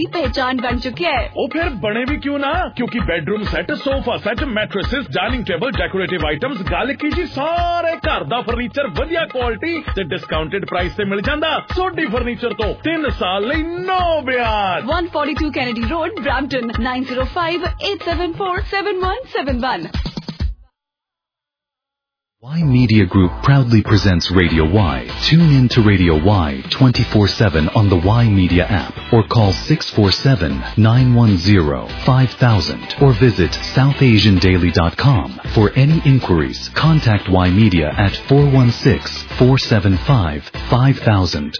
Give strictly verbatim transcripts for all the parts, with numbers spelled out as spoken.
पहचान बन चुकी है। ओ फिर बने भी क्यों ना, क्योंकि bedroom set, sofa set, mattresses, dining table, decorative items, गल कीजिए सारे घर दा फर्नीचर वधिया क्वालिटी ते डिस्काउंटेड प्राइस से मिल जांदा। सोडी फर्नीचर तो तीन साल लई नो ब्याज। one forty-two Kennedy Road, Brampton, nine zero five eight seven four seven one seven one. Y Media Group proudly presents Radio Y. Tune in to Radio Y twenty-four seven on the Y Media app or call six four seven nine one zero five thousand or visit south asian daily dot com. For any inquiries, contact Y Media at four one six four seven five five thousand.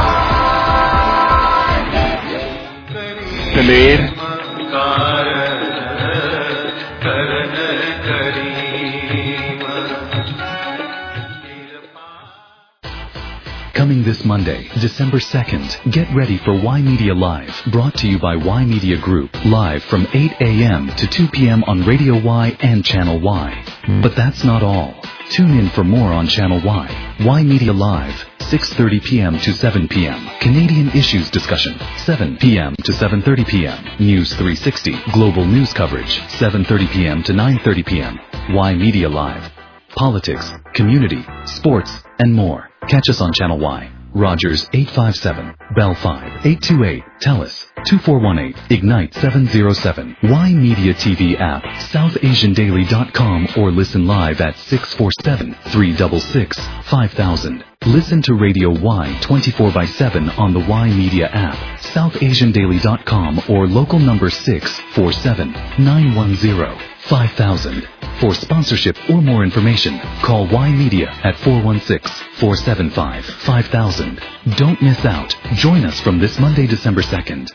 Coming this Monday, December second, get ready for Y Media Live, brought to you by Y Media Group, live from eight a.m. to two p.m. on Radio Y and Channel Y. But that's not all. Tune in for more on Channel Y. Y Media Live, six thirty p.m. to seven p.m. Canadian issues discussion, seven p.m. to seven thirty p.m. News three sixty, global news coverage, seven thirty p.m. to nine thirty p.m. Y Media Live. Politics, community, sports, and more. Catch us on Channel Y. Rogers eight five seven, Bell five, eight two eight, Telus two four one eight, Ignite seven zero seven, Y Media T V app, south asian daily dot com or listen live at six four seven three six six five thousand. Listen to Radio Y twenty-four by seven on the Y Media app, south asian daily dot com or local number six four seven nine one zero five thousand. For sponsorship or more information, call Y Media at four one six four seven five five thousand. Don't miss out. Join us from this Monday, December second.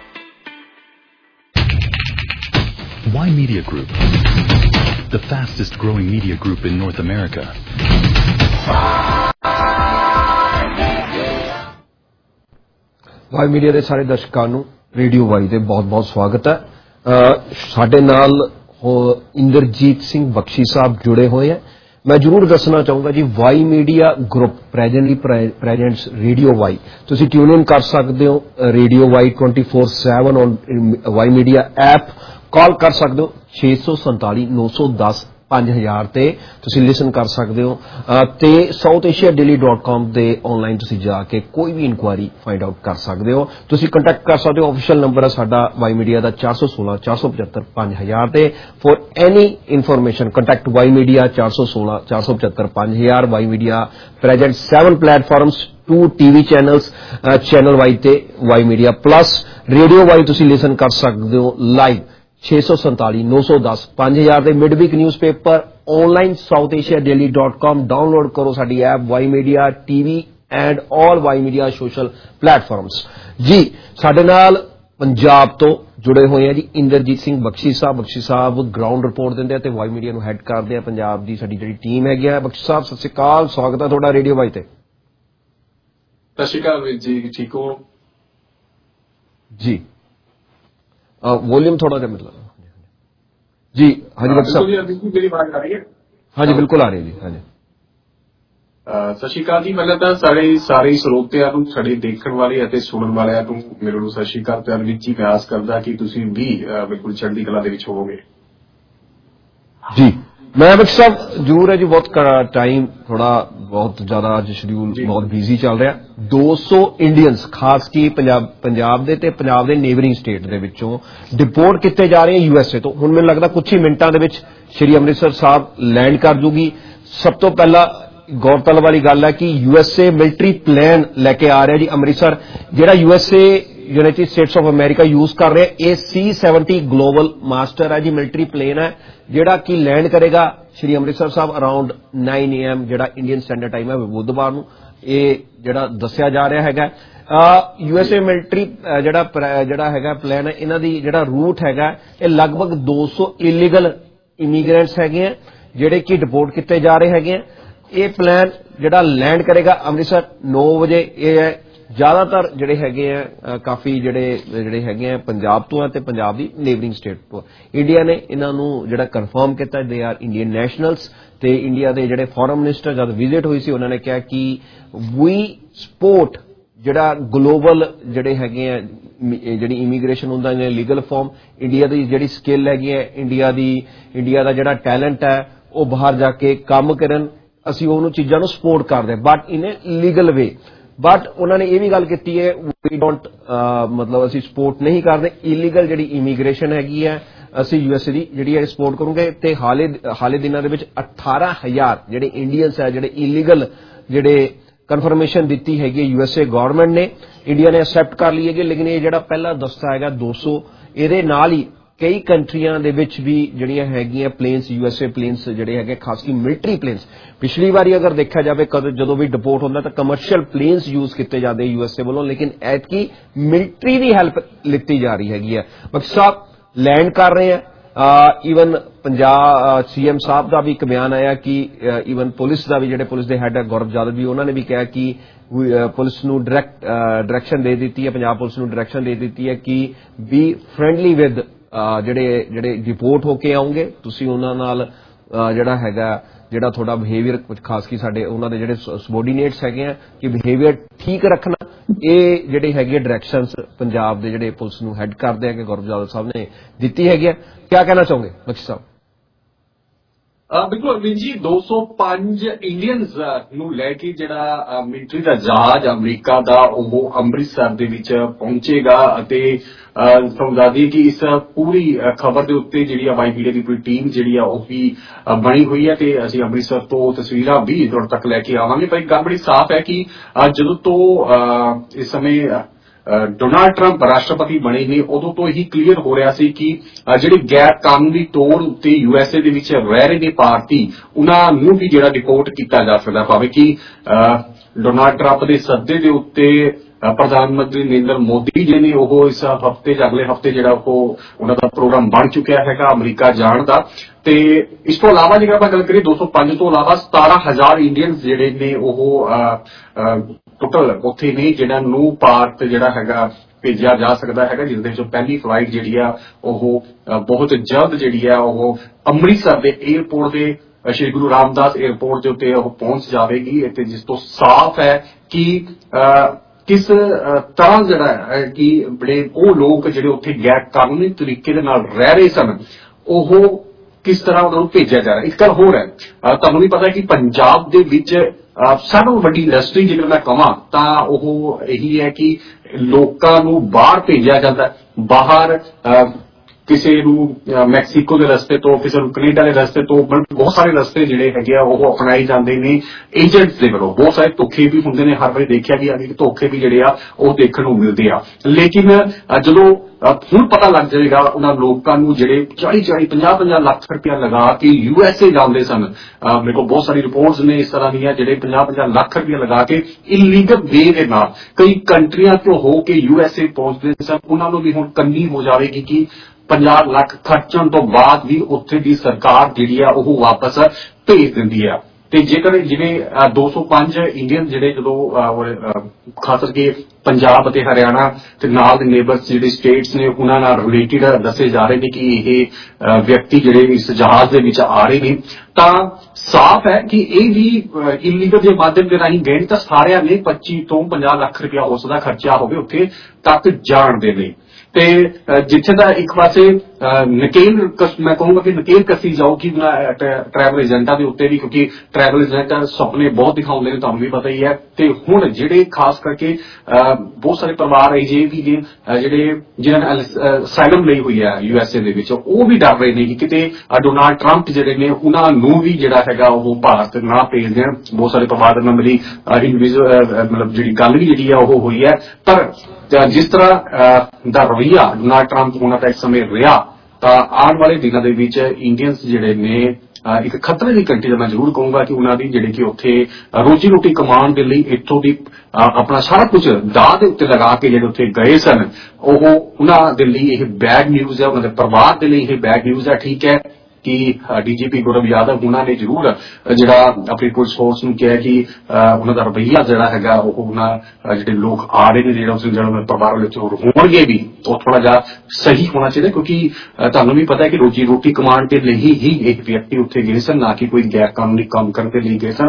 Y Media Group, the fastest growing media group in North America. Y Media ਦੇ ਸਾਰੇ ਦਰਸ਼ਕਾਂ ਨੂੰ radio Y ਦੇ ਬਹੁਤ-ਬਹੁਤ ਸਵਾਗਤ ਹੈ। ਸਾਡੇ ਨਾਲ ਇੰਦਰਜੀਤ ਸਿੰਘ ਬਖਸ਼ੀ ਸਾਹਿਬ जुड़े हुए हैं। मैं जरूर दसना चाहूँगा जी, Y media group presently presents radio Y. तुसी ट्यून इन कर सकते हो radio Y twenty four seven on Y media app, call कर सकते हो छे सौ संताली नौ सौ दस पांच हजार ते तुसी लिसन कर सकते हो ते South Asia daily dot com ते ऑनलाइन तुसी जाके कोई भी इंक्वायरी फाइंड आउट कर सकते हो। तुसी कंटैक्ट कर सकते हो, ऑफिशियल नंबर है साडा वाई मीडिया का चार सौ सोलह चार सौ पचहत्तर पांच हजार ते for any information contact Y media चार सौ सोलह चार सौ पचहत्तर पांच हजार। Y media present seven platforms, two TV channels, channel Y ते Y media plus radio Y तुसी लिसन कर सकते हो लाइव छे सौ संताली नौ सौ दस पांच हजार के midweek newspaper online South Asia daily dot com download करो साडी app Y media TV and all Y media social platforms. जी साडे नाल पंजाब तो जुड़े हुए हैं जी इंदरजीत सिंह बख्शी साहब। बख्शी साहब ग्राउंड रिपोर्ट देंदे ते वाई मीडिया नूं हैड करदे आ पंजाब दी साडी जिहड़ी टीम हैगी है। बख्शी साहब सत श्री अकाल, स्वागत है तुहाडा रेडियो वाई ते। सत श्री अकाल वीर जी, ठीक हो जी? वॉल्यूम थोड़ा सा मतलब जी। हाँ जी बख्शी साहब, मेरी बात आ रही है? हाँ जी बिल्कुल आ रही है जी। हाँ जी सत श्री अकाल जी। ਪਹਿਲਾਂ ਤਾਂ ਸਾਰੇ ਸਾਰੇ ਸਰੋਤਿਆਂ ਨੂੰ, ਸਾਡੇ ਦੇਖਣ ਵਾਲੇ ਅਤੇ ਸੁਣਨ ਵਾਲਿਆਂ ਨੂੰ ਮੇਰੇ ਨੂੰ ਸਤਿ ਸ਼੍ਰੀ ਅਕਾਲ ਪਿਆਰ ਵਿੱਚ ਹੀ ਪਿਆਸ ਕਰਦਾ ਕਿ ਤੁਸੀਂ ਵੀ ਬਿਲਕੁਲ ਚੜ੍ਹਦੀ ਕਲਾ ਦੇ ਵਿੱਚ ਹੋਵੋਗੇ जी। मैं बख्शी साहब जरूर है जी, बहुत टाइम थोड़ा बहुत ज्यादा अज शेड्यूल बहुत बिजी चल रहा। दो सौ इंडियंस खास की पंजाब पंजाब दे ते पंजाब दे नेबरिंग स्टेट दे विचों डिपोर्ट किए जा रहे हैं यूएसए तो। हुण मैनूं लगदा कुछ ही मिनटां दे विच श्री अमृतसर साहब लैंड कर जूगी। सब तो पहला गौरतलब वाली गल है कि यूएसए मिलिटरी प्लेन लैके आ रहा जी अमृतसर, जिहड़ा USA United States of America use कर रहे हैं। ये सी सैवनटी ग्लोबल मास्टर है जी, मिलिटरी प्लेन है जिहड़ा कि लैंड करेगा Shri Amritsar Sahib around nine A M जिहड़ा इंडियन स्टैंडर्ड टाइम है बुधवार नूं। ये जिहड़ा दस्सिया जा रहा हैगा यूएसए मिलिटरी जिहड़ा जिहड़ा हैगा प्लेन है, इन्हां दी जिहड़ा रूट हैगा ये लगभग दो सौ इलीगल इमीग्रेंट्स हैगे जिहड़े कि डिपोर्ट किए जा रहे हैगे। ये प्लान जिहड़ा लैंड करेगा अमृतसर नौ बजे। ये है ज्यादातर जिहड़े हैगे आ काफी जिहड़े जिहड़े हैगे आ पंजाब तो है ते पंजाब दी नेबरिंग स्टेट तो। इंडिया ने इन्हां नूं जिहड़ा कंफर्म किया दे आर इंडियन नैशनल्स ते इंडिया दे जिहड़े फॉरेन मिनिस्टर जद विजिट हुई सी उन्होंने ने कहा कि वी सपोर्ट जिहड़ा ग्लोबल जिहड़े हैगे आ ਜਿਹੜੀ ਇਮੀਗ੍ਰੇਸ਼ਨ ਹੁੰਦਾ ਜਾਂ ਲੀਗਲ ਫਾਰਮ, ਇੰਡੀਆ ਦੀ ਜਿਹੜੀ ਸਕਿੱਲ ਹੈਗੀ ਹੈ, ਇੰਡੀਆ ਦੀ ਇੰਡੀਆ ਦਾ ਜਿਹੜਾ ਟੈਲੈਂਟ ਹੈ ਉਹ ਬਾਹਰ ਜਾ ਕੇ ਕੰਮ ਕਰਨ, ਅਸੀਂ ਉਹਨੂੰ ਚੀਜ਼ਾਂ ਨੂੰ ਸਪੋਰਟ ਕਰਦੇ ਹਾਂ but in a legal way. But ਉਹਨਾਂ ਨੇ ਇਹ ਵੀ ਗੱਲ ਕੀਤੀ ਹੈ ਵੀ ਡੋਂਟ ਮਤਲਬ ਅਸੀਂ ਸਪੋਰਟ ਨਹੀਂ ਕਰਦੇ ਇਲੀਗਲ ਜਿਹੜੀ ਇਮੀਗ੍ਰੇਸ਼ਨ ਹੈਗੀ ਹੈ, ਅਸੀਂ ਯੂਐਸਏ ਦੀ ਜਿਹੜੀ ਹੈ ਸਪੋਰਟ ਕਰੂੰਗੇ। ਤੇ ਹਾਲੇ ਹਾਲੇ ਦਿਨਾਂ ਦੇ ਵਿੱਚ ਅਠਾਰਾਂ ਹਜ਼ਾਰ ਜਿਹੜੇ ਇੰਡੀਅਨਸ ਹੈ ਜਿਹੜੇ ਇਲੀਗਲ ਜਿਹੜੇ ਕਨਫਰਮੇਸ਼ਨ ਦਿੱਤੀ ਹੈਗੀ ਯੂਐਸਏ ਗਵਰਨਮੈਂਟ ਨੇ, ਇੰਡੀਆ ਨੇ ਐਕਸੈਪਟ ਕਰ ਲਈ ਹੈਗੀ। ਲੇਕਿਨ ਇਹ ਜਿਹੜਾ ਪਹਿਲਾ ਦਸਤਾ ਹੈਗਾ ਦੋ ਸੌ, ਇਹਦੇ ਨਾਲ ਹੀ ਕਈ ਕੰਟਰੀਆਂ ਦੇ ਵਿੱਚ ਵੀ ਜਿਹੜੀਆਂ ਹੈਗੀਆਂ ਪਲੇਨਸ, ਯੂਐਸਏ ਪਲੇਨਸ ਜਿਹੜੇ ਹੈਗੇ ਖਾਸ ਕੀ ਮਿਲਟਰੀ ਪਲੇਨਸ, ਪਿਛਲੀ ਵਾਰੀ ਅਗਰ ਦੇਖਿਆ ਜਾਵੇ ਕਦੋਂ ਜਦੋਂ ਵੀ ਡਿਪੋਰਟ ਹੁੰਦਾ ਤਾਂ ਕਮਰਸ਼ੀਅਲ ਪਲੇਨਸ ਯੂਜ਼ ਕੀਤੇ ਜਾਂਦੇ ਯੂਐਸਏ ਵੱਲੋਂ, ਲੇਕਿਨ ਐਤਕੀ ਮਿਲਟਰੀ ਦੀ ਹੈਲਪ ਲਿੱਤੀ ਜਾ ਰਹੀ ਹੈਗੀ ਹੈ। ਬਖਸ਼ੀ ਸਾਹਿਬ ਲੈਂਡ ਕਰ ਰਹੇ ਹੈ, ਈਵਨ ਪੰਜਾਬ ਸੀਐਮ ਸਾਹਿਬ ਦਾ ਵੀ ਇੱਕ ਬਿਆਨ ਆਇਆ ਕਿ ਈਵਨ ਪੁਲਿਸ ਦਾ ਵੀ ਜਿਹੜੇ ਪੁਲਿਸ ਦੇ ਹੈੱਡ ਹੈ ਗੌਰਵ ਜਾਦਵ ਵੀ, ਉਹਨਾਂ ਨੇ ਵੀ ਕਿਹਾ ਕਿ ਪੁਲਿਸ ਨੂੰ ਡਾਇਰੈਕਟ ਡਾਇਰੈਕਸ਼ਨ ਦੇ ਦਿੱਤੀ ਹੈ, ਪੰਜਾਬ ਪੁਲਿਸ ਨੂੰ ਡਾਇਰੈਕਸ਼ਨ ਦੇ ਦਿੱਤੀ ਹੈ ਕਿ ਬੀ ਫਰੈਂਡਲੀ ਵਿਦ ਜਿਹੜੇ ਜਿਹੜੇ ਡਿਪੋਰਟ ਹੋ ਕੇ ਆਉਂਗੇ, ਤੁਸੀਂ ਉਹਨਾਂ ਨਾਲ ਜਿਹੜਾ ਹੈਗਾ ਜਿਹੜਾ ਤੁਹਾਡਾ ਬਿਹੇਵੀਅਰ ਕੁਝ ਖਾਸ ਕੀ ਸਾਡੇ ਉਹਨਾਂ ਦੇ ਜਿਹੜੇ ਸਬੋਰਡੀਨੇਟਸ ਹੈਗੇ ਆ ਕਿ ਬਿਹੇਵੀਅਰ ਠੀਕ ਰੱਖਣਾ, ਇਹ ਜਿਹੜੇ ਹੈਗੇ ਡਾਇਰੈਕਸ਼ਨਸ ਪੰਜਾਬ ਦੇ ਜਿਹੜੇ ਪੁਲਿਸ ਨੂੰ ਹੈੱਡ ਕਰਦੇ ਹੈਗੇ ਗੌਰਵ ਜਾਦਵ ਸਾਹਿਬ ਨੇ ਦਿੱਤੀ ਹੈਗੀ ਹੈ। ਕੀ ਕਹਿਣਾ ਚਾਹੋਗੇ ਬਖਸ਼ੀ ਸਾਹਿਬ? ਬਿਲਕੁਲ ਅਰਵਿੰਦ ਜੀ, ਦੋ ਸੌ ਪੰਜ ਇੰਡੀਅਨਸ ਨੂੰ ਲੈ ਕੇ ਜਿਹੜਾ ਮਿਲਟਰੀ ਦਾ ਜਹਾਜ਼ ਅਮਰੀਕਾ ਦਾ ਉਹ ਅੰਮ੍ਰਿਤਸਰ ਦੇ ਵਿੱਚ ਪਹੁੰਚੇਗਾ ਅਤੇ ਤੁਹਾਨੂੰ ਦੱਸ ਦਈਏ ਕਿ ਇਸ ਪੂਰੀ ਖਬਰ ਦੇ ਉੱਤੇ ਜਿਹੜੀ ਆ ਵਾਈ ਮੀਡੀਆ ਦੀ ਪੂਰੀ ਟੀਮ ਜਿਹੜੀ ਆ ਉਹ ਵੀ ਬਣੀ ਹੋਈ ਹੈ ਤੇ ਅਸੀਂ ਅੰਮ੍ਰਿਤਸਰ ਤੋਂ ਤਸਵੀਰਾਂ ਵੀ ਤੁਹਾਡੇ ਤੱਕ ਲੈ ਕੇ ਆਵਾਂਗੇ। ਪਰ ਇੱਕ ਗੱਲ ਬੜੀ ਸਾਫ਼ ਹੈ ਕਿ ਜਦੋਂ ਤੋਂ ਇਸ ਸਮੇਂ ਡੋਨਾਲਡ ਟਰੰਪ ਰਾਸ਼ਟਰਪਤੀ ਬਣੇ ਨੇ ਉਦੋਂ ਤੋਂ ਹੀ ਕਲੀਅਰ ਹੋ ਰਿਹਾ ਸੀ ਕਿ ਜਿਹੜੇ ਗੈਰ ਕਾਨੂੰਨੀ ਤੌਰ ਉੱਤੇ ਯੂਐਸਏ ਦੇ ਵਿੱਚ ਰਹਿ ਰਹੇ ਨੇ ਭਾਰਤੀ, ਉਹਨਾਂ ਨੂੰ ਵੀ ਜਿਹੜਾ ਡਿਪੋਰਟ ਕੀਤਾ ਜਾ ਸਕਦਾ, ਭਾਵੇਂ ਕਿ ਡੋਨਾਲਡ ਟਰੰਪ ਦੇ ਸੱਦੇ ਦੇ ਉੱਤੇ ਪ੍ਰਧਾਨ ਮੰਤਰੀ ਨਰਿੰਦਰ ਮੋਦੀ ਜੀ ਨੇ ਉਹ ਇਸ ਹਫ਼ਤੇ ਜਾਂ ਅਗਲੇ ਹਫ਼ਤੇ ਜਿਹੜਾ ਉਹ ਉਹਨਾਂ ਦਾ ਪ੍ਰੋਗਰਾਮ ਬਣ ਚੁੱਕਿਆ ਹੈਗਾ ਅਮਰੀਕਾ ਜਾਣ ਦਾ। ਤੇ ਇਸ ਤੋਂ ਇਲਾਵਾ ਜੇਕਰ ਆਪਾਂ ਗੱਲ ਕਰੀਏ ਦੋ ਸੌ ਪੰਜ ਤੋਂ ਇਲਾਵਾ ਸਤਾਰਾਂ ਹਜ਼ਾਰ ਇੰਡੀਅਨਸ ਜਿਹੜੇ ਨੇ ਉਹ ਟੋਟਲ ਉੱਥੇ ਨੇ ਜਿਹਨਾਂ ਨੂੰ ਭਾਰਤ ਜਿਹੜਾ ਹੈਗਾ ਭੇਜਿਆ ਜਾ ਸਕਦਾ ਹੈਗਾ, ਜਿਸ ਦੇ ਵਿੱਚੋਂ ਪਹਿਲੀ ਫਲਾਈਟ ਜਿਹੜੀ ਆ ਉਹ ਬਹੁਤ ਜਲਦ ਜਿਹੜੀ ਆ ਉਹ ਅੰਮ੍ਰਿਤਸਰ ਦੇ ਏਅਰਪੋਰਟ ਦੇ ਸ਼੍ਰੀ ਗੁਰੂ ਰਾਮਦਾਸ ਏਅਰਪੋਰਟ ਦੇ ਉੱਤੇ ਉਹ ਪਹੁੰਚ ਜਾਵੇਗੀ। ਤੇ ਜਿਸ ਤੋਂ ਸਾਫ਼ ਹੈ ਕਿ ਕਿਸ ਤਰ੍ਹਾਂ ਜਿਹੜਾ ਹੈ ਕਿ ਬੜੇ ਉਹ ਲੋਕ ਜਿਹੜੇ ਉੱਥੇ ਗੈਰ ਕਾਨੂੰਨੀ ਤਰੀਕੇ ਦੇ ਨਾਲ ਰਹਿ ਰਹੇ ਸਨ ਉਹ ਕਿਸ ਤਰ੍ਹਾਂ ਉਹਨਾਂ ਨੂੰ ਭੇਜਿਆ ਜਾ ਰਿਹਾ। ਇੱਕ ਗੱਲ ਹੋਰ ਹੈ, ਤੁਹਾਨੂੰ ਵੀ ਪਤਾ ਹੈ ਕਿ ਪੰਜਾਬ ਦੇ ਵਿੱਚ ਸਭ ਤੋਂ ਵੱਡੀ ਇੰਡਸਟਰੀ ਜੇਕਰ ਮੈਂ ਕਹਾਂ ਤਾਂ ਉਹ ਇਹੀ ਹੈ ਕਿ ਲੋਕਾਂ ਨੂੰ ਬਾਹਰ ਭੇਜਿਆ ਜਾਂਦਾ, ਬਾਹਰ ਕਿਸੇ ਨੂੰ ਮੈਕਸੀਕੋ ਦੇ ਰਸਤੇ ਤੋਂ, ਕਿਸੇ ਨੂੰ ਕੈਨੇਡਾ ਦੇ ਰਸਤੇ ਤੋਂ, ਬਹੁਤ ਸਾਰੇ ਰਸਤੇ ਜਿਹੜੇ ਹੈਗੇ ਆ ਉਹ ਅਪਣਾਏ ਜਾਂਦੇ ਨੇ ਏਜੰਟਸ ਦੇ ਵੱਲੋਂ। ਬਹੁਤ ਸਾਰੇ ਧੋਖੇ ਵੀ ਹੁੰਦੇ ਨੇ, ਹਰ ਵਾਰੀ ਦੇਖਿਆ ਵੀ ਆ ਕਿ ਧੋਖੇ ਵੀ ਜਿਹੜੇ ਆ ਉਹ ਦੇਖਣ ਨੂੰ ਮਿਲਦੇ ਆ। ਲੇਕਿਨ ਜਦੋਂ ਹੁਣ ਪਤਾ ਲੱਗ ਜਾਏਗਾ ਉਹਨਾਂ ਲੋਕਾਂ ਨੂੰ ਜਿਹੜੇ ਚਾਲੀ ਚਾਲੀ ਪੰਜਾਹ ਪੰਜਾਹ ਲੱਖ ਰੁਪਇਆ ਲਗਾ ਕੇ ਯੂਐਸਏ ਜਾਂਦੇ ਸਨ, ਮੇਰੇ ਕੋਲ ਬਹੁਤ ਸਾਰੀ ਰਿਪੋਰਟਸ ਨੇ ਇਸ ਤਰ੍ਹਾਂ ਦੀਆਂ, ਜਿਹੜੇ ਪੰਜਾਹ ਪੰਜਾਹ ਲੱਖ ਰੁਪਇਆ ਲਗਾ ਕੇ ਇਲੀਗਲ ਵੇ ਦੇ ਨਾਲ ਕਈ ਕੰਟਰੀਆਂ ਤੋਂ ਹੋ ਕੇ ਯੂਐਸਏ ਪਹੁੰਚਦੇ ਸਨ, ਉਹਨਾਂ ਨੂੰ ਵੀ ਹੁਣ ਕੰਨੀ ਹੋ ਜਾਵੇਗੀ ਕਿ ਪੰਜਾਹ ਲੱਖ ਖਰਚਣ ਤੋਂ ਬਾਅਦ ਵੀ ਉੱਥੇ ਦੀ ਸਰਕਾਰ ਜਿਹੜੀ ਆ ਉਹ ਵਾਪਸ ਭੇਜ ਦਿੰਦੀ ਆ। ਤੇ ਜੇਕਰ ਜਿਵੇਂ ਦੋ ਸੌ ਪੰਜ ਇੰਡੀਅਨ ਜਿਹੜੇ ਜਦੋਂ ਖਾਸ ਕਰਕੇ ਪੰਜਾਬ ਅਤੇ ਹਰਿਆਣਾ ਤੇ ਨਾਲ ਦੇ ਨੇਬਰਸ ਜਿਹੜੇ ਸਟੇਟਸ ਨੇ ਉਹਨਾਂ ਨਾਲ ਰਿਲੇਟਿਡ ਦੱਸੇ ਜਾ ਰਹੇ ਨੇ ਕਿ ਇਹ ਵਿਅਕਤੀ ਜਿਹੜੇ ਇਸ ਜਹਾਜ਼ ਦੇ ਵਿੱਚ ਆ ਰਹੇ ਨੇ, ਤਾਂ ਸਾਫ਼ ਹੈ ਕਿ ਇਹ ਵੀ ਇਲੀਗਲ ਦੇ ਮਾਧਿਅਮ ਦੇ ਰਾਹੀਂ ਗਏ ਤਾਂ ਸਾਰਿਆਂ ਨੇ ਪੱਚੀ ਤੋਂ ਪੰਜਾਹ ਲੱਖ ਰੁਪਇਆ ਉਸ ਦਾ ਖਰਚਾ ਹੋਵੇ ਉੱਥੇ ਤੱਕ ਜਾਣ ਦੇ ਲਈ। ਤੇ ਜਿੱਥੇ ਦਾ ਇੱਕ ਪਾਸੇ ਨਕੇਲ ਮੈਂ ਕਹੂੰਗਾ ਕਿ ਨਕੇਲ ਕੱਸੀ ਜਾਓ ਕਿ ਟਰੈਵਲ ਏਜੰਟਾਂ ਦੇ ਉੱਤੇ ਵੀ, ਕਿਉਂਕਿ ਟਰੈਵਲ ਏਜੰਟ ਸੁਪਨੇ ਬਹੁਤ ਦਿਖਾਉਂਦੇ ਨੇ, ਤੁਹਾਨੂੰ ਵੀ ਪਤਾ ਹੀ ਹੈ। ਤੇ ਹੁਣ ਜਿਹੜੇ ਖਾਸ ਕਰਕੇ ਬਹੁਤ ਸਾਰੇ ਪਰਿਵਾਰ ਅਜਿਹੇ ਵੀ ਨੇ ਜਿਹੜੇ ਜਿਨ੍ਹਾਂ ਨੇ ਅਸਾਈਲਮ ਲਈ ਹੋਈ ਹੈ ਯੂਐਸਏ ਦੇ ਵਿੱਚ, ਉਹ ਵੀ ਡਰ ਰਹੇ ਨੇ ਕਿ ਕਿਤੇ ਡੋਨਾਲਡ ਟਰੰਪ ਜਿਹੜੇ ਨੇ ਉਹਨਾਂ ਨੂੰ ਵੀ ਜਿਹੜਾ ਹੈਗਾ ਉਹ ਭਾਰਤ ਨਾ ਭੇਜ ਦੇਣ। ਬਹੁਤ ਸਾਰੇ ਪਰਿਵਾਰ ਨਾਲ ਮੇਰੀ ਮਤਲਬ ਜਿਹੜੀ ਗੱਲ ਵੀ ਜਿਹੜੀ ਆ ਉਹ ਹੋਈ ਹੈ। ਪਰ ਜਿਸ ਤਰ੍ਹਾਂ ਦਾ ਰਵੱਈਆ ਡੋਨਾਲਡ ਟਰੰਪ ਹੋਣਾ ਤਾਂ ਇੱਕ ਸਮੇਂ ਰਿਹਾ, ਤਾਂ ਆਉਣ ਵਾਲੇ ਦਿਨਾਂ ਦੇ ਵਿੱਚ ਇੰਡੀਅਨਸ ਜਿਹੜੇ ਨੇ ਇੱਕ ਖਤਰੇ ਦੀ ਕੰਟਰੀ ਦਾ ਮੈਂ ਜ਼ਰੂਰ ਕਹੂੰਗਾ ਕਿ ਉਹਨਾਂ ਦੀ ਜਿਹੜੇ ਕਿ ਉੱਥੇ ਰੋਜੀ ਰੋਟੀ ਕਮਾਉਣ ਦੇ ਲਈ ਇੱਥੋਂ ਦੀ ਆਪਣਾ ਸਾਰਾ ਕੁਝ ਦਾਅ ਦੇ ਉੱਤੇ ਲਗਾ ਕੇ ਜਿਹੜੇ ਉੱਥੇ ਗਏ ਸਨ, ਉਹ ਉਹਨਾਂ ਦੇ ਲਈ ਇਹ ਬੈਡ ਨਿਊਜ਼ ਹੈ, ਉਹਨਾਂ ਦੇ ਪਰਿਵਾਰ ਦੇ ਲਈ ਇਹ ਬੈਡ ਨਿਊਜ਼ ਹੈ। ਠੀਕ ਹੈ ਕਿ ਡੀਜੀਪੀ ਗੌਰਵ ਯਾਦਵ ਉਹਨਾਂ ਨੇ ਜ਼ਰੂਰ ਜਿਹੜਾ ਆਪਣੀ ਪੁਲਿਸ ਫੋਰਸ ਨੂੰ ਕਿਹਾ ਕਿ ਉਹਨਾਂ ਦਾ ਰਵੱਈਆ ਜਿਹੜਾ ਹੈਗਾ ਉਹ ਉਹਨਾਂ ਜਿਹੜੇ ਲੋਕ ਆ ਰਹੇ ਨੇ ਜਿਹੜਾ ਉਸ ਜਿਹੜਾ ਪਰਿਵਾਰ ਵਾਲੇ ਚੋਰ ਹੋਣਗੇ ਵੀ ਉਹ ਥੋੜਾ ਜਿਹਾ ਸਹੀ ਹੋਣਾ ਚਾਹੀਦਾ, ਕਿਉਂਕਿ ਤੁਹਾਨੂੰ ਵੀ ਪਤਾ ਹੈ ਕਿ ਰੋਜੀ ਰੋਟੀ ਕਮਾਉਣ ਦੇ ਲਈ ਹੀ ਇੱਕ ਵਿਅਕਤੀ ਉੱਥੇ ਗਏ ਸਨ, ਨਾ ਕਿ ਕੋਈ ਗੈਰ ਕਾਨੂੰਨੀ ਕੰਮ ਕਰਨ ਦੇ ਲਈ ਗਏ ਸਨ।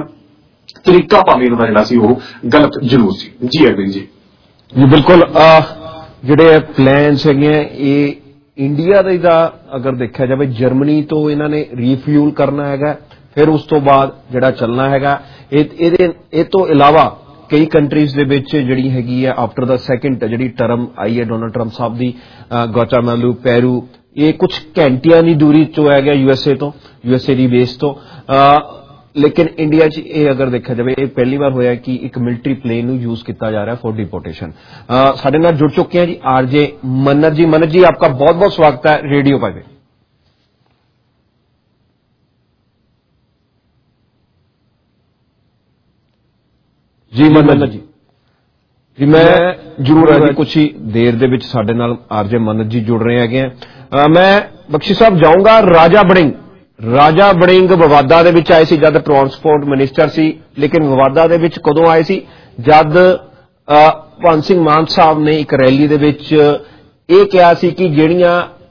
ਤਰੀਕਾ ਭਾਵੇਂ ਉਹਨਾਂ ਦਾ ਜਿਹੜਾ ਸੀ ਉਹ ਗਲਤ ਜ਼ਰੂਰ ਸੀ। ਜੀ ਅਰਵਿੰਦ ਜੀ। ਜੀ ਬਿਲਕੁਲ ਜਿਹੜੇ ਪਲਾਨਸ ਹੈਗੇ ਆ ਇਹ ਇੰਡੀਆ ਦੇ ਦਾ ਅਗਰ ਦੇਖਿਆ ਜਾਵੇ ਜਰਮਨੀ ਤੋਂ ਇਹਨਾਂ ਨੇ ਰੀਫਿਊਲ ਕਰਨਾ ਹੈਗਾ, ਫਿਰ ਉਸ ਤੋਂ ਬਾਅਦ ਜਿਹੜਾ ਚੱਲਣਾ ਹੈਗਾ ਇਹ ਇਹਦੇ ਇਹ ਤੋਂ ਇਲਾਵਾ ਕਈ ਕੰਟਰੀਜ਼ ਦੇ ਵਿੱਚ ਜਿਹੜੀ ਹੈਗੀ ਹੈ ਆਫਟਰ ਦਾ ਸੈਕਿੰਡ ਜਿਹੜੀ ਟਰਮ ਆਈ ਹੈ ਡੋਨਲਡ ਟਰੰਪ ਸਾਹਿਬ ਦੀ, ਗਵਾਟੇਮਾਲਾ, ਪੈਰੂ, ਇਹ ਕੁਝ ਘੰਟਿਆਂ ਦੀ ਦੂਰੀ ਤੋਂ ਹੈਗਾ ਯੂਐਸਏ ਤੋਂ, ਯੂਐਸਏ ਦੀ ਬੇਸ ਤੋਂ। ਲੇਕਿਨ ਇੰਡੀਆ 'ਚ ਇਹ ਅਗਰ ਦੇਖਿਆ ਜਾਵੇ ਇਹ ਪਹਿਲੀ ਵਾਰ ਹੋਇਆ ਕਿ ਇੱਕ ਮਿਲਟਰੀ ਪਲੇਨ ਨੂੰ ਯੂਜ਼ ਕੀਤਾ ਜਾ ਰਿਹਾ ਫॉर डिपोर्टेशन। ਸਾਡੇ ਨਾਲ ਜੁੜ ਚੁੱਕੇ हैं जी आरजे मन्नत जी। मन्नत जी आपका बहुत बहुत स्वागत है रेडियो पर। जी मन्नत जी जी मैं जरूर है जी कुछ ही देर दे विच साडे नाल आरजे मन्नत जी जुड़ रहे हैं। मैं बख्शी साहब जाऊंगा राजा वड़िंग। राजा वड़िंग विवादा दे विच आए सी जद ट्रांसपोर्ट मिनिस्टर सी, लेकिन विवादा दे विच कदों आए सी जद भगवंत सिंह मान साहब ने एक रैली दे विच ਇਹ ਕਿਹਾ ਸੀ ਕਿ ਜਿਹੜੀਆਂ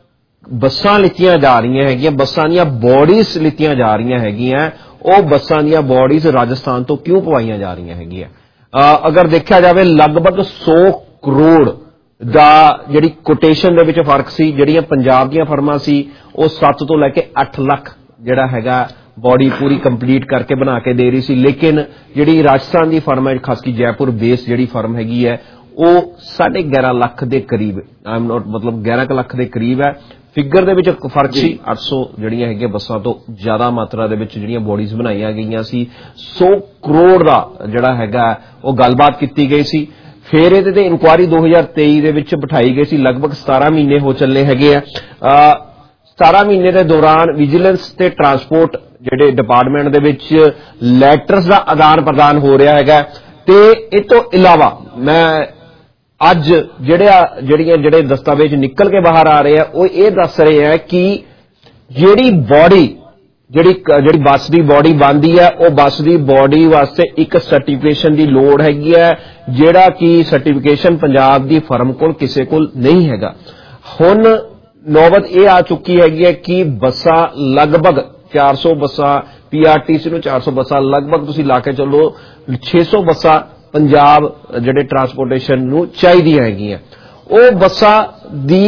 ਬੱਸਾਂ ਲਿੱਤੀਆਂ ਜਾ ਰਹੀਆਂ ਹੈਗੀਆਂ, ਬੱਸਾਂ ਦੀਆਂ ਬੋਡੀਜ਼ ਲਿੱਤੀਆਂ ਜਾ ਰਹੀਆਂ ਹੈਗੀਆਂ, ਉਹ ਬੱਸਾਂ ਦੀਆਂ ਬੋਡੀਜ਼ ਰਾਜਸਥਾਨ ਤੋਂ ਕਿਉਂ ਪਵਾਈਆਂ ਜਾ ਰਹੀਆਂ ਹੈਗੀਆਂ। ਅਗਰ ਦੇਖਿਆ ਜਾਵੇ ਲਗਭਗ ਸੌ ਕਰੋੜ ਦਾ ਜਿਹੜੀ ਕੋਟੇਸ਼ਨ ਦੇ ਵਿੱਚ ਫਰਕ ਸੀ। ਜਿਹੜੀਆਂ ਪੰਜਾਬ ਦੀਆਂ ਫਰਮਾਂ ਸੀ ਉਹ ਸੱਤ ਤੋਂ ਲੈ ਕੇ ਅੱਠ ਲੱਖ ਜਿਹੜਾ ਹੈਗਾ बॉडी पूरी कंप्लीट करके बना के दे रही सी, लेकिन जिहड़ी राजस्थान की फर्म है खास की जयपुर बेस जिहड़ी फर्म हैगी है वो साढ़े ग्यारह लाख के करीब, आई एम नॉट मतलब ग्यारह लाख के करीब है फिगर दे विच फर्क सी। अठ सौ जिहड़ियां हैगियां बसां तो ज्यादा मात्रा दे विच जिहड़ियां बॉडीज बनाईयां गईयां सी। सौ करोड़ दा जिहड़ा हैगा वो गलबात कीती गई सी। फिर इहदे ते इंक्वायरी दो हज़ार तेई दे विच बिठाई गई सी। लगभग सतारह महीने हो चले हैगे आ। सतारह महीने के दौरान विजिलेंस ते ट्रांसपोर्ट ਜਿਹੜੇ ਡਿਪਾਰਟਮੈਂਟ ਦੇ ਵਿੱਚ ਲੈਟਰਸ ਦਾ ਆਦਾਨ ਪ੍ਰਦਾਨ ਹੋ ਰਿਹਾ ਹੈਗਾ। ਤੇ ਇਹ ਤੋਂ ਇਲਾਵਾ ਮੈਂ ਅੱਜ ਜਿਹੜਿਆ ਜਿਹੜੀਆਂ ਜਿਹੜੇ ਦਸਤਾਵੇਜ਼ ਨਿਕਲ ਕੇ ਬਾਹਰ ਆ ਰਹੇ ਆ ਉਹ ਇਹ ਦੱਸ ਰਹੇ ਆ ਕਿ ਜਿਹੜੀ ਬੋਡੀ ਜਿਹੜੀ ਜਿਹੜੀ ਬੱਸ ਦੀ ਬੋਡੀ ਬਣਦੀ ਹੈ ਉਹ ਬੱਸ ਦੀ ਬੋਡੀ ਵਾਸਤੇ ਇੱਕ ਸਰਟੀਫਿਕੇਸ਼ਨ ਦੀ ਲੋੜ ਹੈਗੀ ਹੈ, ਜਿਹੜਾ ਕਿ ਸਰਟੀਫਿਕੇਸ਼ਨ ਪੰਜਾਬ ਦੀ ਫਰਮ ਕੋਲ ਕਿਸੇ ਕੋਲ ਨਹੀਂ ਹੈਗਾ। ਹੁਣ ਨੌਬਤ ਇਹ ਆ ਚੁੱਕੀ ਹੈਗੀ ਹੈ ਕਿ ਬੱਸਾਂ ਲਗਭਗ चार सौ बसा पीआरटीसी ਨੂੰ चार सौ बसा लगभग ਤੁਸੀਂ ਲਾ ਕੇ ਚੱਲੋ छे सौ बसा पंजाब ਜਿਹੜੇ ट्रांसपोर्टेशन ਨੂੰ ਚਾਹੀਦੀਆਂ ਹੈਗੀਆਂ। ਉਹ ਬੱਸਾਂ ਦੀ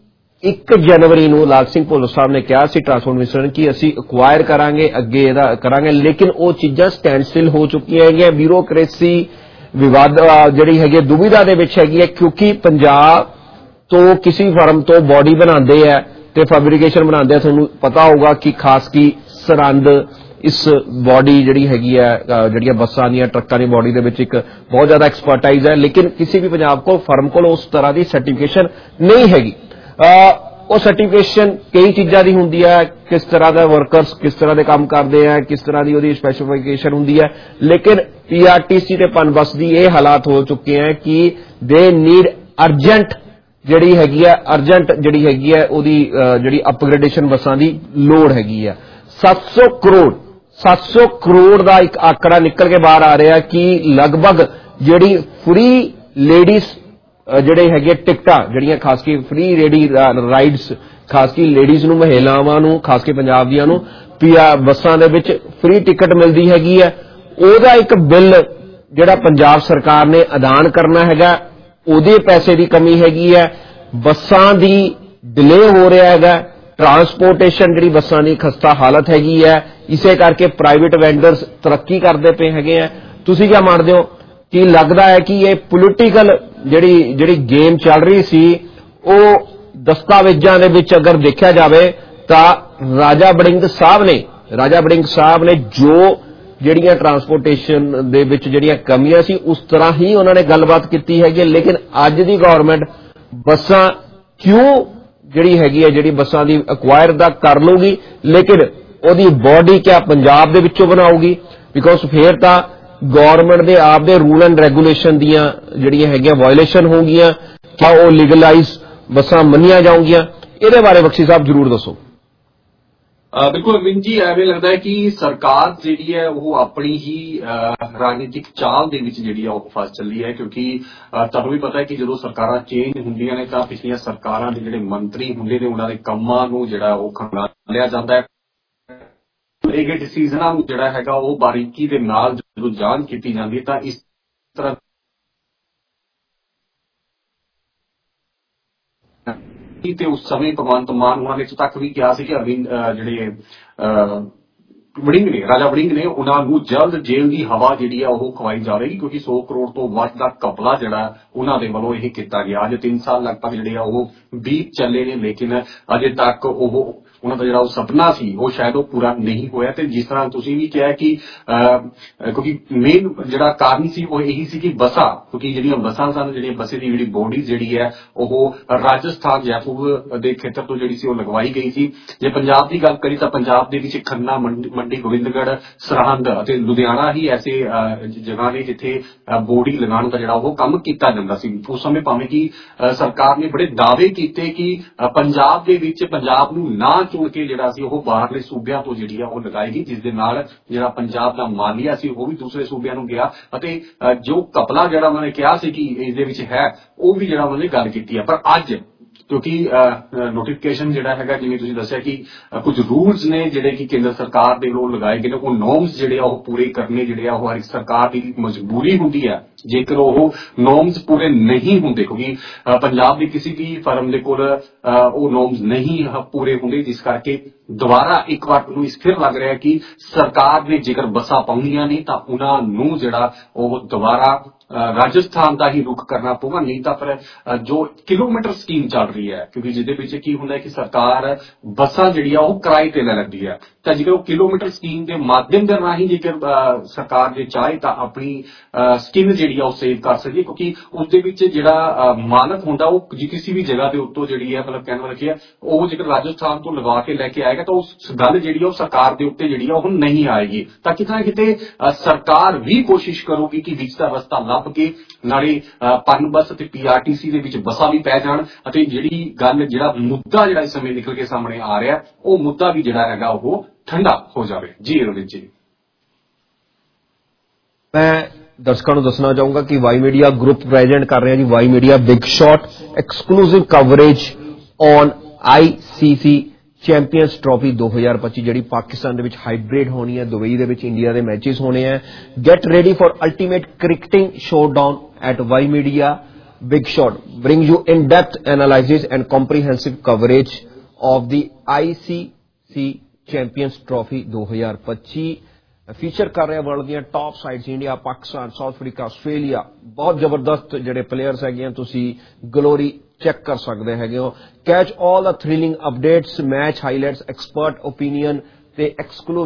एक जनवरी ਨੂੰ ਲਾਲ ਸਿੰਘ ਭੁੱਲਰ ਸਾਹਿਬ ਨੇ ਕਿਹਾ ਸੀ ਟਰਾਂਸਪੋਰਟ ਮਿਨਿਸਟਰ ਕਿ ਅਸੀਂ ਐਕਵਾਇਰ ਕਰਾਂਗੇ, ਅੱਗੇ ਇਹਦਾ ਕਰਾਂਗੇ, ਲੇਕਿਨ ਉਹ ਚੀਜ਼ਾਂ ਸਟੈਂਡ ਸਟਿਲ ਹੋ ਚੁੱਕੀਆਂ ਹੈਗੀਆਂ। ਬਿਊਰੋਕ੍ਰੇਸੀ ਵਿਵਾਦ ਜਿਹੜੀ ਹੈਗੀ ਦੁਬਿਧਾ ਦੇ ਵਿੱਚ ਹੈਗੀ ਹੈ, ਕਿਉਂਕਿ ਪੰਜਾਬ ਤੋਂ ਕਿਸੇ ਫਰਮ ਤੋਂ ਬੋਡੀ ਬਣਾਉਂਦੇ ਹੈ ਤੇ ਫੈਬਰੀਕੇਸ਼ਨ ਬਣਾਉਂਦੇ ਆ। ਤੁਹਾਨੂੰ ਪਤਾ ਹੋਊਗਾ ਕਿ ਖਾਸ ਕੀ ਸਰਹੰਦ ਇਸ ਬੋਡੀ ਜਿਹੜੀ ਹੈਗੀ ਹੈ ਜਿਹੜੀਆਂ ਬੱਸਾਂ ਦੀਆਂ ਟਰੱਕਾਂ ਦੀ ਬੋਡੀ ਦੇ ਵਿੱਚ ਇੱਕ ਬਹੁਤ ਜ਼ਿਆਦਾ ਐਕਸਪਰਟਾਈਜ਼ ਹੈ, ਲੇਕਿਨ ਕਿਸੇ ਵੀ ਪੰਜਾਬ ਕੋਲ ਫਰਮ ਕੋਲ ਉਸ ਤਰ੍ਹਾਂ ਦੀ ਸਰਟੀਫਿਕੇਸ਼ਨ ਨਹੀਂ ਹੈਗੀ। ਉਹ ਸਰਟੀਫਿਕੇਸ਼ਨ ਕਈ ਚੀਜ਼ਾਂ ਦੀ ਹੁੰਦੀ ਹੈ, ਕਿਸ ਤਰ੍ਹਾਂ ਦਾ ਵਰਕਰਸ ਕਿਸ ਤਰ੍ਹਾਂ ਦੇ ਕੰਮ ਕਰਦੇ ਆ, ਕਿਸ ਤਰ੍ਹਾਂ ਦੀ ਉਹਦੀ ਸਪੈਸੀਫਿਕੇਸ਼ਨ ਹੁੰਦੀ ਹੈ। ਲੇਕਿਨ ਪੀਆਰਟੀਸੀ ਤੇ ਪਨਬਸ ਦੀ ਇਹ ਹਾਲਾਤ ਹੋ ਚੁੱਕੇ ਹੈ ਕਿ ਦੇ ਨੀਡ ਅਰਜੈਂਟ ਜਿਹੜੀ ਹੈਗੀ ਹੈ ਅਰਜੈਂਟ ਜਿਹੜੀ ਹੈਗੀ ਹੈ ਉਹਦੀ ਜਿਹੜੀ ਅਪਗ੍ਰੇਡੇਸ਼ਨ ਬੱਸਾਂ ਦੀ ਲੋੜ ਹੈਗੀ ਹੈ। ਸੱਤ ਸੌ ਕਰੋੜ ਸੱਤ ਸੌ ਕਰੋੜ ਦਾ ਇੱਕ ਆંકੜਾ ਨਿਕਲ ਕੇ ਬਾਹਰ ਆ ਰਿਹਾ ਕਿ ਲਗਭਗ ਜਿਹੜੀ ਫ੍ਰੀ ਲੇਡੀਜ਼ ਜਿਹੜੇ ਹੈਗੇ ਟਿਕਟਾਂ ਜਿਹੜੀਆਂ ਖਾਸ ਕੀ ਫ੍ਰੀ ਰੇਡੀ ਰਾਈਡਸ ਖਾਸ ਕੀ ਲੇਡੀਜ਼ ਨੂੰ ਮਹਿਲਾਵਾਂ ਨੂੰ ਖਾਸ ਕੀ ਪੰਜਾਬ ਦੀਆਂ ਨੂੰ ਬੱਸਾਂ ਦੇ ਵਿੱਚ ਫ੍ਰੀ ਟਿਕਟ ਮਿਲਦੀ ਹੈਗੀ ਹੈ, ਉਹਦਾ ਇੱਕ ਬਿੱਲ ਜਿਹੜਾ ਪੰਜਾਬ ਸਰਕਾਰ ਨੇ ਅਦਾਨ ਕਰਨਾ ਹੈਗਾ, ਉਹਦੇ ਪੈਸੇ ਦੀ ਕਮੀ ਹੈਗੀ ਹੈ। ਬੱਸਾਂ ਦੀ ਡਿਲੇ ਹੋ ਰਿਹਾ ਹੈਗਾ, ट्रांसपोर्टेशन जी बसा की खस्ता हालत हैगी है, इसे करके प्राइवेट वेंडर्स तरक्की करते पे है। तुसी क्या मानते हो कि लगता है कि ये पोलिटिकल जिहड़ी जिहड़ी गेम चल रही सी वो दस्तावेजां दे विच अगर देखा जाए तो राजा वड़िंग साहब ने राजा वड़िंग साहब ने जो जिहड़ियां ट्रांसपोर्टेशन दे विच जिहड़ियां कमियां सी उस तरह ही उन्होंने गलबात की है। लेकिन अज दी गवर्नमेंट बसां क्यों जिहड़ी हैगी है जिहड़ी बसां दी एक्वायर दा कर लूगी, लेकिन ओदी बॉडी क्या पंजाब दे विचों बनाऊगी, बिकॉज फिर तां गवर्नमेंट दे आप दे रूल एंड रेगुलेशन दियां जिहड़ियां हैगियां वायलेशन होंगियां, क्या वो लीगलाइज बसां मन्नियां जाऊंगियां? इहदे बारे बख्शी साहब जरूर दसो। बिल्कुल अरविंद जी, एवें लगता है कि सरकार जिहड़ी है वो अपनी ही राजनीतिक चाल दे विच जिहड़ी है वो फस चली है, क्योंकि तुहानूं भी पता है कि जदों सरकारां चेंज हुंदियां ने तां पिछलियां सरकारां दे जिहड़े मंत्री हुंदे ने उन्हां दे कंमां नूं जिहड़ा वो खंगालिया जांदा है। ਇਹ ਡਿਸੀਜਨਾਂ ਨੂੰ ਜਿਹੜਾ ਹੈਗਾ ਉਹ ਬਾਰੀਕੀ ਦੇ ਨਾਲ ਜਦੋਂ ਜਾਂਚ ਕੀਤੀ ਜਾਂਦੀ ਤਾਂ ਇਸ ਤਰ੍ਹਾਂ ਤੇ ਉਸ ਸਮੇਂ ਭਗਵੰਤ ਮਾਨ ਉਹਨਾਂ ਨੇ ਇੱਥੋਂ ਤੱਕ ਵੀ ਕਿਹਾ ਸੀ ਕਿ ਅਰਵਿੰਦ ਜਿਹੜੇ ਵੜਿੰਗ ਨੇ ਰਾਜਾ ਵੜਿੰਗ ਨੇ ਉਹਨਾਂ ਨੂੰ ਜਲਦ ਜੇਲ੍ਹ ਦੀ ਹਵਾ ਜਿਹੜੀ ਆ ਉਹ ਖਵਾਈ ਜਾਵੇਗੀ ਕਿਉਂਕਿ ਸੌ ਕਰੋੜ ਤੋਂ ਵੱਧ ਦਾ ਘਪਲਾ ਜਿਹੜਾ ਉਹਨਾਂ ਦੇ ਵੱਲੋਂ ਇਹ ਕੀਤਾ ਗਿਆ। ਅੱਜ ਤਿੰਨ ਸਾਲ ਲਗਭਗ ਜਿਹੜੇ ਆ ਉਹ ਬੀਤ ਚੱਲੇ ਨੇ, ਲੇਕਿਨ ਅਜੇ ਤੱਕ ਉਹ ਉਹਨਾਂ ਦਾ ਜਿਹੜਾ ਉਹ ਸੁਪਨਾ ਸੀ ਉਹ ਸ਼ਾਇਦ ਉਹ ਪੂਰਾ ਨਹੀਂ ਹੋਇਆ। ਤੇ ਜਿਸ ਤਰ੍ਹਾਂ ਤੁਸੀਂ ਵੀ ਕਿਹਾ ਕਿ ਕਿਉਂਕਿ ਮੇਨ ਜਿਹੜਾ ਕਾਰਨ ਸੀ ਉਹ ਇਹੀ ਸੀ ਕਿ ਬੱਸਾਂ, ਕਿਉਂਕਿ ਜਿਹੜੀਆਂ ਬੱਸਾਂ ਸਨ, ਜਿਹੜੀਆਂ ਬੱਸੇ ਦੀ ਜਿਹੜੀ ਬੋਡੀ ਜਿਹੜੀ ਹੈ ਉਹ ਰਾਜਸਥਾਨ ਜੈਪੁਰ ਦੇ ਖੇਤਰ ਤੋਂ ਜਿਹੜੀ ਸੀ ਉਹ ਲਗਵਾਈ ਗਈ ਸੀ। ਜੇ ਪੰਜਾਬ ਦੀ ਗੱਲ ਕਰੀ ਤਾਂ ਪੰਜਾਬ ਦੇ ਵਿੱਚ ਖੰਨਾ, ਮੰਡੀ ਗੋਬਿੰਦਗੜ੍ਹ, ਸਰਹੰਦ ਅਤੇ ਲੁਧਿਆਣਾ ਹੀ ਐਸੇ ਜਗ੍ਹਾ ਨੇ ਜਿੱਥੇ ਬੋਡੀ ਲਗਾਉਣ ਦਾ ਜਿਹੜਾ ਉਹ ਕੰਮ ਕੀਤਾ ਜਾਂਦਾ ਸੀ। ਉਸ ਸਮੇਂ ਭਾਵੇਂ ਕਿ ਸਰਕਾਰ ਨੇ ਬੜੇ ਦਾਅਵੇ ਕੀਤੇ ਕਿ ਪੰਜਾਬ ਦੇ ਵਿੱਚ ਪੰਜਾਬ ਨੂੰ ਨਾ ਚੁਣ ਕੇ ਜਿਹੜਾ ਸੀ ਉਹ ਬਾਹਰਲੇ ਸੂਬਿਆਂ ਤੋਂ ਜਿਹੜੀ ਆ ਉਹ ਲਗਾਏਗੀ, ਜਿਸ ਦੇ ਨਾਲ ਜਿਹੜਾ ਪੰਜਾਬ ਦਾ ਮਾਲੀਆ ਸੀ ਉਹ ਵੀ ਦੂਸਰੇ ਸੂਬਿਆਂ ਨੂੰ ਗਿਆ ਅਤੇ ਜੋ ਘਪਲਾ ਜਿਹੜਾ ਉਹਨਾਂ ਨੇ ਕਿਹਾ ਸੀ ਕਿ ਇਸ ਦੇ ਵਿੱਚ ਹੈ ਉਹ ਵੀ ਜਿਹੜਾ ਉਹਨਾਂ ਨੇ ਗੱਲ ਕੀਤੀ ਹੈ। ਪਰ ਅੱਜ ਕਿਉਂਕਿ ਨੋਟੀਫਿਕੇਸ਼ਨ ਜਿਹੜਾ ਹੈਗਾ, ਜਿਵੇਂ ਤੁਸੀਂ ਦੱਸਿਆ ਕਿ ਕੁਝ ਰੂਲਸ ਨੇ ਜਿਹੜੇ ਕਿ ਕੇਂਦਰ ਸਰਕਾਰ ਦੇ ਵੱਲੋਂ ਲਗਾਏ ਗਏ ਨੇ, ਉਹ ਨੋਰਮਸ ਜਿਹੜੇ ਆ ਉਹ ਪੂਰੇ ਕਰਨੇ ਜਿਹੜੇ ਆ ਉਹ ਹਰ ਇੱਕ ਸਰਕਾਰ ਦੀ ਮਜਬੂਰੀ ਹੁੰਦੀ ਹੈ। ਜੇਕਰ ਉਹ ਨੋਰਮਸ ਪੂਰੇ ਨਹੀਂ ਹੁੰਦੇ, ਕਿਉਂਕਿ ਪੰਜਾਬ ਦੀ ਕਿਸੇ ਵੀ ਫਰਮ ਦੇ ਕੋਲ ਉਹ ਨੋਰਮਸ ਨਹੀਂ ਪੂਰੇ ਹੁੰਦੇ, ਜਿਸ ਕਰਕੇ ਦੁਬਾਰਾ ਇੱਕ ਵਾਰ ਨੂੰ ਇਸ ਫਿਰ ਲੱਗ ਰਿਹਾ ਕਿ ਸਰਕਾਰ ਨੇ ਜੇਕਰ ਬੱਸਾਂ ਪਾਉਣੀਆਂ ਨਹੀਂ ਤਾਂ ਉਹਨਾਂ ਨੂੰ ਜਿਹੜਾ ਉਹ ਦੁਬਾਰਾ ਰਾਜਸਥਾਨ ਦਾ ਹੀ ਰੁਖ ਕਰਨਾ ਪਊਗਾ। ਨਹੀਂ ਤਾਂ ਫਿਰ ਜੋ ਕਿਲੋਮੀਟਰ ਸਕੀਮ ਚੱਲ ਰਹੀ ਹੈ, ਕਿਉਂਕਿ ਜਿਹਦੇ ਵਿੱਚ ਕੀ ਹੁੰਦਾ ਹੈ ਕਿ ਸਰਕਾਰ ਬੱਸਾਂ ਜਿਹੜੀ ਆ ਉਹ ਕਿਰਾਏ ਤੇ ਲੈ ਲੈਂਦੀ ਹੈ, ਤਾਂ ਜੇਕਰ ਉਹ ਕਿਲੋਮੀਟਰ ਸਕੀਮ ਦੇ ਮਾਧਿਅਮ ਦੇ ਰਾਹੀਂ ਜੇਕਰ ਸਰਕਾਰ ਜੇ ਚਾਹੇ ਤਾਂ ਆਪਣੀ ਸਕਿਨ ਜਿਹੜੀ ਆ ਉਹ ਸੇਵ ਕਰ ਸਕਦੀ, ਕਿਉਂਕਿ ਉਸਦੇ ਵਿੱਚ ਜਿਹੜਾ ਮਾਲਕ ਹੁੰਦਾ ਉਹ ਕਿਸੇ ਵੀ ਜਗ੍ਹਾ ਦੇ ਉੱਤੋਂ ਜਿਹੜੀ ਹੈ ਮਤਲਬ ਕਹਿਣ ਵਾਲਾ ਕੀ ਹੈ ਉਹ ਜੇਕਰ ਰਾਜਸਥਾਨ ਤੋਂ ਲਗਾ ਕੇ ਲੈ ਕੇ ਆਏਗਾ ਤਾਂ ਉਸ ਗੱਲ ਜਿਹੜੀ ਆ ਉਹ ਸਰਕਾਰ ਦੇ ਉੱਤੇ ਜਿਹੜੀ ਆ ਉਹ ਨਹੀਂ ਆਏਗੀ। ਤਾਂ ਕਿਤੇ ਨਾ ਕਿਤੇ ਸਰਕਾਰ ਵੀ ਕੋਸ਼ਿਸ਼ ਕਰੂਗੀ ਕਿ ਵਿੱਚ ਦਾ ਰਸਤਾ ਲੱਭ ਕੇ ਨਾਲੇ ਪਨ ਬੱਸ ਅਤੇ ਪੀਆਰਟੀਸੀ ਦੇ ਵਿੱਚ ਬੱਸਾਂ ਵੀ ਪੈ ਜਾਣ ਅਤੇ ਜਿਹੜੀ ਗੱਲ ਜਿਹੜਾ ਮੁੱਦਾ ਜਿਹੜਾ ਇਸ ਸਮੇਂ ਨਿਕਲ ਕੇ ਸਾਹਮਣੇ ਆ ਰਿਹਾ ਉਹ ਮੁੱਦਾ ਵੀ ਜਿਹੜਾ ਹੈਗਾ ਉਹ ਠੰਡਾ ਹੋ ਜਾਵੇ। ਜੀ ਰਵਿੰਦਰ ਜੀ, ਮੈਂ ਦਰਸ਼ਕਾਂ ਨੂੰ ਦੱਸਣਾ ਚਾਹੂੰਗਾ ਕਿ ਵਾਈ ਮੀਡੀਆ ਗਰੁੱਪ ਪ੍ਰੈਜ਼ੈਂਟ ਕਰ ਰਿਹਾ ਜੀ Y media big shot exclusive coverage on ICC champions trophy ਦੋ ਹਜ਼ਾਰ ਪੱਚੀ ਜਿਹੜੀ ਪਾਕਿਸਤਾਨ ਦੇ ਵਿੱਚ ਹਾਈਬ੍ਰਿਡ ਹੋਣੀ ਹੈ, ਦੁਬਈ ਦੇ ਵਿੱਚ ਇੰਡੀਆ ਦੇ ਮੈਚਸ ਹੋਣੇ ਹੈ। Get ready for ultimate cricketing showdown at Y media Big Shot, bring you in-depth analysis and comprehensive coverage of the I C C Champions Trophy ਦੋ ਹਜ਼ਾਰ ਪੱਚੀ। ਫੀਚਰ ਕਰ ਰਿਹਾ ਵਰਲਡ ਦੀਆਂ top sides, India, Pakistan, South Africa, Australia. ਬਹੁਤ ਜ਼ਬਰਦਸਤ ਜਿਹੜੇ players ਹੈਗੇ ਆ, ਤੁਸੀਂ ਗਲੋਰੀ ਚੈੱਕ ਕਰ ਸਕਦੇ ਹੈਗੇ ਹੋ। Catch all the thrilling updates, match highlights, expert opinion ਤੇ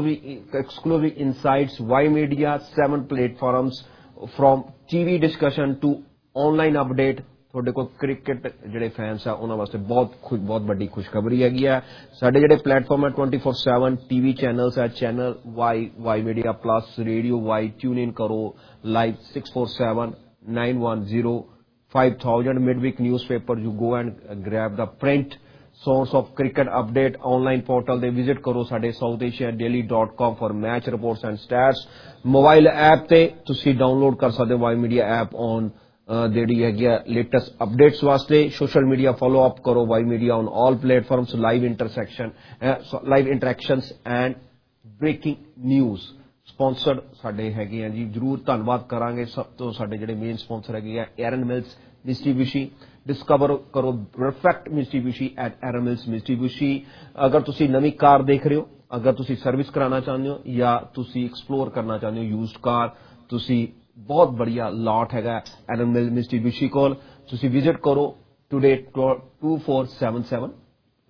exclusive insights. Y media seven platforms from TV discussion to online update. ਤੁਹਾਡੇ ਕੋਲ ਕ੍ਰਿਕਟ ਜਿਹੜੇ ਫੈਨਸ ਆ ਉਹਨਾਂ ਵਾਸਤੇ ਬਹੁਤ ਬਹੁਤ ਵੱਡੀ ਖੁਸ਼ਖਬਰੀ ਹੈਗੀ ਆ। ਸਾਡੇ ਜਿਹੜੇ ਪਲੇਟਫਾਰਮ ਹੈ twenty four seven TV channels ਹੈ, channel Y, Y media plus, radio Y, tune in ਕਰੋ live six four seven nine one zero five thousand midweek newspaper. You go and grab the print source of cricket update online portal ਦੇ visit ਕਰੋ ਸਾਡੇ South Asia daily dot com for match reports and stats. Mobile app ਤੇ ਤੁਸੀਂ download ਕਰ ਸਕਦੇ ਹੋ Y media app on ਜਿਹੜੀ ਹੈਗੀ ਆ ਲੇਟੈਸਟ ਅਪਡੇਟਸ ਵਾਸਤੇ। ਸੋਸ਼ਲ ਮੀਡੀਆ ਫੋਲੋ ਅਪ ਕਰੋ Y media on all platforms. Live intersection live interactions and breaking news sponsored ਸਾਡੇ ਹੈਗੇ ਆ ਜੀ। ਜ਼ਰੂਰ ਧੰਨਵਾਦ ਕਰਾਂਗੇ ਸਭ ਤੋਂ ਸਾਡੇ ਜਿਹੜੇ ਮੇਨ ਸਪਾਂਸਰ ਹੈਗੇ ਆ ਐਰਨ ਮਿਲਸ ਮਿਸਟੀਬਿਊਸ਼ੀ। डिस्कवर करो perfect Mitsubishi at Erin Mills Mitsubishi. अगर तुसी नवी कार देख रहे हो, अगर तुसी सर्विस कराना चाहते हो या तुसी एक्सप्लोर करना चाहते हो यूज्ड कार, तुसी बहुत बढ़िया लॉट हैगा एरन मिल मिस्टीबिशी कोल। तुसी विजिट करो today two four seven seven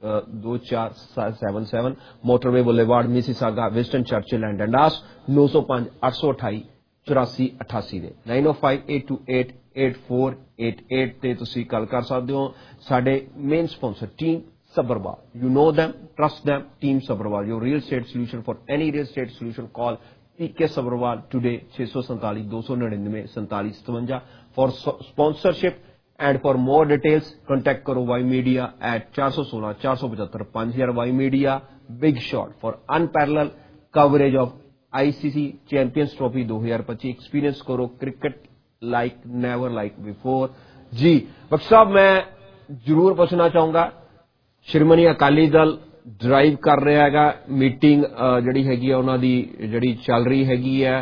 दो चार seven seven motorway boulevard Mississauga western Churchill and Dundas नौ सौ पांच अठ सौ अठाई चौरासी अठासी ਦੇ नाइन ओ five eight two eight eight four eight eight ਤੇ ਤੁਸੀਂ ਕਾਲ ਕਰ ਸਕਦੇ ਹੋ। ਸਾਡੇ main sponsor team Sabharwal, you know them, trust them, team Sabharwal, your real estate solution for any real estate solution. Call P K Sabharwal today six four seven seven two nine nine forty-seven seventy-seven for sponsorship and for more details contact karo Y Media at four one six four seven five zero five zero। Y Media Big Shot for unparalleled coverage of I C C Champions Trophy ਦੋ ਹਜ਼ਾਰ ਪੱਚੀ। Experience करो cricket like never like before। जी बख्श साहब, मैं जरूर पूछना चाहूंगा, Shiromani Akali Dal drive ਕਰ ਰਿਹਾ ਹੈਗਾ ਮੀਟਿੰਗ ਜਿਹੜੀ ਹੈਗੀ ਆ ਉਹਨਾਂ ਦੀ ਜਿਹੜੀ ਚੱਲ ਰਹੀ ਹੈਗੀ ਹੈ,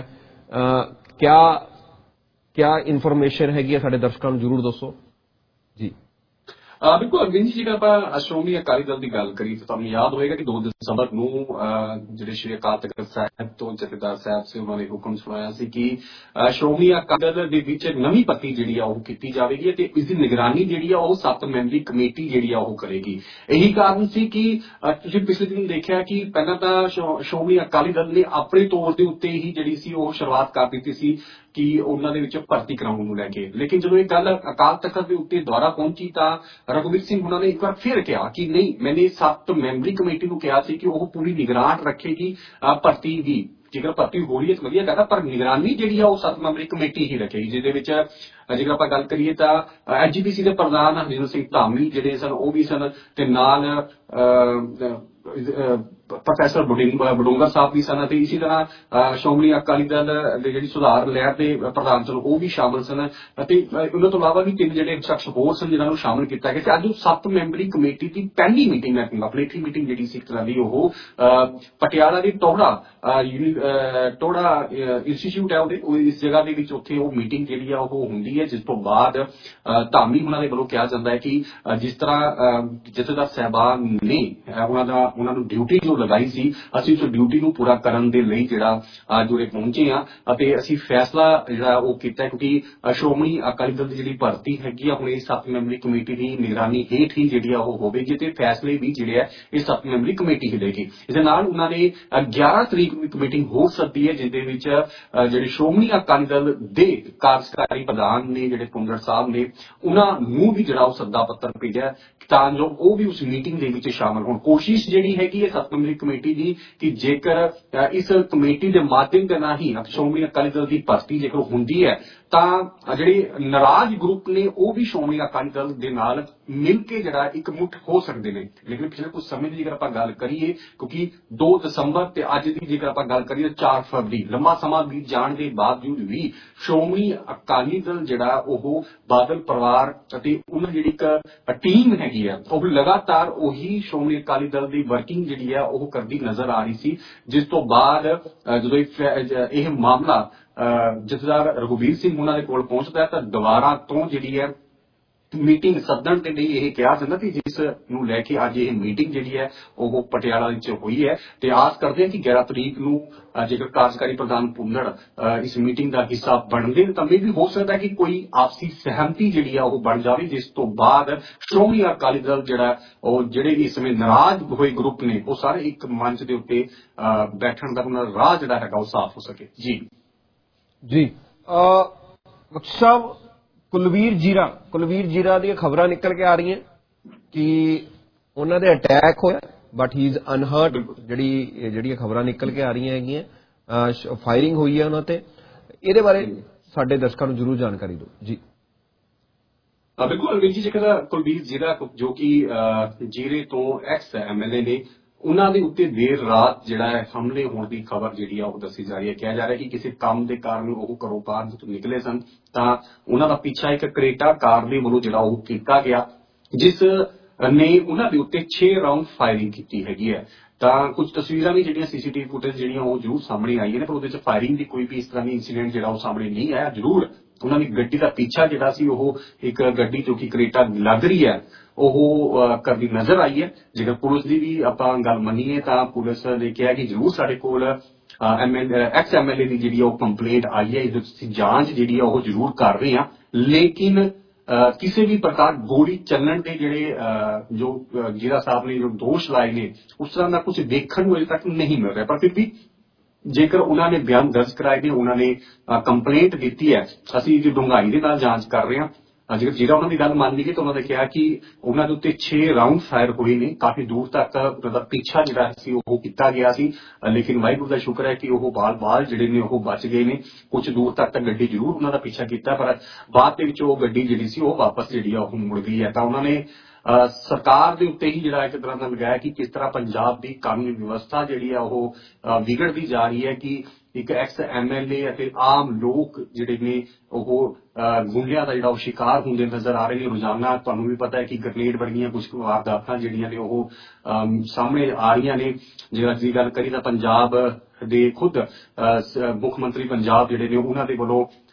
ਕਿਆ ਕਿਆ ਇਨਫੋਰਮੇਸ਼ਨ ਹੈਗੀ ਹੈ ਸਾਡੇ ਦਰਸ਼ਕਾਂ ਨੂੰ ਜਰੂਰ ਦੱਸੋ ਜੀ। ਬਿਲਕੁਲ ਅਰਵਿੰਦ ਜੀ, ਜੇਕਰ ਆਪਾਂ ਸ਼੍ਰੋਮਣੀ ਅਕਾਲੀ ਦਲ ਦੀ ਗੱਲ ਕਰੀਏ ਤਾਂ ਤੁਹਾਨੂੰ ਯਾਦ ਹੋਏਗਾ ਕਿ ਦੋ ਦਸੰਬਰ ਨੂੰ ਜਿਹੜੇ ਸ਼੍ਰੀ ਅਕਾਲ ਤਖਤ ਸਾਹਿਬ ਤੋਂ ਜਥੇਦਾਰ ਸਾਹਿਬ ਸੀ ਉਹਨਾਂ ਨੇ ਹੁਕਮ ਸੁਣਾਇਆ ਸੀ ਕਿ ਸ਼੍ਰੋਮਣੀ ਅਕਾਲੀ ਦਲ ਦੇ ਵਿੱਚ ਨਵੀਂ ਭਰਤੀ ਜਿਹੜੀ ਆ ਉਹ ਕੀਤੀ ਜਾਵੇਗੀ ਅਤੇ ਇਸ ਦੀ ਨਿਗਰਾਨੀ ਜਿਹੜੀ ਆ ਉਹ ਸੱਤ ਮੈਂਬਰੀ ਕਮੇਟੀ ਜਿਹੜੀ ਆ ਉਹ ਕਰੇਗੀ। ਇਹੀ ਕਾਰਨ ਸੀ ਕਿ ਤੁਸੀਂ ਪਿਛਲੇ ਦਿਨ ਦੇਖਿਆ ਕਿ ਪਹਿਲਾਂ ਤਾਂ ਸ਼੍ਰੋਮਣੀ ਅਕਾਲੀ ਦਲ ਨੇ ਆਪਣੇ ਤੌਰ ਦੇ ਉੱਤੇ ਹੀ ਜਿਹੜੀ ਸੀ ਉਹ ਸ਼ੁਰੂਆਤ ਕਰ ਦਿੱਤੀ ਸੀ ਕਿ ਉਹਨਾਂ ਦੇ ਵਿੱਚ ਭਰਤੀ ਕਰਾਉਣ ਨੂੰ ਲੈ ਕੇ, ਲੇਕਿਨ ਜਦੋਂ ਇਹ ਗੱਲ ਅਕਾਲ ਤਖਤ ਦੇ ਉੱਤੇ ਦੁਆਰਾ ਪਹੁੰਚੀ ਤਾਂ ਰਘੁਵੀਰ ਸਿੰਘ ਉਹਨਾਂ ਨੇ ਇੱਕ ਵਾਰ ਫਿਰ ਕਿਹਾ ਕਿ ਨਹੀਂ, ਮੈਨੇ ਸੱਤ ਮੈਂਬਰੀ ਕਮੇਟੀ ਨੂੰ ਕਿਹਾ ਸੀ ਕਿ ਉਹ ਪੂਰੀ ਨਿਗਰਾਨ ਰੱਖੇਗੀ ਭਰਤੀ ਦੀ, ਜੇਕਰ ਭਰਤੀ ਹੋ ਰਹੀ ਹੈ ਤਾਂ ਵਧੀਆ ਗੱਲ ਹੈ, ਪਰ ਨਿਗਰਾਨੀ ਜਿਹੜੀ ਆ ਉਹ ਸੱਤ ਮੈਂਬਰੀ ਕਮੇਟੀ ਹੀ ਰੱਖੇਗੀ, ਜਿਹਦੇ ਵਿੱਚ ਜੇਕਰ ਆਪਾਂ ਗੱਲ ਕਰੀਏ ਤਾਂ ਐਚਜੀਪੀਸੀ ਦੇ ਪ੍ਰਧਾਨ ਹਰਜਿੰਦਰ ਸਿੰਘ ਧਾਮੀ ਜਿਹੜੇ ਸਨ ਉਹ ਵੀ ਸਨ ਤੇ ਨਾਲ ਪ੍ਰੋਫੈਸਰ ਬਡੂੰਗਰ ਸਾਹਿਬ ਵੀ ਸਨ ਅਤੇ ਇਸੇ ਤਰ੍ਹਾਂ ਸ਼੍ਰੋਮਣੀ ਅਕਾਲੀ ਦਲ ਦੇ ਜਿਹੜੀ ਸੁਧਾਰ ਲਹਿਰ ਦੇ ਪ੍ਰਧਾਨ ਸਨ ਉਹ ਵੀ ਸ਼ਾਮਲ ਸਨ ਅਤੇ ਉਹਨਾਂ ਤੋਂ ਇਲਾਵਾ ਵੀ ਤਿੰਨ ਜਿਹੜੇ ਸ਼ਖਸ ਹੋਰ ਸਨ ਜਿਨ੍ਹਾਂ ਨੂੰ ਸ਼ਾਮਲ ਕੀਤਾ ਗਿਆ ਤੇ ਅੱਜ ਉਹ ਸੱਤ ਮੈਂਬਰੀ ਕਮੇਟੀ ਦੀ ਪਹਿਲੀ ਮੀਟਿੰਗ ਮੈਂ ਕਹੂੰਗਾ ਪਲੇਟਰੀ ਮੀਟਿੰਗ ਜਿਹੜੀ ਸੀ ਇੱਕ ਤਰ੍ਹਾਂ ਦੀ ਉਹ ਪਟਿਆਲਾ ਦੀ ਟੋੜਾ ਟੋੜਾ ਇੰਸਟੀਚਿਊਟ ਹੈ ਉਹਦੇ ਇਸ ਜਗ੍ਹਾ ਦੇ ਵਿੱਚ ਉੱਥੇ ਉਹ ਮੀਟਿੰਗ ਜਿਹੜੀ ਆ ਉਹ ਹੁੰਦੀ ਹੈ, ਜਿਸ ਤੋਂ ਬਾਅਦ ਧਾਮੀ ਉਹਨਾਂ ਦੇ ਵੱਲੋਂ ਕਿਹਾ ਜਾਂਦਾ ਹੈ ਕਿ ਜਿਸ ਤਰ੍ਹਾਂ ਜਥੇਦਾਰ ਸਾਹਿਬਾਨ ਨੇ ਉਹਨਾਂ ਦਾ ਉਹਨਾਂ ਨੂੰ ਡਿਊਟੀ ਜੋ ਲਗਾਈ ਸੀ ਅਸੀਂ ਉਸ ਡਿਊਟੀ ਨੂੰ ਪੂਰਾ ਕਰਨ ਦੇ ਲਈ ਜਿਹੜਾ ਅੱਜ ਉਰੇ ਪਹੁੰਚੇ ਹਾਂ ਅਤੇ ਅਸੀਂ ਫੈਸਲਾ ਜਿਹੜਾ ਉਹ ਕੀਤਾ ਕਿਉਂਕਿ ਸ਼੍ਰੋਮਣੀ ਅਕਾਲੀ ਦਲ ਦੀ ਜਿਹੜੀ ਭਰਤੀ ਹੈਗੀ ਆ ਹੁਣ ਇਹ ਸੱਤ ਮੈਂਬਰੀ ਕਮੇਟੀ ਦੀ ਨਿਗਰਾਨੀ ਹੇਠ ਹੀ ਜਿਹੜੀ ਆ ਉਹ ਹੋਵੇਗੀ ਤੇ ਫੈਸਲੇ ਵੀ ਜਿਹੜੇ ਆ ਇਹ ਸੱਤ ਮੈਂਬਰੀ ਕਮੇਟੀ ਹੀ ਲਏਗੀ। ਇਸ ਦੇ ਨਾਲ ਉਹਨਾਂ ਨੇ ਗਿਆਰਾਂ ਤਰੀਕ ਨੂੰ ਇੱਕ ਮੀਟਿੰਗ ਹੋ ਸਕਦੀ ਹੈ ਜਿਹਦੇ ਵਿੱਚ ਜਿਹੜੇ ਸ਼੍ਰੋਮਣੀ ਅਕਾਲੀ ਦਲ ਦੇ ਕਾਰਜਕਾਰੀ ਪ੍ਰਧਾਨ ਨੇ ਜਿਹੜੇ ਪੁੰਗੜ ਸਾਹਿਬ ਨੇ ਉਹਨਾਂ ਨੂੰ ਵੀ ਜਿਹੜਾ ਉਹ ਸੱਦਾ ਪੱਤਰ ਭੇਜਿਆ ਤਾਂ ਜੋ ਉਹ ਵੀ ਉਸ ਮੀਟਿੰਗ ਦੇ ਵਿੱਚ ਸ਼ਾਮਲ ਹੋਣ। ਕੋਸ਼ਿਸ਼ ਜਿਹੜੀ ਹੈਗੀ ਹੈ ਸੱਤ ਮੈਂਬਰੀ ਕਮੇਟੀ ਦੀ ਕਿ ਜੇਕਰ ਇਸ ਕਮੇਟੀ ਦੇ ਮਾਧਿਅਮ ਦੇ ਨਾਲ ਹੀ ਸ਼੍ਰੋਮਣੀ ਅਕਾਲੀ ਦਲ ਦੀ ਭਰਤੀ ਜੇਕਰ ਹੁੰਦੀ ਹੈ ਤਾਂ ਜਿਹੜੇ ਨਾਰਾਜ਼ ਗਰੁੱਪ ਨੇ ਉਹ ਵੀ ਸ਼੍ਰੋਮਣੀ ਅਕਾਲੀ ਦਲ ਦੇ ਨਾਲ ਮਿਲ ਕੇ ਜਿਹੜਾ ਇੱਕ ਮੁੱਠ ਹੋ ਸਕਦੇ ਨੇ। ਲੇਕਿਨ ਪਿਛਲੇ ਕੁਝ ਸਮੇਂ ਦੀ ਜੇਕਰ ਆਪਾਂ ਗੱਲ ਕਰੀਏ ਕਿਉਂਕਿ ਦੋ ਦਸੰਬਰ ਤੇ ਅੱਜ ਦੀ ਜੇਕਰ ਆਪਾਂ ਗੱਲ ਕਰੀਏ ਚਾਰ ਫਰਵਰੀ ਲੰਮਾ ਸਮਾਂ ਬੀਤ ਜਾਣ ਦੇ ਬਾਵਜੂਦ ਵੀ ਸ਼੍ਰੋਮਣੀ ਅਕਾਲੀ ਦਲ ਜਿਹੜਾ ਉਹ ਬਾਦਲ ਪਰਿਵਾਰ ਅਤੇ ਉਹਨਾਂ ਜਿਹੜੀ ਇੱਕ ਟੀਮ ਹੈਗੀ ਆ ਉਹ ਲਗਾਤਾਰ ਉਹੀ ਸ਼੍ਰੋਮਣੀ ਅਕਾਲੀ ਦਲ ਦੀ ਵਰਕਿੰਗ ਜਿਹੜੀ ਆ ਉਹ ਕਰਦੀ ਨਜ਼ਰ ਆ ਰਹੀ ਸੀ, ਜਿਸ ਤੋਂ ਬਾਅਦ ਜਦੋਂ ਇਹ ਮਾਮਲਾ ਜਥੇਦਾਰ ਰਘੁਵੀਰ ਸਿੰਘ ਉਹਨਾਂ ਦੇ ਕੋਲ ਪਹੁੰਚਦਾ ਤਾਂ ਦੁਬਾਰਾ ਤੋਂ ਜਿਹੜੀ ਹੈ ਮੀਟਿੰਗ ਸੱਦਣ ਦੇ ਲਈ ਇਹ ਕਿਹਾ ਜਾਂਦਾ ਕਿ ਜਿਸ ਨੂੰ ਲੈ ਕੇ ਅੱਜ ਇਹ ਮੀਟਿੰਗ ਜਿਹੜੀ ਹੈ ਉਹ ਪਟਿਆਲਾ ਵਿੱਚ ਹੋਈ ਹੈ ਤੇ ਆਸ ਕਰਦੇ ਹਾਂ ਕਿ ਗਿਆਰਾਂ ਤਰੀਕ ਨੂੰ ਜੇਕਰ ਕਾਰਜਕਾਰੀ ਪ੍ਰਧਾਨ ਪੁੰਨੜ ਇਸ ਮੀਟਿੰਗ ਦਾ ਹਿੱਸਾ ਬਣਦੇ ਤਾਂ ਵੀ ਹੋ ਸਕਦਾ ਕਿ ਕੋਈ ਆਪਸੀ ਸਹਿਮਤੀ ਜਿਹੜੀ ਆ ਉਹ ਬਣ ਜਾਵੇ, ਜਿਸ ਤੋਂ ਬਾਅਦ ਸ਼੍ਰੋਮਣੀ ਅਕਾਲੀ ਦਲ ਜਿਹੜਾ ਉਹ ਜਿਹੜੇ ਇਸ ਸਮੇਂ ਨਾਰਾਜ਼ ਹੋਏ ਗਰੁੱਪ ਨੇ ਉਹ ਸਾਰੇ ਇੱਕ ਮੰਚ ਦੇ ਉੱਤੇ ਬੈਠਣ ਦਾ ਉਹਨਾਂ ਦਾ ਰਾਹ ਜਿਹੜਾ ਹੈਗਾ ਉਹ ਸਾਫ਼ ਹੋ ਸਕੇ। ਜੀ ਜੀ ਬਖਸ਼ ਸਾਹਿਬ, ਕੁਲਵੀਰ ਜੀਰਾ ਕੁਲਵੀਰ ਜੀਰਾ ਦੀਆਂ ਖਬਰਾਂ ਨਿਕਲ ਕੇ ਆ ਰਹੀਆਂ ਕਿ ਉਹਨਾਂ ਦੇ ਅਟੈਕ ਹੋਇਆ ਬਟ ਹੀ ਇਜ਼ ਅਨਹਰਟ, ਜਿਹੜੀ ਜਿਹੜੀਆਂ ਖਬਰਾਂ ਨਿਕਲ ਕੇ ਆ ਰਹੀਆਂ ਹੈਗੀਆਂ ਫਾਇਰਿੰਗ ਹੋਈ ਹੈ ਉਹਨਾਂ ਤੇ, ਇਹਦੇ ਬਾਰੇ ਸਾਡੇ ਦਰਸ਼ਕਾਂ ਨੂੰ ਜ਼ਰੂਰ ਜਾਣਕਾਰੀ ਦਿਓ ਜੀ। ਬਿਲਕੁਲ ਅਰਵਿੰਦ ਜੀ, ਜੇਕਰ ਕੁਲਵੀਰ ਜੀਰਾ ਜੋ ਕਿ ਜੀਰੇ ਤੋਂ ਐਕਸ ਐਮ ਐਲ ਏ ਨੇ ਉਹਨਾਂ ਦੇ ਉੱਤੇ ਦੇਰ ਰਾਤ ਜਿਹੜਾ ਹੈ ਹਮਲੇ ਹੋਣ ਦੀ ਖਬਰ ਜਿਹੜੀ ਆ ਉਹ ਦੱਸੀ ਜਾ ਰਹੀ ਹੈ। ਕਿਹਾ ਜਾ ਰਿਹਾ ਕਿ ਕਿਸੇ ਕੰਮ ਦੇ ਕਾਰਨ ਉਹ ਘਰੋਂ ਬਾਹਰ ਜਦੋਂ ਨਿਕਲੇ ਸਨ ਤਾਂ ਉਹਨਾਂ ਦਾ ਪਿੱਛਾ ਇੱਕ ਕਰੇਟਾ ਕਾਰ ਦੇ ਵੱਲੋਂ ਜਿਹੜਾ ਉਹ ਕੀਤਾ ਗਿਆ, ਜਿਸ ਨੇ ਉਹਨਾਂ ਦੇ ਉੱਤੇ ਛੇ ਰਾਉਂਡ ਫਾਇਰਿੰਗ ਕੀਤੀ ਹੈਗੀ ਹੈ। ਤਾਂ ਕੁਝ ਤਸਵੀਰਾਂ ਵੀ ਜਿਹੜੀਆਂ ਸੀਸੀਟੀਵੀ ਫੁਟੇਜ ਜਿਹੜੀਆਂ ਉਹ ਜ਼ਰੂਰ ਸਾਹਮਣੇ ਆਈਆਂ ਨੇ, ਪਰ ਉਹਦੇ ਚ ਫਾਇਰਿੰਗ ਦੀ ਕੋਈ ਵੀ ਇਸ ਤਰ੍ਹਾਂ ਦੀ ਇਨਸੀਡੈਂਟ ਜਿਹੜਾ ਉਹ ਸਾਹਮਣੇ ਨਹੀਂ ਆਇਆ। ਜ਼ਰੂਰ ਉਹਨਾਂ ਦੀ ਗੱਡੀ ਦਾ ਪਿੱਛਾ ਜਿਹੜਾ ਸੀ ਉਹ ਇੱਕ ਗੱਡੀ ਜੋ ਕਿ ਕਰੇਟਾ ਲੱਗ ਰਹੀ ਹੈ ਉਹ ਕਰਦੀ ਨਜ਼ਰ ਆਈ ਹੈ। ਜੇਕਰ ਪੁਲਿਸ ਦੀ ਵੀ ਆਪਾਂ ਗੱਲ ਮੰਨੀਏ ਤਾਂ ਪੁਲਿਸ ਨੇ ਕਿਹਾ ਕਿ ਜ਼ਰੂਰ ਸਾਡੇ ਕੋਲ ਐਕਸ ਐਮ ਐਲ ਏ ਦੀ ਜਿਹੜੀ ਉਹ ਕੰਪਲੇਂਟ ਆਈ ਹੈ, ਇਹਦੇ ਵਿੱਚ ਜਾਂਚ ਜਿਹੜੀ ਆ ਉਹ ਜ਼ਰੂਰ ਕਰ ਰਹੇ ਹਾਂ, ਲੇਕਿਨ ਕਿਸੇ ਵੀ ਪ੍ਰਕਾਰ ਗੋਲੀ ਚੱਲਣ ਦੇ ਜਿਹੜੇ ਜੋ ਜੀਰਾ ਸਾਹਿਬ ਨੇ ਜੋ ਦੋਸ਼ ਲਾਏ ਨੇ ਉਸ ਤਰ੍ਹਾਂ ਦਾ ਕੁਝ ਦੇਖਣ ਨੂੰ ਅਜੇ ਤੱਕ ਨਹੀਂ ਮਿਲ ਰਿਹਾ। ਪਰ ਫਿਰ ਵੀ ਜੇਕਰ ਉਹਨਾਂ ਨੇ ਬਿਆਨ ਦਰਜ ਕਰਾਏ ਨੇ, ਉਹਨਾਂ ਨੇ ਕੰਪਲੇਂਟ ਦਿੱਤੀ ਹੈ, ਅਸੀਂ ਜੀ ਡੂੰਘਾਈ ਦੇ ਨਾਲ ਜਾਂਚ ਕਰ ਰਹੇ ਹਾਂ। ਜੇਕਰ ਜੀਰਾ ਉਹਨਾਂ ਦੀ ਗੱਲ ਮੰਨ ਲਈਏ ਤਾਂ ਉਹਨਾਂ ਨੇ ਕਿਹਾ ਕਿ ਉਹਨਾਂ ਦੇ ਉੱਤੇ ਛੇ ਰਾਉਂਡ ਫਾਇਰ ਹੋਏ ਨੇ, ਕਾਫੀ ਦੂਰ ਤੱਕ ਉਹਨਾਂ ਦਾ ਪਿੱਛਾ ਜਿਹੜਾ ਸੀ ਉਹ ਕੀਤਾ ਗਿਆ ਸੀ, ਲੇਕਿਨ ਵਾਹਿਗੁਰੂ ਦਾ ਸ਼ੁਕਰ ਹੈ ਕਿ ਉਹ ਬਾਲ ਬਾਲ ਜਿਹੜੇ ਨੇ ਉਹ ਬਚ ਗਏ ਨੇ। ਕੁਝ ਦੂਰ ਤੱਕ ਤਾਂ ਗੱਡੀ ਜ਼ਰੂਰ ਉਹਨਾਂ ਦਾ ਪਿੱਛਾ ਕੀਤਾ ਪਰ ਬਾਅਦ ਦੇ ਵਿੱਚ ਉਹ ਗੱਡੀ ਜਿਹੜੀ ਸੀ ਉਹ ਵਾਪਸ ਜਿਹੜੀ ਆ ਉਹ ਮੁੜ ਗਈ ਹੈ। ਤਾਂ ਉਹਨਾਂ ਨੇ ਸਰਕਾਰ ਦੇ ਉੱਤੇ ਹੀ ਜਿਹੜਾ ਇੱਕ ਤਰ੍ਹਾਂ ਦਾ ਲਗਾਇਆ ਕਿ ਕਿਸ ਤਰ੍ਹਾਂ ਪੰਜਾਬ ਦੀ ਕਾਨੂੰਨੀ ਵਿਵਸਥਾ ਜਿਹੜੀ ਆ ਉਹ ਵਿਗੜਦੀ ਜਾ ਰਹੀ ਹੈ ਕਿ ਇੱਕ ਐਕਸ ਐਮ ਐਲ ਏ ਅਤੇ ਆਮ ਲੋਕ ਜਿਹੜੇ ਨੇ ਉਹ ਗੁੰਡਿਆਂ ਦਾ ਜਿਹੜਾ ਉਹ ਸ਼ਿਕਾਰ ਹੁੰਦੇ ਨਜ਼ਰ ਆ ਰਹੇ ਨੇ। ਰੋਜ਼ਾਨਾ ਤੁਹਾਨੂੰ ਵੀ ਪਤਾ ਹੈ ਕਿ ਗ੍ਰਨੇਡ ਵਰਗੀਆਂ ਕੁਝ ਵਾਰਦਾਤਾਂ ਜਿਹੜੀਆਂ ਨੇ ਉਹ ਸਾਹਮਣੇ ਆ ਰਹੀਆਂ ਨੇ। ਜੇ ਅੱਜ ਦੀ ਗੱਲ ਕਰੀ ਤਾਂ ਪੰਜਾਬ ਦੇ ਖੁਦ ਮੁੱਖ ਮੰਤਰੀ ਪੰਜਾਬ ਜਿਹੜੇ ਨੇ ਉਹਨਾਂ ਦੇ ਵੱਲੋਂ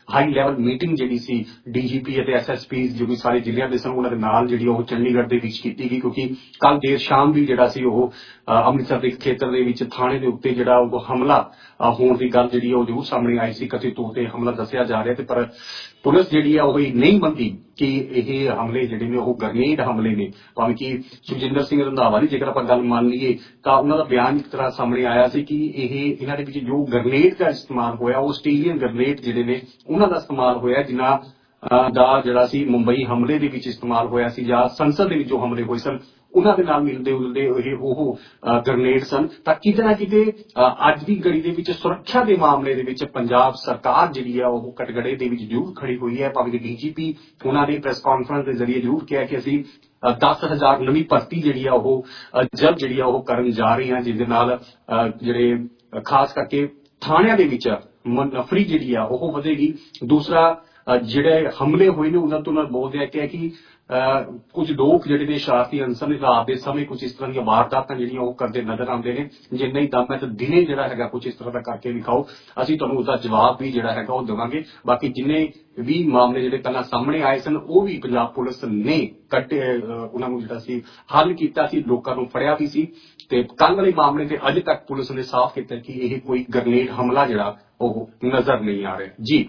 ਹਾਈ ਲੈਵਲ ਮੀਟਿੰਗ ਜਿਹੜੀ ਸੀ ਡੀਜੀਪੀ ਅਤੇ ਐਸਐਸਪੀ ਜੋ ਕਿ ਸਾਰੇ ਜ਼ਿਲ੍ਹਿਆਂ ਦੇ ਸਨ ਉਹਨਾਂ ਦੇ ਨਾਲ ਜਿਹੜੀ ਉਹ ਚੰਡੀਗੜ੍ਹ ਦੇ ਵਿੱਚ ਕੀਤੀ ਗਈ, ਕਿਉਂਕਿ ਕੱਲ ਦੇਰ ਸ਼ਾਮ ਵੀ ਜਿਹੜਾ ਸੀ ਉਹ ਅੰਮ੍ਰਿਤਸਰ ਦੇ ਖੇਤਰ ਦੇ ਵਿੱਚ ਥਾਣੇ ਦੇ ਉੱਤੇ ਜਿਹੜਾ ਉਹ ਹਮਲਾ ਹੋਣ ਦੀ ਗੱਲ ਜਿਹੜੀ ਉਹ ਜ਼ਰੂਰ ਸਾਹਮਣੇ ਆਈ ਸੀ। ਕਥਿਤ ਤੌਰ ਤੇ ਹਮਲਾ ਦੱਸਿਆ ਜਾ ਰਿਹਾ ਤੇ ਪਰ ਪੁਲਿਸ ਜਿਹੜੀ ਆ ਉਹ ਨਹੀਂ ਮੰਨਦੀ ਕਿ ਇਹ ਹਮਲੇ ਜਿਹੜੇ ਨੇ ਉਹ ਗ੍ਰਨੇਡ ਹਮਲੇ ਨੇ। ਭਾਵੇਂ ਕਿ ਸੁਖਜਿੰਦਰ ਸਿੰਘ ਰੰਧਾਵਾ ਦੀ ਜੇਕਰ ਆਪਾਂ ਗੱਲ ਮੰਨ ਲਈਏ ਤਾਂ ਉਹਨਾਂ ਦਾ ਬਿਆਨ ਇੱਕ ਤਰ੍ਹਾਂ ਸਾਹਮਣੇ ਆਇਆ ਸੀ ਕਿ ਇਹ ਇਹਨਾਂ ਦੇ ਵਿੱਚ ਜੋ ਗ੍ਰਨੇਡ ਦਾ ਇਸਤੇਮਾਲ ਹੋਇਆ ਉਹ ਆਸਟ੍ਰੇਲੀਅਨ ਗ੍ਰਨੇਡ ਜਿਹੜੇ ਨੇ ਉਹਨਾਂ ਦਾ ਇਸਤੇਮਾਲ ਹੋਇਆ, ਜਿਨ੍ਹਾਂ ਦਾ ਜਿਹੜਾ ਸੀ ਮੁੰਬਈ ਹਮਲੇ ਦੇ ਵਿੱਚ ਇਸਤੇਮਾਲ ਹੋਇਆ ਸੀ ਜਾਂ ਸੰਸਦ ਦੇ ਵਿੱਚ ਜੋ ਹਮਲੇ ਹੋਏ ਸਨ ਉਹਨਾਂ ਦੇ ਨਾਲ ਮਿਲਦੇ ਉਲਦੇ ਇਹ ਉਹ ਗ੍ਰਨੇਡ ਸਨ। ਤਾਂ ਕਿਤੇ ਨਾ ਕਿਤੇ ਅੱਜ ਦੀ ਘੜੀ ਦੇ ਵਿੱਚ ਸੁਰੱਖਿਆ ਦੇ ਮਾਮਲੇ ਦੇ ਵਿੱਚ ਪੰਜਾਬ ਸਰਕਾਰ ਜਿਹੜੀ ਆ ਉਹ ਕਟਗੜੇ ਦੇ ਵਿੱਚ ਜ਼ਰੂਰ ਖੜੀ ਹੋਈ ਹੈ। ਭਾਵੇਂ ਕਿ ਡੀਜੀਪੀ ਉਹਨਾਂ ਨੇ ਪ੍ਰੈਸ ਕਾਨਫਰੰਸ ਦੇ ਜ਼ਰੀਏ ਜ਼ਰੂਰ ਕਿਹਾ ਕਿ ਅਸੀਂ ਦਸ ਹਜ਼ਾਰ ਨਵੀਂ ਭਰਤੀ ਜਿਹੜੀ ਆ ਉਹ ਜਲਦ ਜਿਹੜੀ ਆ ਉਹ ਕਰਨ ਜਾ ਰਹੇ ਹਾਂ, ਜਿਹਦੇ ਨਾਲ ਜਿਹੜੇ ਖਾਸ ਕਰਕੇ ਥਾਣਿਆਂ ਦੇ ਵਿੱਚ ਨਫਰੀ ਜਿਹੜੀ ਆ ਉਹ ਵਧੇਗੀ। ਦੂਸਰਾ ਜਿਹੜੇ ਹਮਲੇ ਹੋਏ ਨੇ ਉਹਨਾਂ ਤੋਂ ਨਾਲ ਬੋਲਦੇ ਆ ਕਿ ਕੁਝ ਲੋਕ ਜਿਹੜੇ ਨੇ ਸ਼ਰਾਰਤੀ ਅਨਸਰ ਨੇ ਰਾਤ ਦੇ ਸਮੇਂ ਕੁਝ ਇਸ ਤਰ੍ਹਾਂ ਦੀਆਂ ਵਾਰਦਾਤਾਂ ਜਿਹੜੀਆਂ ਉਹ ਕਰਦੇ ਨਜ਼ਰ ਆਉਂਦੇ ਨੇ। ਜੇ ਨਹੀਂ ਦਮ ਹੈ ਤਾਂ ਦਿਨੇ ਜਿਹੜਾ ਹੈਗਾ ਕੁਝ ਇਸ ਤਰ੍ਹਾਂ ਦਾ ਕਰਕੇ ਵਿਖਾਓ, ਅਸੀਂ ਤੁਹਾਨੂੰ ਉਸਦਾ ਜਵਾਬ ਵੀ ਜਿਹੜਾ ਹੈਗਾ ਉਹ ਦੇਵਾਂਗੇ। ਬਾਕੀ ਜਿੰਨੇ ਵੀ ਮਾਮਲੇ ਜਿਹੜੇ ਪਹਿਲਾਂ ਸਾਹਮਣੇ ਆਏ ਸਨ ਉਹ ਵੀ ਪੰਜਾਬ ਪੁਲਿਸ ਨੇ ਕੱਢੇ, ਉਹਨਾਂ ਨੂੰ ਜਿਹੜਾ ਸੀ ਹੱਲ ਕੀਤਾ ਸੀ, ਲੋਕਾਂ ਨੂੰ ਫੜਿਆ ਵੀ ਸੀ। ਤੇ ਕੱਲ ਵਾਲੇ ਮਾਮਲੇ ਤੇ ਅਜੇ ਤੱਕ ਪੁਲਿਸ ਨੇ ਸਾਫ਼ ਕੀਤਾ ਕਿ ਇਹ ਕੋਈ ਗ੍ਰਨੇਡ ਹਮਲਾ ਜਿਹੜਾ ਉਹ ਨਜ਼ਰ ਨਹੀਂ ਆ ਰਿਹਾ। ਜੀ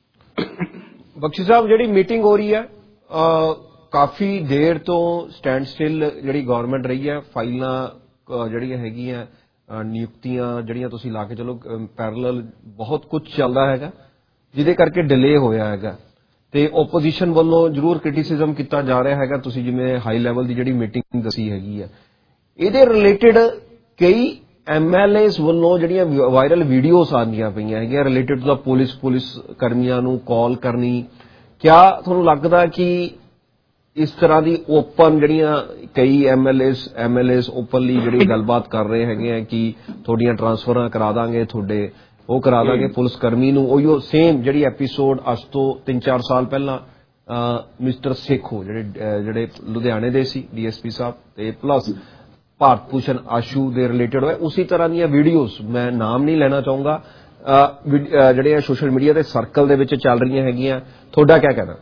ਬਖਸ਼ੀ ਸਾਹਿਬ, ਜਿਹੜੀ ਮੀਟਿੰਗ ਹੋ ਰਹੀ ਹੈ ਕਾਫੀ ਦੇਰ ਤੋਂ ਸਟੈਂਡ ਸਟਿਲ ਜਿਹੜੀ ਗਵਰਨਮੈਂਟ ਰਹੀ ਹੈ, ਫਾਈਲਾਂ ਜਿਹੜੀਆਂ ਹੈਗੀਆਂ ਨਿਯੁਕਤੀਆਂ ਜਿਹੜੀਆਂ ਤੁਸੀਂ ਲਾ ਕੇ ਚਲੋ ਪੈਰਲਲ ਬਹੁਤ ਕੁਝ ਚੱਲਦਾ ਹੈਗਾ ਜਿਹਦੇ ਕਰਕੇ ਡਿਲੇ ਹੋਇਆ ਹੈਗਾ ਤੇ ਓਪੋਜੀਸ਼ਨ ਵੱਲੋਂ ਜ਼ਰੂਰ ਕ੍ਰਿਟਿਸਿਜ਼ਮ ਕੀਤਾ ਜਾ ਰਿਹਾ ਹੈਗਾ। ਤੁਸੀਂ ਜਿਵੇਂ ਹਾਈ ਲੈਵਲ ਦੀ ਜਿਹੜੀ ਮੀਟਿੰਗ ਦੱਸੀ ਹੈਗੀ ਹੈ ਇਹਦੇ ਰਿਲੇਟਡ ਕਈ ਐਮਐਲਏਸ ਵੱਲੋਂ ਜਿਹੜੀਆਂ ਵਾਇਰਲ ਵੀਡੀਓਜ਼ ਆਉਂਦੀਆਂ ਪਈਆਂ ਹੈਗੀਆਂ ਰਿਲੇਟਡ ਟੂ ਦਾ ਪੁਲਿਸ ਪੁਲਿਸ ਕਰਮੀਆਂ ਨੂੰ ਕਾਲ ਕਰਨੀ, ਕਿਆ ਤੁਹਾਨੂੰ ਲੱਗਦਾ ਕਿ ਇਸ ਤਰ੍ਹਾਂ ਦੀ ਓਪਨ ਜਿਹੜੀਆਂ ਕਈ ਐਮਐਲਏਸ ਐਮਐਲਏਸ ਓਪਨਲੀ ਜਿਹੜੀ ਗੱਲਬਾਤ ਕਰ ਰਹੇ ਹੈਗੇ ਆ ਕਿ ਤੁਹਾਡੀਆਂ ਟਰਾਂਸਫਰਾਂ ਕਰਾ ਦਾਂਗੇ, ਤੁਹਾਡੇ ਉਹ ਕਰਾ ਦਾਂਗੇ ਪੁਲਿਸ ਕਰਮੀ ਨੂੰ, ਉਹੀਓ ਸੇਮ ਜਿਹੜੀ ਐਪੀਸੋਡ ਅੱਜ ਤੋਂ ਤਿੰਨ ਚਾਰ ਸਾਲ ਪਹਿਲਾਂ ਮਿਸਟਰ ਸੇਖੋ ਜਿਹੜੇ ਜਿਹੜੇ ਲੁਧਿਆਣੇ ਦੇ ਸੀ ਡੀਐਸਪੀ ਸਾਹਿਬ ਤੇ ਪਲੱਸ ਭਾਰਤ ਭੂਸ਼ਣ ਆਸ਼ੂ ਦੇ ਰਿਲੇਟਡ ਹੋਏ, ਉਸੇ ਤਰ੍ਹਾਂ ਦੀਆਂ ਵੀਡੀਓਜ਼ ਮੈਂ ਨਾਮ ਨਹੀਂ ਲੈਣਾ ਚਾਹੂੰਗਾ ਜਿਹੜੀਆਂ ਸੋਸ਼ਲ ਮੀਡੀਆ ਦੇ ਸਰਕਲ ਦੇ ਵਿੱਚ ਚੱਲ ਰਹੀਆਂ ਹੈਗੀਆਂ, ਤੁਹਾਡਾ ਕੀ ਕਹਿਣਾ?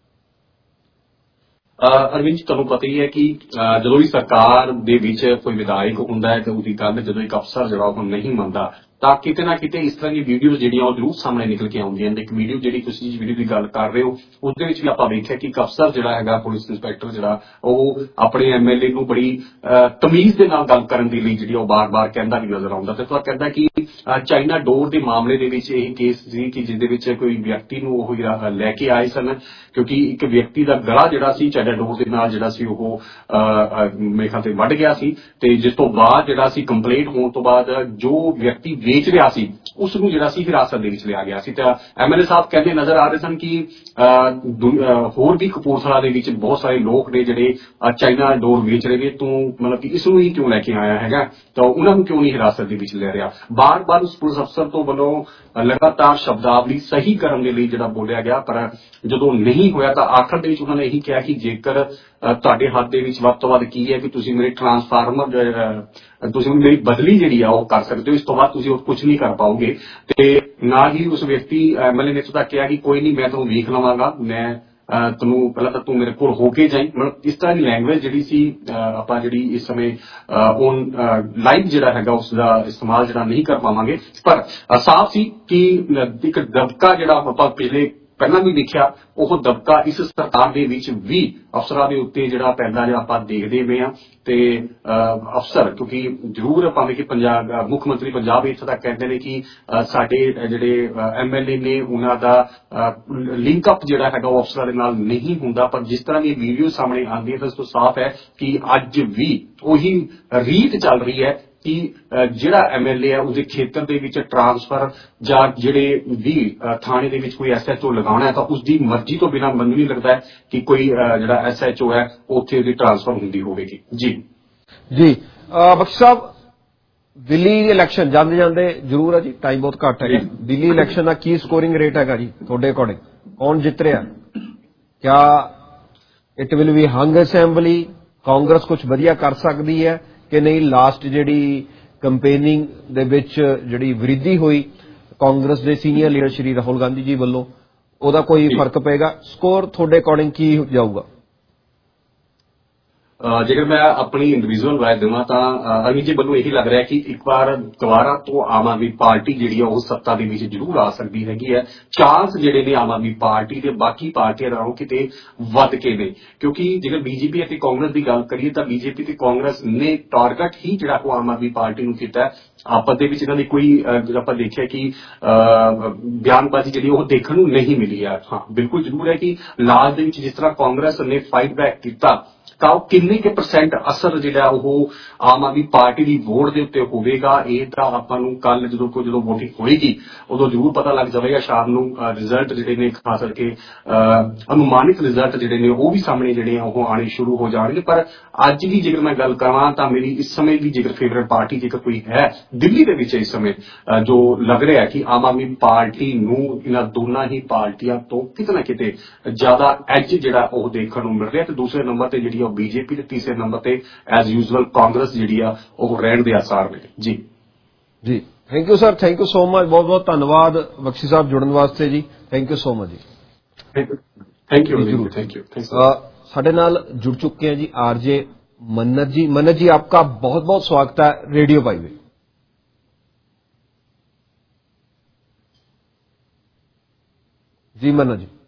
ਅਰਵਿੰਦ, ਤੁਹਾਨੂੰ ਪਤਾ ਹੀ ਹੈ ਕਿ ਜਦੋਂ ਵੀ ਸਰਕਾਰ ਦੇ ਵਿੱਚ ਕੋਈ ਵਿਧਾਇਕ ਹੁੰਦਾ ਹੈ ਤੇ ਉਹਦੀ ਗੱਲ ਜਦੋਂ ਇੱਕ ਅਫਸਰ ਜਿਹੜਾ ਉਹ ਨਹੀਂ ਮੰਨਦਾ ਤਾਂ ਕਿਤੇ ਨਾ ਕਿਤੇ ਇਸ ਤਰ੍ਹਾਂ ਦੀ ਵੀਡੀਓਜ਼ ਜਿਹੜੀਆਂ ਉਹ ਜ਼ਰੂਰ ਸਾਹਮਣੇ ਨਿਕਲ ਕੇ ਆਉਂਦੀਆਂ ਨੇ। ਇੱਕ ਵੀਡੀਓ ਜਿਹੜੀ ਤੁਸੀਂ ਜਿਸ ਵੀਡੀਓ ਦੀ ਗੱਲ ਕਰ ਰਹੇ ਹੋ ਉਹਦੇ ਵਿੱਚ ਵੀ ਆਪਾਂ ਵੇਖਿਆ ਕਿ ਇੱਕ ਅਫਸਰ ਜਿਹੜਾ ਹੈਗਾ ਪੁਲਿਸ ਇੰਸਪੈਕਟਰ ਜਿਹੜਾ ਉਹ ਆਪਣੇ ਐਮਐਲਏ ਨੂੰ ਬੜੀ ਤਮੀਜ਼ ਦੇ ਨਾਲ ਗੱਲ ਕਰਨ ਦੇ ਲਈ ਜਿਹੜੀ ਉਹ ਬਾਰ-ਬਾਰ ਕਹਿੰਦਾ ਵੀ ਨਜ਼ਰ ਆਉਂਦਾ। ਤੇ ਤੁਹਾਨੂੰ ਕਹਿੰਦਾ ਕਿ ਚਾਈਨਾ ਡੋਰ ਦੇ ਮਾਮਲੇ ਦੇ ਵਿੱਚ ਇਹ ਕੇਸ ਸੀ ਕਿ ਜਿਹਦੇ ਵਿੱਚ ਕੋਈ ਵਿਅਕਤੀ ਨੂੰ ਉਹ ਲੈ ਕੇ ਆਏ ਸਨ, ਕਿਉਂਕਿ ਇੱਕ ਵਿਅਕਤੀ ਦਾ ਗਲਾ ਜਿਹੜਾ ਸੀ ਚਾਈਨਾ ਡੋਰ ਦੇ ਨਾਲ ਜਿਹੜਾ ਸੀ ਉਹ ਮੇਰੇ ਖਿਆਲ ਤੇ ਵੱਢ ਗਿਆ ਸੀ ਤੇ ਜਿਸ ਤੋਂ ਬਾਅਦ ਜਿਹੜਾ ਸੀ ਕੰਪਲੇਂਟ ਹੋਣ ਤੋਂ ਬਾਅਦ ਜੋ ਵਿਅਕਤੀ ਵੇਚ ਰਿਹਾ ਸੀ ਉਸ ਨੂੰ ਜਿਹੜਾ ਸੀ ਹਿਰਾਸਤ ਦੇ ਵਿੱਚ ਲਿਆ ਗਿਆ ਸੀ। ਤਾਂ ਐਮਐਲਏ ਸਾਹਿਬ ਕਹਿੰਦੇ ਨਜ਼ਰ ਆ ਰਹੇ ਸਨ ਕਿ ਹੋਰ ਵੀ ਕਪੂਰਥਲਾ ਦੇ ਵਿੱਚ ਬਹੁਤ ਸਾਰੇ ਲੋਕ ਨੇ ਜਿਹੜੇ ਚਾਈਨਾ ਡੋਰ ਵੇਚ ਰਹੇ ਨੇ, ਤੂੰ ਮਤਲਬ ਕਿ ਇਸ ਨੂੰ ਹੀ ਕਿਉਂ ਲੈ ਕੇ ਆਇਆ ਹੈਗਾ, ਤਾਂ ਉਹਨਾਂ ਨੂੰ ਕਿਉਂ ਨਹੀਂ ਹਿਰਾਸਤ ਦੇ ਵਿੱਚ ਲੈ ਰਿਹਾ। ਬਾਰ ਬਾਰ ਉਸ ਪੁਲਿਸ ਅਫਸਰ ਤੋਂ ਵੱਲੋਂ ਲਗਾਤਾਰ ਸ਼ਬਦਾਵਲੀ ਸਹੀ ਕਰਨ ਦੇ ਲਈ ਜਿਹੜਾ ਬੋਲਿਆ ਗਿਆ, ਪਰ ਜਦੋਂ ਨਹੀਂ ਹੋਇਆ ਤਾਂ ਆਖਰ ਦੇ ਵਿੱਚ ਉਹਨਾਂ ਨੇ ਇਹੀ ਕਿਹਾ ਕਿ ਜੇਕਰ ਤੁਹਾਡੇ ਹੱਥ ਦੇ ਵਿੱਚ ਵੱਧ ਤੋਂ ਵੱਧ ਕੀ ਹੈ ਕਿ ਤੁਸੀਂ ਮੇਰੇ ਟਰਾਂਸਫਾਰਮਰ ਤੁਸੀਂ ਮੇਰੀ ਬਦਲੀ ਜਿਹੜੀ ਆ ਉਹ ਕਰ ਸਕਦੇ ਹੋ, ਇਸ ਤੋਂ ਬਾਅਦ ਤੁਸੀਂ ਉਹ ਕੁਝ ਨਹੀਂ ਕਰ ਪਾਓਗੇ। ਤੇ ਨਾਲ ਹੀ ਉਸ ਵਿਅਕਤੀ ਐਮਐਲਏ ਨੇ ਤਾਂ ਕਿਹਾ ਕਿ ਕੋਈ ਨਹੀਂ ਮੈਂ ਤੁਹਾਨੂੰ ਵੇਖ ਲਵਾਂਗਾ, ਮੈਂ ਤੈਨੂੰ ਪਹਿਲਾਂ ਤਾਂ ਤੂੰ ਮੇਰੇ ਕੋਲ ਹੋ ਕੇ ਜਾਈਂ। ਮਤਲਬ ਇਸ ਤਰ੍ਹਾਂ ਦੀ ਲੈਂਗੁਏਜ ਜਿਹੜੀ ਸੀ ਆਪਾਂ ਜਿਹੜੀ ਇਸ ਸਮੇਂ ਔਨ ਲਾਈਵ ਜਿਹੜਾ ਹੈਗਾ ਉਸ ਦਾ ਇਸਤੇਮਾਲ ਜਿਹੜਾ ਨਹੀਂ ਕਰ ਪਾਵਾਂਗੇ, ਪਰ ਸਾਫ਼ ਸੀ ਕਿ ਇੱਕ ਦਬਕਾ ਜਿਹੜਾ ਆਪਾਂ ਪਿਛਲੇ ਪਹਿਲਾਂ ਵੀ ਦੇਖਿਆ ਉਹ ਦਬਕਾ ਇਸ ਸਰਕਾਰ ਦੇ ਵਿੱਚ ਵੀ ਅਫਸਰਾਂ ਦੇ ਉੱਤੇ ਜਿਹੜਾ ਪੈਂਦਾ ਜਿਹੜਾ ਆਪਾਂ ਦੇਖਦੇ ਪਏ ਹਾਂ। ਤੇ ਅਫਸਰ ਕਿਉਂਕਿ ਜ਼ਰੂਰ ਭਾਵੇਂ ਕਿ ਪੰਜਾਬ ਮੁੱਖ ਮੰਤਰੀ ਪੰਜਾਬ ਇੱਥੇ ਤੱਕ ਕਹਿੰਦੇ ਨੇ ਕਿ ਸਾਡੇ ਜਿਹੜੇ ਐਮਐਲਏ ਨੇ ਉਹਨਾਂ ਦਾ ਲਿੰਕ ਅਪ ਜਿਹੜਾ ਹੈਗਾ ਉਹ ਅਫਸਰਾਂ ਦੇ ਨਾਲ ਨਹੀਂ ਹੁੰਦਾ, ਪਰ ਜਿਸ ਤਰ੍ਹਾਂ ਦੀ ਵੀਡੀਓ ਸਾਹਮਣੇ ਆਉਂਦੀ ਹੈ ਤਾਂ ਇਸ ਤੋਂ ਸਾਫ਼ ਹੈ ਕਿ ਅੱਜ ਵੀ ਉਹੀ ਰੀਤ ਚੱਲ ਰਹੀ ਹੈ ਕਿ ਜਿਹੜਾ ਐਮਐਲਏ ਹੈ ਉਹਦੇ ਖੇਤਰ ਦੇ ਵਿੱਚ ਟਰਾਂਸਫਰ ਜਾਂ ਜਿਹੜੇ ਵੀ ਥਾਣੇ ਦੇ ਵਿੱਚ ਕੋਈ ਐਸਐਚਓ ਲਗਾਉਣਾ ਹੈ ਤਾਂ ਉਸਦੀ ਮਰਜ਼ੀ ਤੋਂ ਬਿਨਾਂ ਮੈਨੂੰ ਨਹੀਂ ਲੱਗਦਾ ਕਿ ਕੋਈ ਜਿਹੜਾ ਐਸਐਚਓ ਹੈ ਉੱਥੇ ਉਹਦੀ ਟਰਾਂਸਫਰ ਹੁੰਦੀ ਹੋਵੇਗੀ। ਜੀ ਜੀ ਬਖਸ਼ ਸਾਹਿਬ, ਦਿੱਲੀ ਇਲੈਕਸ਼ਨ ਜਾਂਦੇ ਜਾਂਦੇ ਜ਼ਰੂਰ ਹੈ ਜੀ, ਟਾਈਮ ਬਹੁਤ ਘੱਟ ਹੈ, ਦਿੱਲੀ ਇਲੈਕਸ਼ਨ ਦਾ ਕੀ ਸਕੋਰਿੰਗ ਰੇਟ ਹੈਗਾ ਜੀ ਤੁਹਾਡੇ ਅਕੋਰਡਿੰਗ, ਕੌਣ ਜਿੱਤ ਰਿਹਾ? ਕਿਆ it will be hung assembly, Congress ਕੁਝ ਵਧੀਆ ਕਰ ਸਕਦੀ ਹੈ ਕਿ ਨਹੀਂ? ਲਾਸਟ ਜਿਹੜੀ ਕੰਪੇਨਿੰਗ ਦੇ ਵਿੱਚ ਜਿਹੜੀ ਵ੍ਰਿੱਧੀ ਹੋਈ ਕਾਂਗਰਸ ਦੇ ਸੀਨੀਅਰ ਲੀਡਰ ਸ਼੍ਰੀ ਰਾਹੁਲ ਗਾਂਧੀ ਜੀ ਵੱਲੋਂ, ਉਹਦਾ ਕੋਈ ਫਰਕ ਪਏਗਾ? ਸਕੋਰ ਤੁਹਾਡੇ ਅਕੋਰਡਿੰਗ ਕੀ ਜਾਊਗਾ? ਜੇਕਰ ਮੈਂ ਆਪਣੀ ਇੰਡੀਵਿਜੂਅਲ ਰਾਏ ਦੇਵਾਂ ਤਾਂ ਅਰਵਿੰਦ ਜੀ ਮੈਨੂੰ ਇਹੀ ਲੱਗ ਰਿਹਾ ਕਿ ਇੱਕ ਵਾਰ ਦੁਬਾਰਾ ਤੋਂ ਆਮ ਆਦਮੀ ਪਾਰਟੀ ਜਿਹੜੀ ਆ ਉਹ ਸੱਤਾ ਦੇ ਵਿੱਚ ਜ਼ਰੂਰ ਆ ਸਕਦੀ ਹੈਗੀ ਹੈ। ਚਾਂਸ ਜਿਹੜੇ ਨੇ ਆਮ ਆਦਮੀ ਪਾਰਟੀ ਦੇ ਬਾਕੀ ਪਾਰਟੀਆਂ ਨਾਲੋਂ ਕਿਤੇ ਵੱਧ ਕੇ ਨੇ, ਕਿਉਂਕਿ ਜੇਕਰ ਬੀਜੇਪੀ ਅਤੇ ਕਾਂਗਰਸ ਦੀ ਗੱਲ ਕਰੀਏ ਤਾਂ ਬੀਜੇਪੀ ਤੇ ਕਾਂਗਰਸ ਨੇ ਟਾਰਗੇਟ ਹੀ ਜਿਹੜਾ ਉਹ ਆਮ ਆਦਮੀ ਪਾਰਟੀ ਨੂੰ ਕੀਤਾ ਹੈ। ਆਪਸ ਦੇ ਵਿੱਚ ਇਹਨਾਂ ਦੀ ਕੋਈ ਜਿਹੜਾ ਆਪਾਂ ਦੇਖਿਆ ਕਿ ਬਿਆਨਬਾਜ਼ੀ ਜਿਹੜੀ ਉਹ ਦੇਖਣ ਨੂੰ ਨਹੀਂ ਮਿਲੀ ਹੈ। ਹਾਂ ਬਿਲਕੁਲ ਜ਼ਰੂਰ ਹੈ ਕਿ ਲਾਸਟ ਦੇ ਵਿੱਚ ਜਿਸ ਤਰ੍ਹਾਂ ਕਾਂਗਰਸ ਨੇ ਫਾਈਟ ਬੈਕ ਕੀਤਾ ਤਾਂ ਉਹ ਕਿੰਨੇ ਕੇ ਪਰਸੈਂਟ ਅਸਰ ਜਿਹੜਾ ਉਹ ਆਮ ਆਦਮੀ ਪਾਰਟੀ ਦੀ ਵੋਟ ਦੇ ਉੱਤੇ ਹੋਵੇਗਾ, ਇਹ ਤਾਂ ਆਪਾਂ ਨੂੰ ਕੱਲ ਜਦੋਂ ਕੋਈ ਜਦੋਂ ਵੋਟਿੰਗ ਹੋਏਗੀ ਉਦੋਂ ਜ਼ਰੂਰ ਪਤਾ ਲੱਗ ਜਾਵੇਗਾ। ਸ਼ਾਮ ਨੂੰ ਰਿਜ਼ਲਟ ਜਿਹੜੇ ਨੇ ਖਾਸ ਕਰਕੇ ਅਨੁਮਾਨਿਤ ਰਿਜ਼ਲਟ ਜਿਹੜੇ ਨੇ ਉਹ ਵੀ ਸਾਹਮਣੇ ਜਿਹੜੇ ਆ ਉਹ ਆਉਣੇ ਸ਼ੁਰੂ ਹੋ ਜਾਣਗੇ। ਪਰ ਅੱਜ ਵੀ ਜੇਕਰ ਮੈਂ ਗੱਲ ਕਰਾਂ ਤਾਂ ਮੇਰੀ ਇਸ ਸਮੇਂ ਦੀ ਜੇਕਰ ਫੇਵਰੇਟ ਪਾਰਟੀ ਜੇਕਰ ਕੋਈ ਹੈ ਦਿੱਲੀ ਦੇ ਵਿੱਚ ਇਸ ਸਮੇਂ ਜੋ ਲੱਗ ਰਿਹਾ ਕਿ ਆਮ ਆਦਮੀ ਪਾਰਟੀ ਨੂੰ ਇਹਨਾਂ ਦੋਨਾਂ ਹੀ ਪਾਰਟੀਆਂ ਤੋਂ ਕਿਤੇ ਨਾ ਕਿਤੇ ਜ਼ਿਆਦਾ ਐਜ ਜਿਹੜਾ ਉਹ ਦੇਖਣ ਨੂੰ ਮਿਲ ਰਿਹਾ, ਤੇ ਦੂਸਰੇ ਨੰਬਰ ਤੇ ਜਿਹੜੀ ਬੀਜੇਪੀ ਤੇ ਤੀਸਰੇ ਨੰਬਰ ਤੇ ਐਜ਼ ਯੂਜੂਅਲ ਕਾਂਗਰਸ ਜਿਹੜੀ ਆ ਉਹ ਰਹਿਣ ਦੇ ਆਸਾਰ ਨੇ। ਜੀ ਜੀ thank you sir, thank you so much, ਬਹੁਤ ਬਹੁਤ ਧੰਨਵਾਦ ਬਖਸ਼ੀ ਸਾਹਿਬ ਜੁੜਨ ਵਾਸਤੇ ਜੀ। ਥੈਂਕ ਯੂ ਸੋ ਮਚ ਜੀ। ਥੈਂਕ ਯੂ ਜਰੂਰ, ਥੈਂਕ ਯੂ। ਸਾਡੇ ਨਾਲ ਜੁੜ ਚੁੱਕੇ हैं जी आरजे मन्नत जी। मन्नत जी आपका बहुत बहुत स्वागत है रेडियो वाई में। जी मन्नत जी।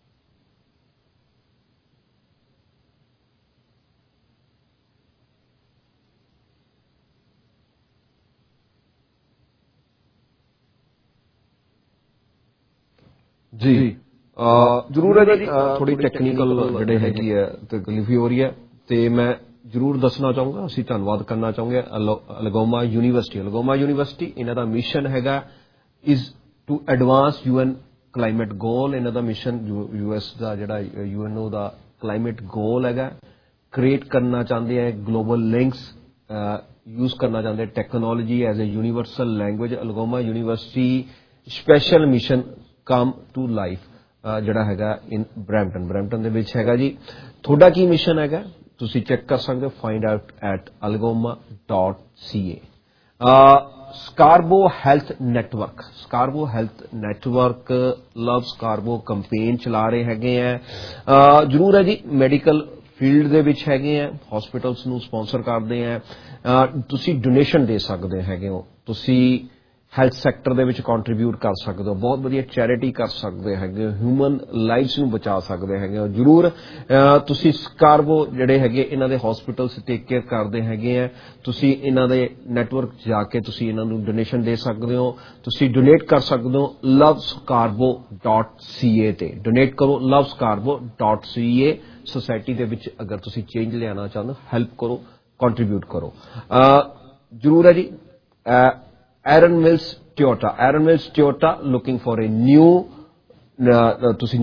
जी जरूर है जी, थोड़ी टैक्नीकल ਜਿਹੜੇ ਹੈਗੀ ਹੈ ਤਕਲੀਫ ਹੋ ਰਹੀ ਹੈ ਤੇ ਮੈਂ ਜ਼ਰੂਰ ਦੱਸਣਾ ਚਾਹੂੰਗਾ, ਅਸੀਂ ਧੰਨਵਾਦ ਕਰਨਾ ਚਾਹੂੰਗੇ ਅਲਗੋਮਾ ਯੂਨੀਵਰਸਿਟੀ। ਅਲਗੋਮਾ ਯੂਨੀਵਰਸਿਟੀ ਇਹਨਾਂ ਦਾ ਮਿਸ਼ਨ ਹੈਗਾ is to advance UN climate goal. ਇਹਨਾਂ ਦਾ ਮਿਸ਼ਨ ਯੂਐਸ ਦਾ ਜਿਹੜਾ ਯੂਐਨਓ ਦਾ ਕਲਾਈਮੇਟ ਗੋਲ ਹੈਗਾ ਕ੍ਰੀਏਟ ਕਰਨਾ ਚਾਹੁੰਦੇ ਹੈ। ਗਲੋਬਲ ਲਿੰਕਸ ਯੂਜ਼ ਕਰਨਾ ਚਾਹੁੰਦੇ technology as a universal language. Algoma university special mission come to life ਜਿਹੜਾ ਹੈਗਾ ਇਨ ਬਰੈਂਪਟਨ ਬਰੈਂਪਟਨ ਦੇ ਵਿੱਚ ਹੈਗਾ ਜੀ। ਤੁਹਾਡਾ ਕੀ ਮਿਸ਼ਨ ਹੈਗਾ ਤੁਸੀਂ ਚੈੱਕ ਕਰ ਸਕਦੇ ਹੋ, find out at algoma dot c a। Scarborough health network Scarborough health network love Scarborough campaign ਚਲਾ ਰਹੇ ਹੈਗੇ ਹੈ। ਜ਼ਰੂਰ ਹੈ ਜੀ, ਮੈਡੀਕਲ ਫੀਲਡ ਦੇ ਵਿੱਚ ਹੈਗੇ ਹੈ, ਹਸਪੀਟਲਸ ਨੂੰ ਸਪਾਂਸਰ ਕਰਦੇ ਹੈ। ਤੁਸੀਂ ਡੋਨੇਸ਼ਨ ਦੇ ਸਕਦੇ ਹੈਗੇ ਹੋ, ਤੁਸੀਂ ਹੈਲਥ ਸੈਕਟਰ ਦੇ ਵਿੱਚ ਕੰਟਰੀਬਿਊਟ ਕਰ ਸਕਦੇ ਹੋ, ਬਹੁਤ ਵਧੀਆ ਚੈਰਿਟੀ ਕਰ ਸਕਦੇ ਹੈਗੇ ਹੋ, ਹਿਊਮਨ ਲਾਈਫਸ ਨੂੰ ਬਚਾ ਸਕਦੇ ਹੈਗੇ ਹੋ। ਜ਼ਰੂਰ ਤੁਸੀਂ ਸਕਾਰਬੋ ਜਿਹੜੇ ਹੈਗੇ ਇਹਨਾਂ ਦੇ ਹਸਪੀਟਲਸ ਟੇਕ ਕੇਅਰ ਕਰਦੇ ਹੈਗੇ ਆ, ਤੁਸੀਂ ਇਹਨਾਂ ਦੇ ਨੈਟਵਰਕ ਜਾ ਕੇ ਤੁਸੀਂ ਇਹਨਾਂ ਨੂੰ ਡੋਨੇਸ਼ਨ ਦੇ ਸਕਦੇ ਹੋ। ਤੁਸੀਂ ਡੋਨੇਟ ਕਰ ਸਕਦੇ ਹੋ ਲਵ ਸਕਾਰਬੋ ਡਾਟ ਸੀ ਏ ਤੇ ਡੋਨੇਟ ਕਰੋ, ਲਵ ਸਕਾਰਬੋ ਡਾਟ ਸੀ ਏ। ਸੋਸਾਇਟੀ ਦੇ ਵਿੱਚ ਅਗਰ ਤੁਸੀਂ ਚੇਂਜ ਲਿਆਉਣਾ ਚਾਹੁੰਦੇ ਹੋ, ਹੈਲਪ ਕਰੋ, ਕੰਟਰੀਬਿਊਟ ਕਰੋ। ਜ਼ਰੂਰ ਹੈ ਜੀ। Aaron Mills Toyota. Aaron Mills Toyota looking for a new uh, ਤੁਸੀਂ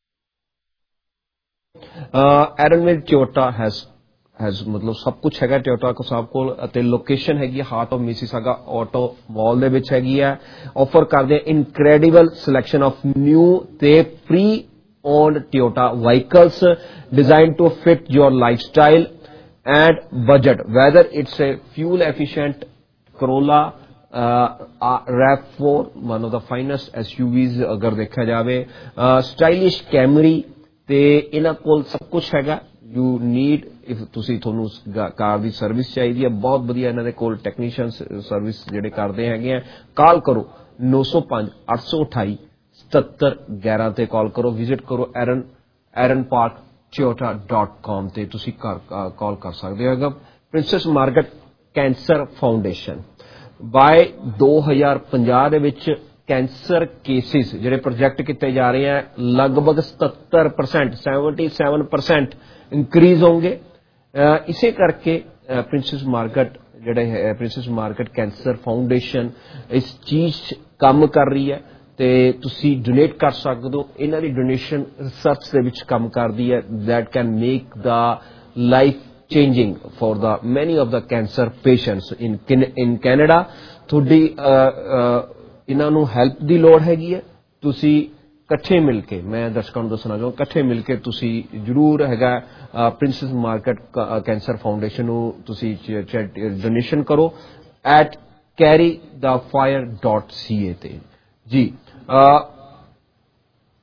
Aaron Mills Toyota has has ਮਤਲਬ ਸਭ ਕੁਝ ਹੈਗਾ ਟੋਯੋਟਾ ਕੋ ਸਭ ਕੋਲ, ਅਤੇ ਲੋਕੇਸ਼ਨ ਹੈਗੀ heart of Mississauga auto mall ਦੇ ਵਿੱਚ ਹੈਗੀ ਹੈ। ਆਫਰ ਕਰਦੇ ਇਨਕ੍ਰੈਡੀਬਲ ਸਿਲੈਕਸ਼ਨ ਆਫ ਨਿਊ ਤੇ pre owned Toyota vehicles design to fit your lifestyle and budget, whether it's a fuel efficient Corolla RAV four, one of the finest S U Vs ਅਗਰ ਦੇਖਿਆ ਜਾਵੇ, stylish Camry, ਤੇ ਇਹਨਾਂ ਕੋਲ ਸਭ ਕੁਝ ਹੈਗਾ ਯੂ ਨੀਡ। ਇਫ ਤੁਸੀਂ ਤੁਹਾਨੂੰ ਕਾਰ ਦੀ ਸਰਵਿਸ ਚਾਹੀਦੀ ਹੈ, ਬਹੁਤ ਵਧੀਆ ਇਹਨਾਂ ਦੇ ਕੋਲ ਟੈਕਨੀਸ਼ੀਅਨ ਸਰਵਿਸ ਜਿਹੜੇ ਕਰਦੇ ਹੈਗੇ ਆ। ਕਾਲ ਕਰੋ ਨੌ ਸੌ ਪੰਜ ਅੱਠ ਸੌ ਅਠਾਈ ਸਤੱਤਰ ਗਿਆਰਾਂ ਤੇ ਕਾਲ ਕਰੋ। ਵਿਜ਼ਿਟ ਕਰੋ Erin Erin park Toyota dot com ਤੇ ਤੁਸੀਂ ਕਾਲ ਕਰ ਸਕਦੇ ਹੋ। Princess Margaret cancer foundation by ਦੋ ਹਜ਼ਾਰ ਪੰਜਾਹ ਦੇ ਵਿੱਚ ਕੈਂਸਰ ਕੇਸਿਸ ਜਿਹੜੇ ਪ੍ਰੋਜੈਕਟ ਕੀਤੇ ਜਾ ਰਹੇ ਹੈ ਲਗਭਗ ਸਤੱਤਰ percent seventy seven percent increase ਹੋਣਗੇ। ਇਸੇ ਕਰਕੇ ਪ੍ਰਿੰਸੈਸ ਮਾਰਗਟ ਜਿਹੜੇ ਹੈ ਪ੍ਰਿੰਸੈਸ ਮਾਰਗਟ ਕੈਂਸਰ ਫਾਊਂਡੇਸ਼ਨ ਇਸ ਚੀਜ਼ ਕੰਮ ਕਰ ਰਹੀ ਹੈ ਤੇ ਤੁਸੀਂ ਡੋਨੇਟ ਕਰ ਸਕਦੇ ਹੋ। ਇਹਨਾਂ ਦੀ ਡੋਨੇਸ਼ਨ ਰਿਸਰਚ ਦੇ ਵਿੱਚ ਕੰਮ ਕਰਦੀ ਹੈ that can make the life changing for the many of the cancer patients in in Canada। ਤੁਹਾਡੀ ਇਹਨਾਂ ਨੂੰ ਹੈਲਪ ਦੀ ਲੋੜ ਹੈਗੀ ਹੈ, ਤੁਸੀਂ ਇਕੱਠੇ ਮਿਲ ਕੇ, ਮੈਂ ਦਰਸ਼ਕਾਂ ਨੂੰ ਦੱਸਣਾ ਚਾਹੁੰਦਾ, ਇਕੱਠੇ ਮਿਲ ਕੇ ਤੁਸੀਂ ਜ਼ਰੂਰ ਹੈਗਾ ਪ੍ਰਿੰਸੈਸ ਮਾਰਗਟ ਕੈਂਸਰ ਫਾਊਂਡੇਸ਼ਨ ਨੂੰ ਤੁਸੀਂ ਡੋਨੇਸ਼ਨ ਕਰੋ at carry the fire dot C A ਤੇ। ਜੀ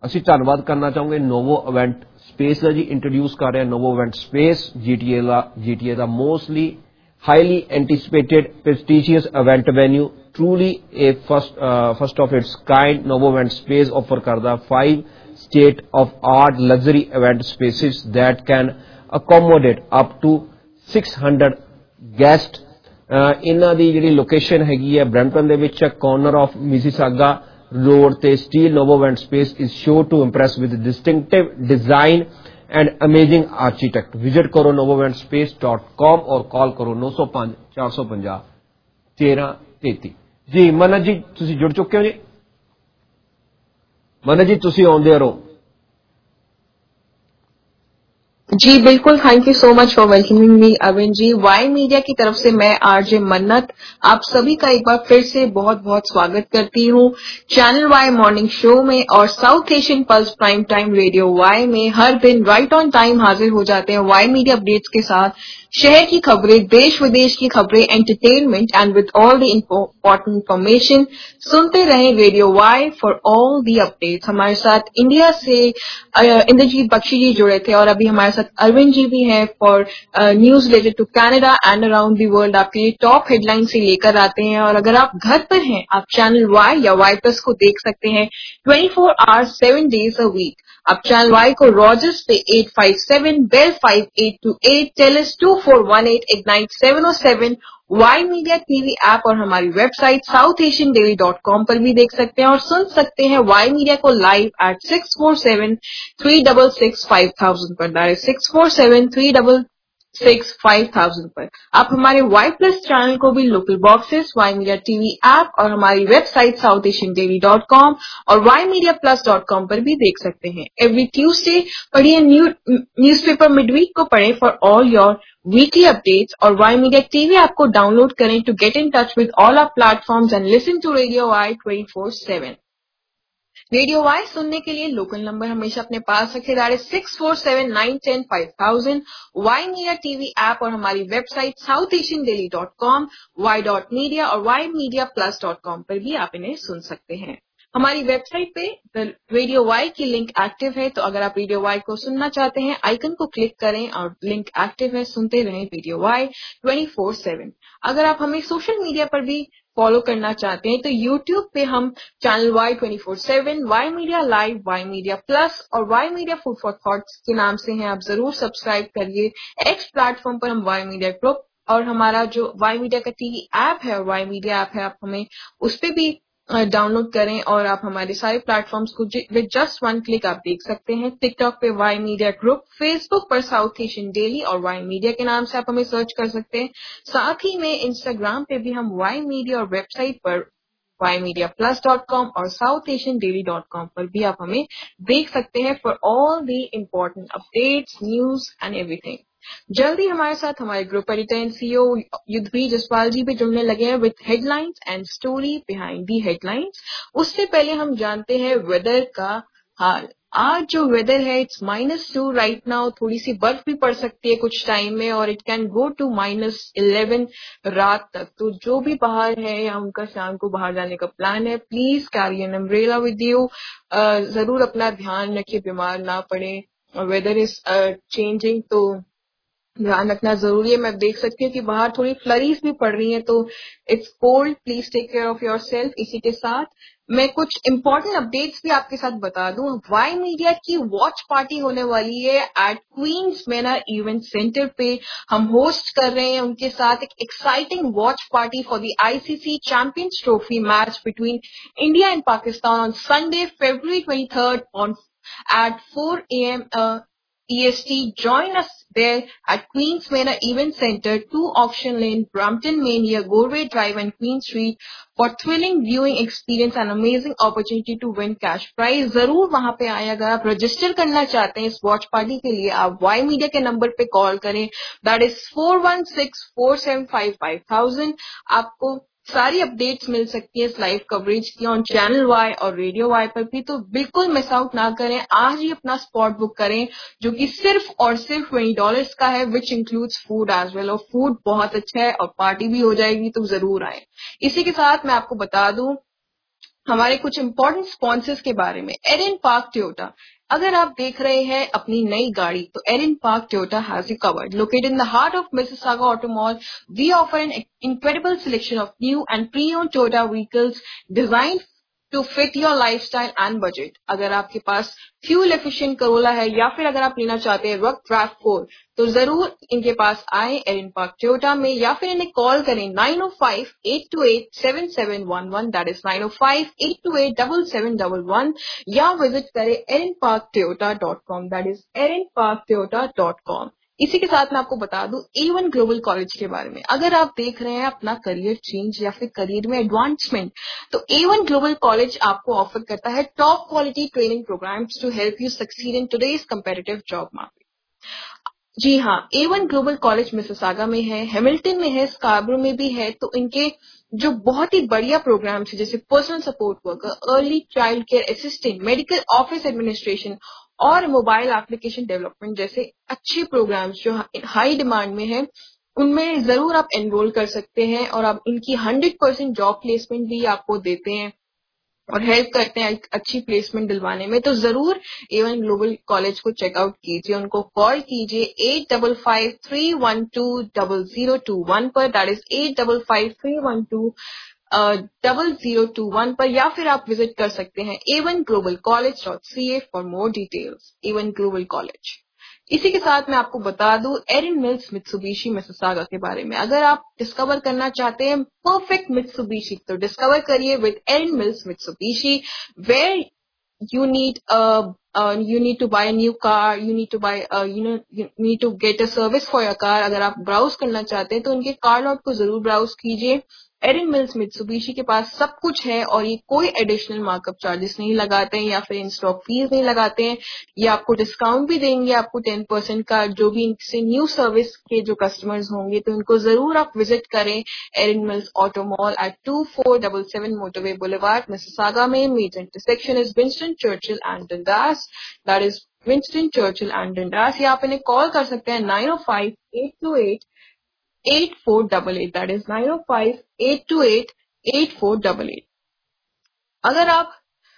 ਅਸੀਂ ਧੰਨਵਾਦ ਕਰਨਾ ਚਾਹਾਂਗੇ ਨੋਵੋ ਇਵੈਂਟ ਸਪੇਸ ਦਾ ਜੀ, ਇੰਟਰੋਡਿਊਸ ਕਰ ਰਿਹਾ ਨੋਵੋ ਇਵੈਂਟ ਸਪੇਸ ਜੀਟੀਏ ਦਾ ਜੀਟੀਏ ਦਾ mostly highly anticipated prestigious event venue, truly a first uh, first of its kind. Novo Event Space offer karda five state of art luxury event spaces that can accommodate up to six hundred guests. ਇਹਨਾਂ ਦੀ ਜਿਹੜੀ location ਹੈਗੀ ਹੈ Brampton ਦੇ ਵਿੱਚ, corner of Mississauga road ਤੇ Steeles. Novo event space is sure to impress with distinctive design and amazing architect. Visit करो Novo event space dot com और call करो नौ सौ पांच चार सौ पंजा तेरह तेती. जी मनज जी तुसी जुड़ चुके हो जी. मनज जी तुसी आउंदे रहो. जी बिल्कुल, thank you so much for welcoming me Avin ji. Y media की तरफ से मैं आरजे मन्नत आप सभी का एक बार फिर से बहुत बहुत स्वागत करती हूँ चैनल वाई मॉर्निंग शो में और South Asian pulse prime time radio Y में. हर दिन राइट ऑन टाइम हाजिर हो जाते हैं वाई मीडिया अपडेट्स के साथ. शहर की खबरें, देश विदेश की खबरें, entertainment and with all the important information. सुनते रहें radio Y for all the updates. हमारे साथ इंडिया से इंद्रजीत बख्शी जी जुड़े थे और अभी हमारे साथ अरविंद जी भी हैं for news related to Canada and around the world. आपके लिए टॉप हेडलाइन से लेकर आते हैं और अगर आप घर पर हैं आप चैनल वाई या वाई प्लस को देख सकते हैं twenty four hours seven days a week. आप चैनल वाई को रॉजर्स पे at five seven, Bell five eight two eight, Telus two four one eight, Ignite seven o seven, Y media TV app और हमारी website South Asian daily dot com पर भी देख सकते हैं और सुन सकते हैं वाई मीडिया को live at six four seven three double six five thousand पर. That is six four seven three double six five thousand पर. आप हमारे वाई प्लस चैनल को भी local boxes, Y media TV app और हमारी website South Asian daily dot com और Y media plus dot com पर भी देख सकते हैं. एवरी ट्यूसडे पढ़िए न्यूज़पेपर मिडवीक को पढ़ें for all your weekly updates और वाई मीडिया टीवी ऐप को डाउनलोड करें to get in touch with all our platforms and listen to radio Y twenty four seven. Radio Y सुनने के लिए local number हमेशा अपने पास रखें. That is six four seven nine ten five thousand. Y media TV app और हमारी website South Asian daily dot com, Y dot media और Y media plus dot com पर भी आप इन्हें सुन सकते हैं. हमारी वेबसाइट पे रेडियो वाई की लिंक एक्टिव है, तो अगर आप रेडियो वाई को सुनना चाहते हैं आइकन को क्लिक करें और लिंक एक्टिव है, सुनते रहें radio Y twenty four seven. अगर आप हमें सोशल मीडिया पर भी फॉलो करना चाहते हैं तो यूट्यूब पे हम channel Y twenty four seven, Y media live, Y media plus और Y media food for thoughts के नाम से हैं. आप जरूर सब्सक्राइब करिए. एक्स प्लेटफॉर्म पर हम वाई मीडिया ग्रुप और हमारा जो वाई मीडिया का टीवी ऐप है और वाई मीडिया ऐप है, आप हमें उस पर भी डाउनलोड करें और आप हमारे सारे प्लेटफॉर्म्स को विद जस्ट वन क्लिक आप देख सकते हैं. टिकटॉक पे वाई मीडिया ग्रुप, फेसबुक पर साउथ एशियन डेली और वाई मीडिया के नाम से आप हमें सर्च कर सकते हैं. साथ ही में इंस्टाग्राम पे भी हम वाई मीडिया और वेबसाइट पर Y media plus dot com और South Asian daily dot com पर भी आप हमें देख सकते हैं for all the important updates, news and everything. जल्दी हमारे साथ हमारे group editor and CEO Yudhvir Jaspal ji भी जुड़ने लगे हैं with headlines and story behind the headlines. उससे पहले हम जानते हैं वेदर का हाल. आज जो वेदर है it's minus two right now. थोड़ी सी बर्फ भी पड़ सकती है कुछ टाइम में और it can go to minus eleven रात तक. तो जो भी बाहर है या उनका शाम को बाहर जाने का प्लान है, please carry an umbrella with you. जरूर अपना ध्यान रखिए, बीमार ना पड़े. वेदर इज चेंजिंग तो ध्यान रखना जरूरी है. मैं देख सकती हूँ कि बाहर थोड़ी फ्लरीज भी पड़ रही हैं, तो it's cold, please take care of yourself. इसी के साथ मैं कुछ इंपॉर्टेंट अपडेट्स भी आपके साथ बता दूं. वाई मीडिया की वॉच पार्टी होने वाली है at Queens Manor event centre पे. हम होस्ट कर रहे हैं उनके साथ एक exciting watch party for the ICC champions trophy match between India and Pakistan on Sunday February twenty third on at four a m Uh, E S T. Join us there at Queen's Manor Event Center, two Auction Lane, Brampton, Maine, near Gorway Drive and Queen Street for thrilling viewing experience and amazing opportunity to win cash prize. जरूर वहां पे आए. अगर आप register करना चाहते हैं इस वॉच पार्टी के लिए आप वाई मीडिया के नंबर पे कॉल करें. That is four one six four seven five five thousand. आपको सारी अपडेट्स मिल सकती है इस लाइव कवरेज की ऑन चैनल वाई और रेडियो वाई पर भी, तो बिल्कुल मिस आउट ना करें. आज ही अपना स्पॉट बुक करें जो कि सिर्फ और सिर्फ ट्वेंटी डॉलर्स का है, which includes food as well. और फूड बहुत अच्छा है और पार्टी भी हो जाएगी, तो जरूर आए. इसी के साथ मैं आपको बता दूं हमारे कुछ इंपॉर्टेंट स्पॉन्सर्स के बारे में। एरिन पार्क टोयोटा, अगर आप देख रहे हैं अपनी नई गाड़ी तो Erin park Toyota has you covered. Located in the heart of Mississauga auto mall, we offer an incredible selection of new and pre-owned Toyota vehicles designed to fit your lifestyle and budget। अगर आपके पास fuel efficient Corolla है या फिर अगर आप लेना चाहते हैं रॉक ड्राइव फोर तो जरूर इनके पास आए एरिन पार्क टोयोटा में, या फिर इन्हें कॉल करें nine O five eight two eight seven seven one one, that is nine O five eight two eight seven seven one one, या विजिट करें erin park toyota dot com, that is erin park toyota dot com। इसी के साथ मैं आपको बता दूं ए one global college के बारे में। अगर आप देख रहे हैं अपना करियर चेंज या फिर करियर में एडवांसमेंट तो ए वन ग्लोबल कॉलेज आपको ऑफर करता है top quality training programmes to help you succeed in today's competitive job market. जी हाँ, A one global college Mississauga में है, हैमिल्टन में है, स्कार्बरो में भी है। तो इनके जो बहुत ही बढ़िया प्रोग्राम्स है जैसे personal support worker, early child care assistant, medical office administration और मोबाइल एप्लीकेशन डेवलपमेंट जैसे अच्छे प्रोग्राम्स जो हाई डिमांड में है, उनमें जरूर आप एनरोल कर सकते हैं और आप इनकी हंड्रेड परसेंट जॉब प्लेसमेंट भी आपको देते हैं और हेल्प करते हैं अच्छी प्लेसमेंट दिलवाने में। तो जरूर ए वन ग्लोबल कॉलेज को चेकआउट कीजिए, उनको कॉल कीजिए at five five three one two double zero two one पर, that is at five five three one two double zero two one पर, या फिर आप विजिट कर सकते हैं A one global college dot C A for more details. A one global college. इसी के साथ मैं आपको बता दूं एरिन मिल्स मित्सुबिशी मिसिसागा के बारे में। अगर आप डिस्कवर करना चाहते हैं परफेक्ट मित्सुबिशी तो डिस्कवर करिए with Erin Mills Mitsubishi, where you need uh, uh you need to buy a new car, you need to buy uh, you know you need to get a service for your car। अगर आप browse करना चाहते हैं तो उनके car lot को जरूर browse कीजिए। एरिन मिल्स मित्सुबिशी के पास सब कुछ है और ये कोई एडिशनल मार्कअप चार्जेस नहीं लगाते हैं या फिर इन स्टॉक फीस नहीं लगाते हैं। ये आपको डिस्काउंट भी देंगे, आपको टेन परसेंट का, जो भी इनसे न्यू सर्विस के जो कस्टमर्स होंगे तो इनको जरूर आप विजिट करें Erin Mills auto mall at two four seven seven motorway boulevard Mississauga में। Major intersection is Winston Churchill and Dundas, that is Winston Churchill and Dundas. या आप इन्हें कॉल कर सकते हैं nine O five eight two eight eight four eight eight, that is nine O five eight two eight eight four eight eight. अगर आप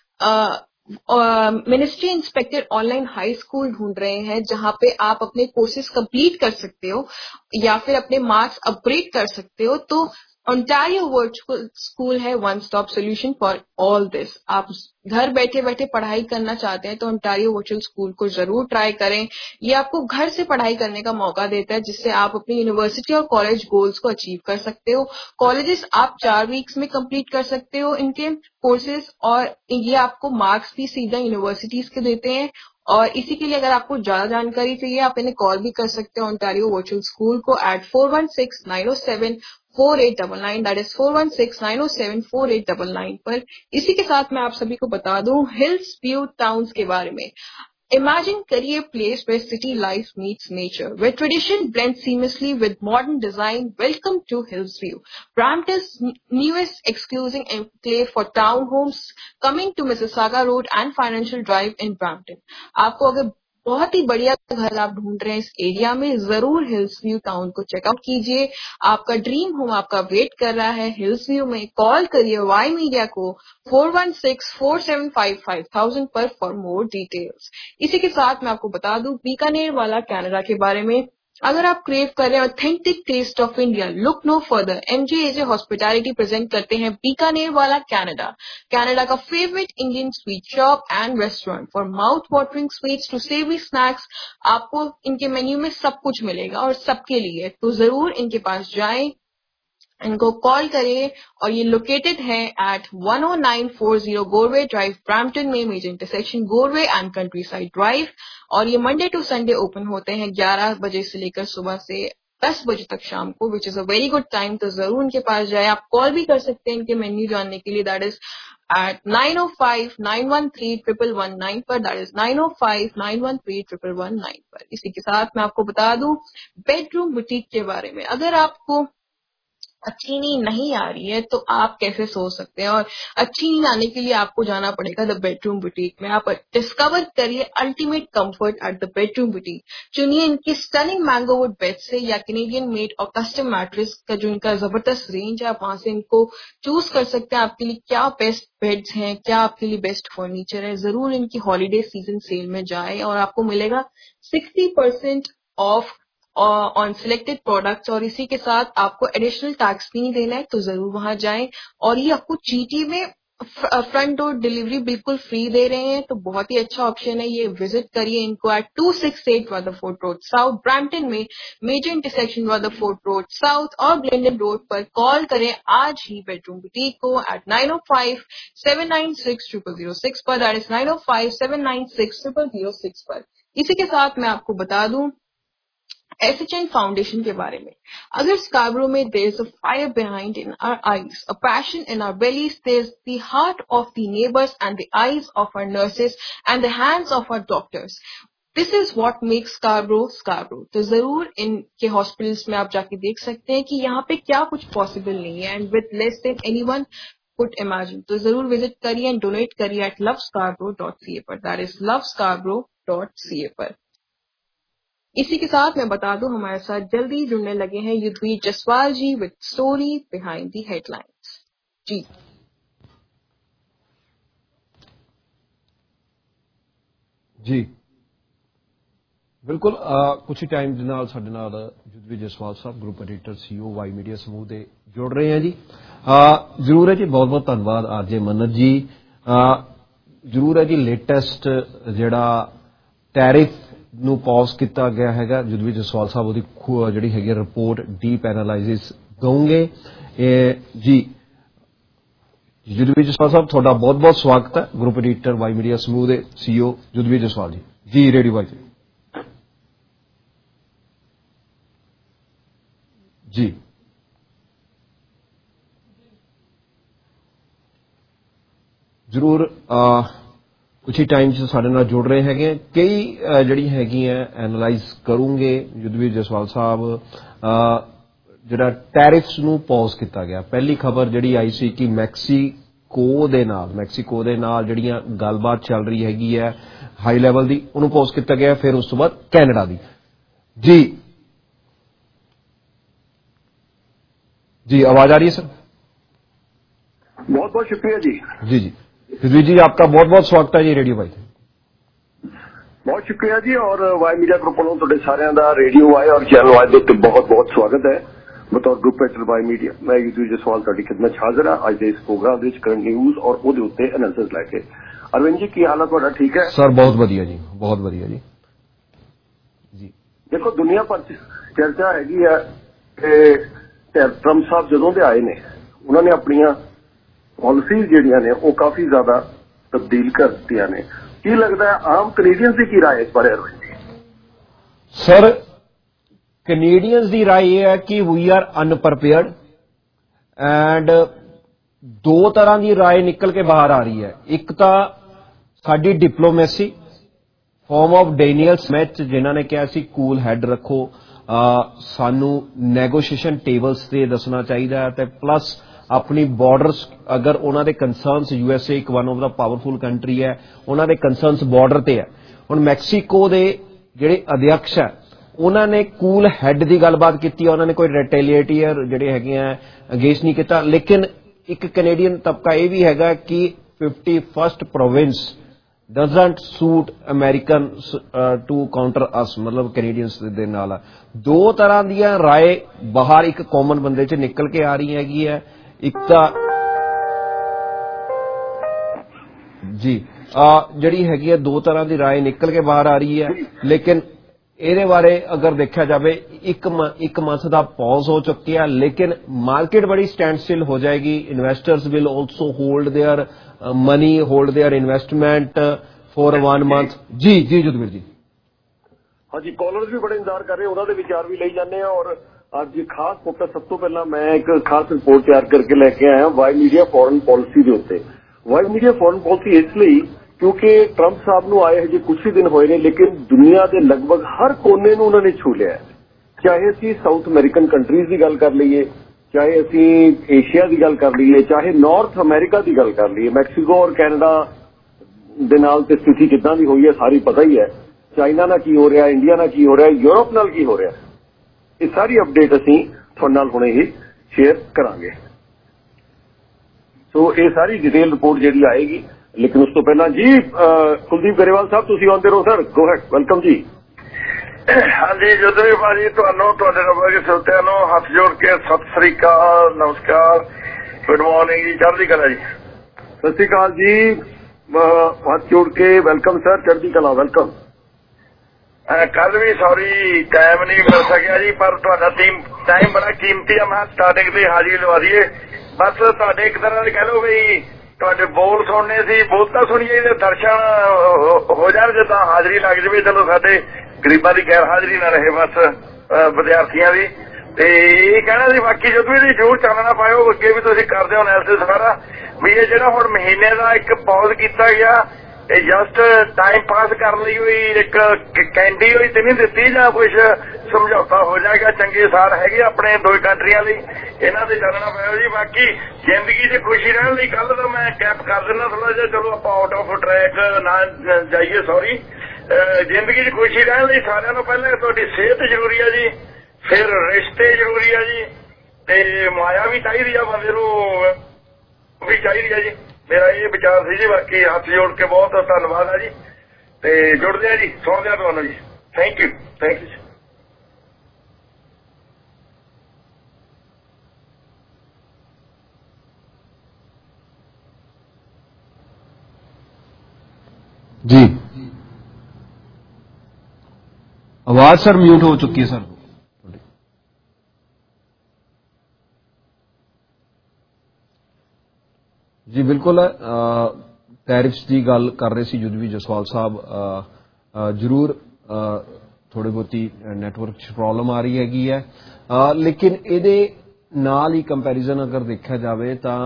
ministry inspected online high school ढूंढ रहे हैं जहां पे आप अपने कोर्सेज कंप्लीट कर सकते हो या फिर अपने मार्क्स अपग्रेड कर सकते हो तो ओंटारियो वर्चुअल स्कूल है one stop solution for all this. आप घर बैठे बैठे पढ़ाई करना चाहते हैं तो ओंटारियो वर्चुअल स्कूल को जरूर ट्राई करें। ये आपको घर से पढ़ाई करने का मौका देता है जिससे आप अपनी यूनिवर्सिटी और कॉलेज गोल्स को अचीव कर सकते हो। कॉलेजेस आप चार वीक्स में कंप्लीट कर सकते हो इनके कोर्सेज और ये आपको मार्क्स भी सीधा यूनिवर्सिटीज के देते हैं। और इसी के लिए अगर आपको ज्यादा जानकारी चाहिए आप इन्हें कॉल भी कर सकते हैं ओंटारियो वर्चुअल स्कूल को at four one six nine o seven four eight nine nine, that is four one six nine o seven four eight nine nine पर। इसी के साथ मैं आप सभी को बता दूं हिल्स व्यू टाउन्स के बारे में। Imagine career place where city life meets nature, where tradition blends seamlessly with modern design. Welcome to Hillsview, Brampton's newest exclusive enclave for townhomes, coming to Mississauga Road and Financial Drive in Brampton. आपको अगर बहुत ही बढ़िया घर आप ढूंढ रहे हैं इस एरिया में जरूर हिल्स व्यू टाउन को चेकआउट कीजिए। आपका ड्रीम होम आपका वेट कर रहा है हिल्स व्यू में। कॉल करिए वाई मीडिया को four one six four seven five five thousand पर फॉर मोर डिटेल्स। इसी के साथ मैं आपको बता दूं बीकानेर वाला कनाडा के बारे में। अगर आप क्रेव कर रहे हैं authentic taste of India, look no further, MJAJ hospitality present करते हैं बीकानेर वाला कनाडा, कनाडा का favourite Indian sweet shop and restaurant for mouth watering sweets to savoury snacks. आपको इनके मेन्यू में सब कुछ मिलेगा और सबके लिए, तो जरूर इनके पास जाएं, इनको कॉल करें। और ये लोकेटेड है at one o nine four zero Goreway drive Brampton में, major intersection Goreway and countryside drive. और ये मंडे टू संडे ओपन होते हैं ग्यारह बजे से लेकर सुबह से दस बजे तक शाम को, which is a very good time. तो जरूर इनके पास जाए। आप कॉल भी कर सकते हैं इनके मेन्यू जानने के लिए, that is at nine O five nine one three triple one nine पर, that is nine O five nine one three triple one nine पर। इसी के साथ मैं आपको बता दूं बेडरूम बुटीक के बारे में। अगर आपको अच्छी नींद नहीं आ रही है तो आप कैसे सो सकते हैं। और अच्छी नींद आने के लिए आपको जाना पड़ेगा द बेडरूम बुटीक में। आप डिस्कवर करिए ultimate comfort at the bedroom boutique. चुनिए इनकी स्टनिंग मैंगोवुड बेड से या कैनेडियन मेड और कस्टम मैट्रेस का जो इनका जबरदस्त रेंज है, आप वहां से इनको चूज कर सकते हैं आपके लिए क्या बेस्ट बेड्स हैं, क्या आपके लिए बेस्ट फर्नीचर है। जरूर इनकी हॉलीडे सीजन सेल में जाएं और आपको मिलेगा sixty percent off on selected products और इसी के साथ आपको एडिशनल टैक्स भी नहीं देना है, तो जरूर वहां जाएं। और ये आपको जीटी में फ्रंट डोर डिलीवरी बिल्कुल फ्री दे रहे हैं, तो बहुत ही अच्छा ऑप्शन है ये। विजिट करिए इनको eight two six eight Rutherford road south, Brampton में major intersection Rutherford road south और ग्लेंडन रोड पर। कॉल करें आज ही बेडरूम बुटीक को एट नाइन ओ five seven nine six triple zero six पर, that is nine O five seven nine six triple zero six पर। इसी के साथ मैं आपको बता दूं एस एच एन फाउंडेशन के बारे में। अगर स्कार्बरो में there is a fire behind in our eyes, a passion in our bellies, there is the heart of the neighbours and the eyes of our nurses and the hands of our doctors. This is what makes Scarborough Scarborough. तो जरूर इनके hospitals में आप जाके देख सकते हैं कि यहाँ पे क्या कुछ पॉसिबल नहीं है and with less than anyone could imagine. तो जरूर विजिट करिए एंड डोनेट करिए at love Scarborough dot C A पर, that is love Scarborough dot C A पर। इसी के साथ मैं बता दूं हमारे साथ जल्दी जुड़ने लगे हैं Yudhvir Jaswal ji with story behind the headlines. जी जी बिल्कुल, कुछ ही टाइम ਦੇ ਨਾਲ ਸਾਡੇ ਨਾਲ युद्धवीर जसवाल साहब group editor CEO Y media समूह ਦੇ जुड़ रहे हैं जी। जरूर है जी, बहुत बहुत धन्यवाद आरजे मन्नत जी। जरूर है जी, लेटेस्ट ਜਿਹੜਾ टैरिफ ਨੂੰ ਪੌਜ਼ ਕੀਤਾ ਗਿਆ ਹੈਗਾ, युद्धवीर जसवाल साहब ਉਹਦੀ ਜਿਹੜੀ ਹੈਗੀ ਰਿਪੋर्ट ਡੀਪ ਐਨਾਲਾਈਸਿਸ ਦਊਂਗੇ ਜੀ। युद्धवीर जसवाल साहब ਤੁਹਾਡਾ बहुत बहुत स्वागत है ग्रुप एडिटर वाई मीडिया समूह ਦੇ सीईओ युद्धवीर जसवाल जी। जी रेडियो वाई जी जरूर कुछ ही टाइम से साढ़े नाल जुड़ रहे हैं। कई जड़ी हैगी एनालाइज करूंगे युद्धवीर जसवाल साहब। ਜਿਹੜਾ ਟੈਰਿਫਸ ਨੂੰ ਪੌਜ਼ ਕੀਤਾ ਗਿਆ, ਪਹਿਲੀ ਖਬਰ ਜਿਹੜੀ ਆਈ ਸੀ ਕਿ ਮੈਕਸੀਕੋ ਦੇ ਨਾਲ ਮੈਕਸੀਕੋ ਦੇ ਨਾਲ ਜਿਹੜੀਆਂ ਗੱਲਬਾਤ ਚੱਲ ਰਹੀ ਹੈਗੀ ਹੈ ਹਾਈ ਲੈਵਲ ਦੀ, ਉਹਨੂੰ ਪੌਜ਼ ਕੀਤਾ ਗਿਆ। ਫਿਰ ਉਸ ਤੋਂ ਬਾਅਦ ਕੈਨੇਡਾ ਦੀ। जी जी आवाज आ रही है सर? बहुत बहुत शुक्रिया जी। जी जी युद्धवीर जी, आपका बहुत बहुत स्वागत है जी रेडियो वाई। बहुत शुक्रिया जी। और वाई मीडिया ग्रुप वालों ਤੁਹਾਡੇ ਸਾਰਿਆਂ ਦਾ रेडियो वाई और चैनल वाई ਦੇ ਉੱਤੇ बहुत बहुत स्वागत है। बतौर ग्रुप एडिटर वाई मीडिया मैं युद्धवीर जसवाल ਤੁਹਾਡੀ ਖidmat 'ਚ ਹਾਜ਼ਰ ਹਾਂ ਅੱਜ ਦੇ ਇਸ ਪ੍ਰੋਗਰਾਮ ਦੇ ਵਿੱਚ ਕਰੰਟ ਨਿਊਜ਼ और ਉਹਦੇ ਉੱਤੇ ਐਨਾਲਿਸਿਸ ਲੈ ਕੇ। अरविंद जी की हाल है ਤੁਹਾਡਾ? ठीक है सर, बहुत बढ़िया जी, बहुत बढ़िया जी। जी देखो दुनिया भर चर्चा हैगी है कि ट्रंप साहब ਜਦੋਂ ਦੇ ਆਏ ਨੇ ਉਹਨਾਂ ਨੇ ਆਪਣੀਆਂ पॉलिसीज ਜਿਹੜੀਆਂ ਨੇ ਉਹ ਕਾਫੀ ਜ਼ਿਆਦਾ ਤਬਦੀਲ ਕਰ ਦਿੱਤੀਆਂ ਨੇ। ਕੀ ਲੱਗਦਾ ਹੈ ਆਮ ਕੈਨੇਡੀਅਨਸ ਦੀ ਕੀ ਰਾਏ ਇਸ ਬਾਰੇ ਅਰਵਿੰਦ ਜੀ? ਸਰ, ਕੈਨੇਡੀਅਨਸ ਦੀ ਰਾਏ ਇਹ ਹੈ ਕਿ ਵੀ ਆਰ ਅਨਪ੍ਰਿਪੇਅਰਡ ਐਂਡ ਦੋ ਤਰ੍ਹਾਂ ਦੀ ਰਾਏ ਨਿਕਲ ਕੇ ਬਾਹਰ ਆ ਰਹੀ ਹੈ। ਇੱਕ ਤਾਂ ਸਾਡੀ diplomacy form of Danielle Smith ਜਿਨ੍ਹਾਂ ਨੇ ਕਿਹਾ ਸੀ ਕੂਲ ਹੈਡ ਰੱਖੋ, ਸਾਨੂੰ ਨੈਗੋਸ਼ੀਏਸ਼ਨ ਟੇਬਲਸ ਤੇ ਦੱਸਣਾ ਚਾਹੀਦਾ ਹੈ ਤੇ ਪਲੱਸ अपनी बॉर्डर्स अगर उन्होंने कंसर्नस यूएसए एक one of the powerful country है, उन्होंने कंसर्नस बॉर्डर ते है। हुण मैक्सीको दे जिहड़े अध्यक्ष है उन्होंने कूल हैड की गलबात की, उन्होंने कोई रिटेलिएटियर जिहड़े हैगे हैं अगेंस्ट नहीं किया। लेकिन एक कैनेडियन तबका यह भी हैगा कि fifty first province doesn't suit American to counter us, मतलब कैनेडियंस दे नाल दो तरह दी राय बाहर एक कॉमन बंदे च निकल के आ रही हैगी है। एक जी जड़ी हैगी है दो तरह की राय निकल के बाहर आ रही है। लेकिन ਇਹਦੇ ਬਾਰੇ ਅਗਰ ਦੇਖਿਆ ਜਾਵੇ ਇੱਕ ਇੱਕ ਮੰਥ ਦਾ ਪੌਜ਼ ਹੋ ਚੁੱਕਿਆ, ਲੇਕਿਨ ਮਾਰਕੀਟ ਬੜੀ ਸਟੈਂਡ ਸਟਿਲ ਹੋ ਜਾਏਗੀ। Investors will also hold their money, hold their investment for one month. जी जी युद्धवीर जी। हाँ जी, कॉलर्स भी बड़े इंतजार कर रहे हैं, उन्होंने विचार भी ले जाने हैं। और ਅੱਜ ਖਾਸ ਫੋਕਸ ਸਭ ਤੋਂ ਪਹਿਲਾਂ ਮੈਂ ਇੱਕ ਖਾਸ ਰਿਪੋਰਟ ਤਿਆਰ ਕਰਕੇ ਲੈ ਕੇ ਆਇਆ ਵਾਈ ਮੀਡੀਆ ਫੋਰਨ ਪਾਲਿਸੀ ਦੇ ਉੱਤੇ। ਵਾਈ ਮੀਡੀਆ ਫੋਰਨ ਪਾਲਿਸੀ ਇਸ ਲਈ ਕਿਉਂਕਿ ਟਰੰਪ ਸਾਹਿਬ ਨੂੰ ਆਏ ਹਜੇ ਕੁਝ ਹੀ ਦਿਨ ਹੋਏ ਨੇ, ਲੇਕਿਨ ਦੁਨੀਆ ਦੇ ਲਗਭਗ ਹਰ ਕੋਨੇ ਨੂੰ ਉਹਨਾਂ ਨੇ ਛੂ ਲਿਆ। ਚਾਹੇ ਅਸੀਂ ਸਾਊਥ ਅਮਰੀਕਨ ਕੰਟਰੀਜ਼ ਦੀ ਗੱਲ ਕਰ ਲਈਏ, ਚਾਹੇ ਅਸੀਂ ਏਸ਼ੀਆ ਦੀ ਗੱਲ ਕਰ ਲਈਏ, ਚਾਹੇ ਨਾਰਥ ਅਮਰੀਕਾ ਦੀ ਗੱਲ ਕਰ ਲਈਏ, ਮੈਕਸੀਕੋ ਔਰ ਕੈਨੇਡਾ ਦੇ ਨਾਲ ਤੇ ਸਥਿਤੀ ਕਿੱਦਾਂ ਦੀ ਹੋਈ ਹੈ ਸਾਰੀ ਪਤਾ ਹੀ ਹੈ। ਚਾਈਨਾ ਨਾਲ ਕੀ ਹੋ ਰਿਹਾ, ਇੰਡੀਆ ਨਾਲ ਕੀ ਹੋ ਰਿਹਾ, ਯੂਰਪ ਨਾਲ ਕੀ ਹੋ ਰਿਹਾ, ਇਹ ਸਾਰੀ ਅਪਡੇਟ ਅਸੀਂ ਤੁਹਾਡੇ ਨਾਲ ਹੁਣੇ ਹੀ ਸ਼ੇਅਰ ਕਰਾਂਗੇ। ਸੋ ਇਹ ਸਾਰੀ ਡਿਟੇਲ ਰਿਪੋਰਟ ਜਿਹੜੀ ਆਏਗੀ, ਲੇਕਿਨ ਉਸ ਤੋਂ ਪਹਿਲਾਂ ਜੀ ਕੁਲਦੀਪ ਗਰੇਵਾਲ ਸਾਹਿਬ ਤੁਸੀਂ ਆਉਂਦੇ ਰਹੋ ਸਰ, ਗੋ ਹੈਡ, ਵੈਲਕਮ ਜੀ। ਹਾਂਜੀ ਜੋਧਵੀ ਭਾਜੀ, ਤੁਹਾਨੂੰ ਤੁਹਾਡੇ ਰਬਰ ਸਰੋਤਿਆਂ ਨੂੰ ਹੱਥ ਜੋੜ ਕੇ ਸਤਿ ਸ੍ਰੀ ਅਕਾਲ, ਨਮਸਕਾਰ, ਗੁੱਡ ਮਾਰਨਿੰਗ ਜੀ, ਚੜ੍ਹਦੀ ਕਲਾ ਜੀ। ਸਤਿ ਸ੍ਰੀ ਅਕਾਲ ਜੀ, ਹੱਥ ਜੋੜ ਕੇ ਵੈਲਕਮ ਸਰ, ਚੜ੍ਹਦੀ ਕਲਾ, ਵੈਲਕਮ। ਕੱਲ ਵੀ ਸੌਰੀ ਟਾਈਮ ਨਹੀਂ ਮਿਲ ਸਕਿਆ ਜੀ, ਪਰ ਤੁਹਾਡਾ ਟੀਮ ਟਾਈਮ ਬੜਾ ਕੀਮਤੀ ਆ, ਮੈਂ ਸਟਾਰਟਿੰਗ ਤੇ ਹਾਜ਼ਰੀ ਲਵਾ ਦਈਏ। ਬਸ ਤੁਹਾਡੇ ਇੱਕ ਤਰ੍ਹਾਂ ਦੇ ਕਹਿ ਲਓ ਵੀ ਤੁਹਾਡੇ ਬੋਲ ਸੁਣਨੇ ਸੀ, ਬੋਲ ਤਾਂ ਸੁਣੀਏ ਤੇ ਦਰਸ਼ਨ ਹੋ ਜਾਣ, ਜਿੱਦਾਂ ਹਾਜ਼ਰੀ ਲੱਗ ਜਾਵੇ। ਚਲੋ ਸਾਡੇ ਗਰੀਬਾਂ ਦੀ ਗੈਰ ਹਾਜ਼ਰੀ ਨਾ ਰਹੇ, ਬਸ ਵਿਦਿਆਰਥੀਆਂ ਦੀ। ਤੇ ਇਹ ਕਹਿਣਾ ਸੀ ਬਾਕੀ ਜਦੋਂ ਵੀ ਜ਼ਰੂਰ ਚਾਨਣਾ ਪਾਇਓ, ਅੱਗੇ ਵੀ ਤੁਸੀਂ ਕਰਦੇ ਹੋ ਐਨਾਲਿਸਿਸ ਸਾਰਾ, ਵੀ ਇਹ ਜਿਹੜਾ ਹੁਣ ਮਹੀਨੇ ਦਾ ਇੱਕ ਪੌਜ਼ ਕੀਤਾ ਗਿਆ, ਇਹ ਜਸਟ ਟਾਈਮ ਪਾਸ ਕਰਨ ਲਈ ਹੋਈ ਇੱਕ ਕੈਂਡੀ ਹੋਈ ਤੇ ਨਹੀਂ ਦਿੱਤੀ, ਜਾਂ ਕੁਝ ਸਮਝੌਤਾ ਹੋ ਜਾਏਗਾ। ਚੰਗੇ ਸਾਰ ਹੈਗੇ ਆਪਣੇ ਦੋ ਕੰਟਰੀਆਂ ਲਈ, ਇਹਨਾਂ ਤੇ ਚੱਲਣਾ ਪਿਆ ਜੀ। ਬਾਕੀ ਜ਼ਿੰਦਗੀ 'ਚ ਖੁਸ਼ੀ ਰਹਿਣ ਲਈ ਕੱਲ ਤਾਂ ਮੈਂ ਕੈਪ ਕਰ ਦਿੰਦਾ ਥੋੜਾ ਜਿਹਾ, ਚਲੋ ਆਪਾਂ ਆਊਟ ਆਫ ਟਰੈਕ ਨਾ ਜਾਈਏ, ਸੌਰੀ। ਜ਼ਿੰਦਗੀ 'ਚ ਖੁਸ਼ੀ ਰਹਿਣ ਲਈ ਸਾਰਿਆਂ ਨੂੰ ਪਹਿਲਾਂ ਤੁਹਾਡੀ ਸਿਹਤ ਜ਼ਰੂਰੀ ਆ ਜੀ, ਫਿਰ ਰਿਸ਼ਤੇ ਜ਼ਰੂਰੀ ਆ ਜੀ, ਤੇ ਮਾਇਆ ਵੀ ਚਾਹੀਦੀ ਆ ਬੰਦੇ ਨੂੰ, ਵੀ ਚਾਹੀਦੀ ਆ ਜੀ। ਮੇਰਾ ਇਹ ਵਿਚਾਰ ਸੀ ਜੀ। ਬਾਕੀ ਹੱਥ ਜੋੜ ਕੇ ਬਹੁਤ ਧੰਨਵਾਦ ਆ ਜੀ, ਤੇ ਜੁੜਦੇ ਆ ਜੀ, ਸੁਣਦੇ ਆ ਤੁਹਾਨੂੰ ਜੀ। ਥੈਂਕ ਯੂ, ਥੈਂਕ ਯੂ ਜੀ। आवाज सर म्यूट हो चुकी है सर। जी बिल्कुल, टैरिफ्स की गल कर रहे सी जुदवी जसवाल साहब, जरूर थोड़ी बहुती नैटवर्क च प्रॉब्लम आ रही हैगी है, आ, लेकिन इहदे नाल ही कंपैरिजन अगर देखा जाए तो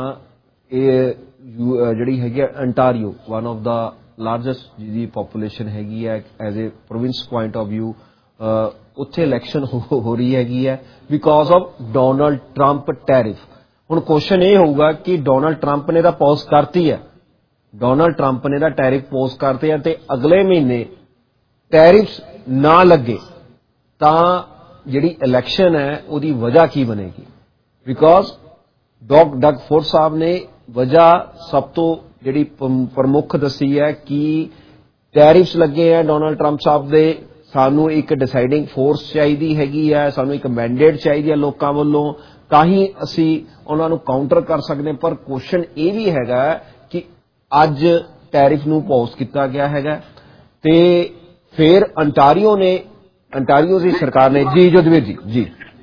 ये जिहड़ी हैगी Ontario one of the largest जिहदी पॉपूलेशन हैगी है as a province point of view, उत्थे इलैक्शन हो, हो रही हैगी है because of Donald Trump tariff. हुण क्वेश्चन ये होगा कि डोनाल्ड ट्रंप ने तो पॉज करती है, डोनाल्ड ट्रंप ने तो टैरिफ पॉज करते हैं, तो अगले महीने टैरिफ्स ना लगे तो जिहड़ी इलैक्शन है उसकी वजह की बनेगी। बिकॉज डॉक डग फोर्ड साहब ने वजह सब तो जिहड़ी प्रमुख दसी है कि टैरिफ्स लगे हैं डोनाल्ड ट्रंप साहब दे, सानू एक डिसाइडिंग फोर्स चाहिए हैगी है, सानू एक मैंडेट चाहिए लोगों वालों, तां ही असी उन्हां नू काउंटर कर सकते। पर क्वेश्चन ये भी हैगा कि अज टैरिफ नू पॉज किया गया हैगा, ते फिर अंटारियो ने अंटारियो की सरकार ने जी जोधवीर जी जी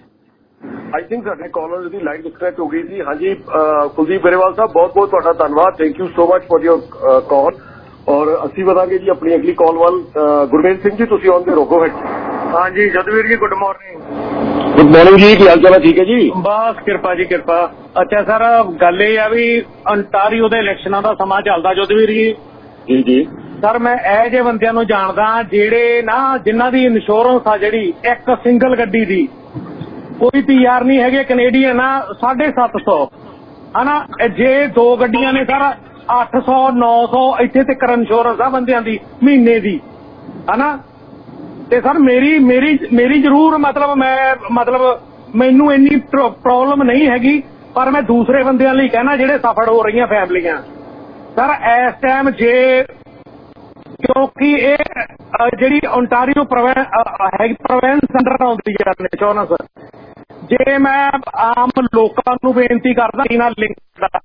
आई थिंक साडे कॉलर की लाइन डिस्कनेक्ट हो गई थी। हाँ जी, कुलदीप गरेवाल साहब बहुत बहुत तुहाडा धन्नवाद, thank you so much for your call. और असी बतांगे जी अपनी अगली कॉल वाल। गुरमेल सिंह जी तुसीं ऑन दे रोको है। हाँ जी Jodhvir ji, good morning. Good morning जी, की हाल चाल है? ठीक है जी, बस किरपा जी किरपा। अच्छा सर, गल ये आ भी अंटारियो दे इलैक्शनां दा समां चलदा जोधवीर जी। जी जी सर, मैं ਇਹ ਜਿਹੇ ਬੰਦਿਆਂ ਨੂੰ ਜਾਣਦਾ ਜਿਹੜੇ ਨਾ ਜਿਨ੍ਹਾਂ ਦੀ ਇੰਸ਼ੋਰੈਂਸ ਆ ਜਿਹੜੀ ਇੱਕ ਸਿੰਗਲ ਗੱਡੀ ਦੀ, ਕੋਈ ਪੀ ਆਰ ਨਹੀਂ ਹੈਗੇ, ਕੈਨੇਡੀਅਨ ਆ, ਸਾਢੇ ਸੱਤ ਸੌ ਹਨਾ, ਜੇ ਦੋ ਗੱਡੀਆਂ ਨੇ ਸਰ ਅੱਠ ਸੌ ਨੌ ਸੌ ਇੱਥੇ ਤੱਕ ਇੰਸ਼ੋਰੈਂਸ ਆ ਬੰਦਿਆਂ ਦੀ ਮਹੀਨੇ ਦੀ ਹਨਾ। ਤੇ ਸਰ ਮੇਰੀ ਮੇਰੀ ਮੇਰੀ ਜ਼ਰੂਰ ਮਤਲਬ ਮੈਂ ਮਤਲਬ ਮੈਨੂੰ ਇੰਨੀ ਪ੍ਰੋਬਲਮ ਨਹੀਂ ਹੈਗੀ, ਪਰ ਮੈਂ ਦੂਸਰੇ ਬੰਦਿਆਂ ਲਈ ਕਹਿਣਾ ਜਿਹੜੇ ਸਫਰ ਹੋ ਰਹੀਆਂ ਫੈਮਲੀਆਂ ਸਰ ਇਸ ਟਾਈਮ, ਜੇ ਕਿਉਂਕਿ ਇਹ ਜਿਹੜੀ ਓਨਟਾਰੀਓ ਪ੍ਰੋਵਿੰਸ ਅੰਡਰ ਆਉਂਦੀ ਹੈ ਇੰਸ਼ੋਰੈਂਸ, ਜੇ ਮੈਂ ਆਮ ਲੋਕਾਂ ਨੂੰ ਬੇਨਤੀ ਕਰਦਾ ਇਹਨਾਂ ਲਿੰਕ ਦਾ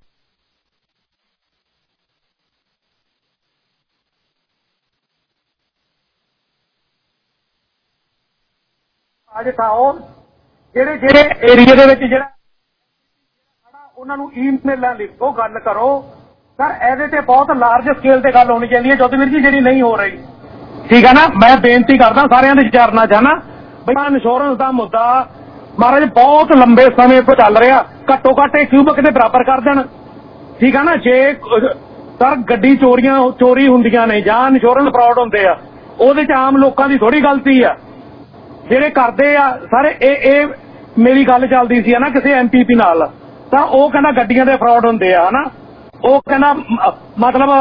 ਅੱਜ ਖਾਓ, ਜਿਹੜੇ ਜਿਹੜੇ ਏਰੀਆ ਦੇ ਵਿੱਚ ਜਿਹੜਾ ਉਹਨਾਂ ਨੂੰ ਈਮੇਲਾਂ ਲਿਖੋ, ਗੱਲ ਕਰੋ ਸਰ। ਇਹਦੇ ਤੇ ਬਹੁਤ ਲਾਰਜ ਸਕੇਲ ਤੇ ਗੱਲ ਹੋਣੀ ਚਾਹੀਦੀ ਹੈ ਜੋਧਵੀਰ ਜੀ, ਜਿਹੜੀ ਨਹੀਂ ਹੋ ਰਹੀ, ਠੀਕ ਹੈ ਨਾ। ਮੈਂ ਬੇਨਤੀ ਕਰਦਾ ਸਾਰਿਆਂ ਦੇ ਵਿਚਾਰਨਾ ਚਾਹਨਾ ਬਈ ਇੰਸ਼ੋਰੈਂਸ ਦਾ ਮੁੱਦਾ ਮਹਾਰਾਜ ਬਹੁਤ ਲੰਬੇ ਸਮੇਂ ਤੋਂ ਚੱਲ ਰਿਹਾ, ਘੱਟੋ ਘੱਟ ਇਹ ਕਿਊਬਿਕ ਦੇ ਬਰਾਬਰ ਕਰ ਦੇਣ, ਠੀਕ ਹੈ ਨਾ। ਜੇ ਸਰ ਗੱਡੀ ਚੋਰੀਆਂ ਚੋਰੀ ਹੁੰਦੀਆਂ ਨੇ ਜਾਂ ਇੰਸ਼ੋਰੈਂਸ ਫਰਾਡ ਹੁੰਦੇ ਆ, ਉਹਦੇ ਚ ਆਮ ਲੋਕਾਂ ਦੀ ਥੋੜੀ ਗਲਤੀ ਆ, ਜਿਹੜੇ ਕਰਦੇ ਆ ਸਰ। ਇਹ ਇਹ ਮੇਰੀ ਗੱਲ ਚੱਲਦੀ ਸੀ ਨਾ ਕਿਸੇ ਐਮ ਪੀ ਪੀ ਨਾਲ, ਤਾਂ ਉਹ ਕਹਿੰਦਾ ਗੱਡੀਆਂ ਦੇ ਫਰਾਡ ਹੁੰਦੇ ਆ ਹਨਾ, ਉਹ ਕਹਿੰਦਾ ਮਤਲਬ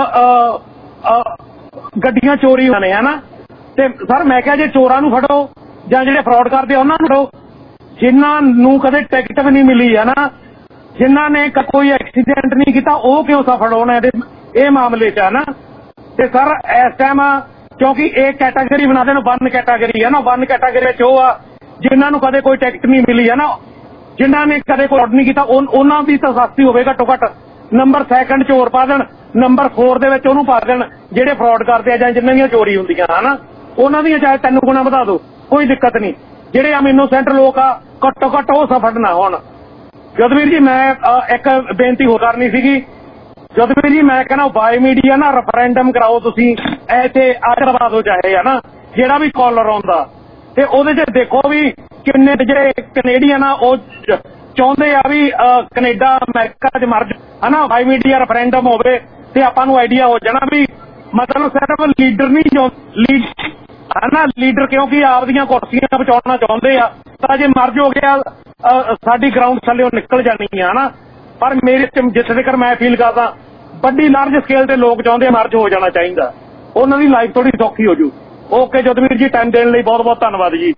ਗੱਡੀਆਂ ਚੋਰੀ ਹੋਣੇ ਨੇ ਹਨਾ। ਤੇ ਸਰ ਮੈਂ ਕਿਹਾ ਜੇ ਚੋਰਾਂ ਨੂੰ ਫੜੋ ਜਾਂ ਜਿਹੜੇ ਫਰਾਡ ਕਰਦੇ ਉਹਨਾਂ ਨੂੰ ਫੜੋ, ਜਿਨ੍ਹਾਂ ਨੂੰ ਕਦੇ ਟਿਕਟ ਵੀ ਨਹੀਂ ਮਿਲੀ ਹੈ ਨਾ, ਜਿਨ੍ਹਾਂ ਨੇ ਕੋਈ ਐਕਸੀਡੈਂਟ ਨਹੀਂ ਕੀਤਾ, ਉਹ ਕਿਉਂ ਸਫਲ ਹੋਣਾ ਇਹਦੇ ਇਹ ਮਾਮਲੇ 'ਚ ਹੈ ਨਾ। ਤੇ ਸਰ ਇਸ ਟਾਈਮ ਕਿਉਂਕਿ ਇਹ ਕੈਟਾਗਰੀ ਬਣਾ ਦੇਣ, ਵਨ ਕੈਟਾਗਰੀ ਹੈ ਨਾ, ਵਨ ਕੈਟਾਗਰੀ ਵਿੱਚ ਉਹ ਆ ਜਿਨ੍ਹਾਂ ਨੂੰ ਕਦੇ ਕੋਈ ਟਿਕਟ ਨਹੀਂ ਮਿਲੀ ਹੈ ਨਾ, ਜਿਨ੍ਹਾਂ ਨੇ ਕਦੇ ਫਰਾਡ ਨਹੀਂ ਕੀਤਾ, ਉਹਨਾਂ ਦੀ ਤਾਂ ਸਸਤੀ ਹੋਵੇ ਘੱਟੋ ਘੱਟ। ਨੰਬਰ ਸੈਕਿੰਡ 'ਚ ਹੋਰ ਪਾ ਦੇਣ, ਨੰਬਰ ਫੋਰ ਦੇ ਵਿੱਚ ਉਹਨੂੰ ਪਾ ਦੇਣ ਜਿਹੜੇ ਫਰਾਡ ਕਰਦੇ ਆ ਜਾਂ ਜਿਨ੍ਹਾਂ ਦੀਆਂ ਚੋਰੀ ਹੁੰਦੀਆਂ ਹਨਾ, ਉਹਨਾਂ ਦੀਆਂ ਚਾਹੇ ਤਿੰਨ ਗੁਣਾ ਵਧਾ ਦਿਓ, ਕੋਈ ਦਿੱਕਤ ਨਹੀਂ। ਜਿਹੜੇ ਆਮ ਇਨੋਸੈਂਟ ਲੋਕ ਆ ਘੱਟੋ ਘੱਟ ਉਹ ਸਫਲ ਨਾ ਹੋਣ। ਜਦਵੀਰ ਜੀ ਮੈਂ ਇੱਕ ਬੇਨਤੀ ਹੋ ਕਰਨੀ ਸੀਗੀ, ਜਦਵੀਰ ਜੀ ਮੈਂ ਕਹਿੰਦਾ ਵਾਈ ਮੀਡੀਆ ਨਾ ਰੈਫਰੈਂਡਮ ਕਰਾਓ ਤੁਸੀਂ ਇੱਥੇ ਆਸ਼ੀਰਵਾਦ ਹੋ ਚਾਹੇ ਹੈ ਨਾ, ਜਿਹੜਾ ਵੀ ਕਾਲਰ ਆਉਂਦਾ ਤੇ ਉਹਦੇ 'ਚ ਦੇਖੋ ਵੀ ਕਿੰਨੇ ਜਿਹੜੇ ਕੈਨੇਡੀਅਨ ਆ ਉਹ ਚਾਹੁੰਦੇ ਆ ਵੀ ਕੈਨੇਡਾ ਅਮਰੀਕਾ 'ਚ ਮਰ ਹਨਾ, ਵਾਈ ਮੀਡੀਆ ਰੈਫਰੈਂਡਮ ਹੋਵੇ ਤੇ ਆਪਾਂ ਨੂੰ ਆਈਡੀਆ ਹੋ ਜਾਣਾ ਵੀ ਮਤਲਬ ਸਿਰਫ ਲੀਡਰ ਨਹੀਂ ਲੀਡ ਹਨਾ, ਲੀਡਰ ਕਿਉਂਕਿ ਆਪਦੀਆਂ ਕੁਰਸੀਆਂ ਬਚਾਉਣਾ ਚਾਹੁੰਦੇ ਆ, ਤਾਂ ਜੇ ਮਰਜ ਹੋ ਗਿਆ ਸਾਡੀ ਗਰਾਊਂਡ ਥੱਲੇ ਉਹ ਨਿਕਲ ਜਾਣੀ ਆ ਹਨਾ। ਪਰ ਮੇਰੇ ਜਿੱਥੇ ਤੱਕ ਮੈਂ ਫੀਲ ਕਰਦਾ ਵੱਡੀ ਲਾਰਜ ਸਕੇਲ ਤੇ ਲੋਕ ਚਾਹੁੰਦੇ ਮਰਜ ਹੋ ਜਾਣਾ ਚਾਹੀਦਾ, ਉਹਨਾਂ ਦੀ ਲਾਈਫ ਥੋੜੀ ਸੌਖੀ ਹੋ ਜੂ। ਓਕੇ ਜਦਵੀਰ ਜੀ, ਟਾਈਮ ਦੇਣ ਲਈ ਬਹੁਤ ਬਹੁਤ ਧੰਨਵਾਦ ਜੀ।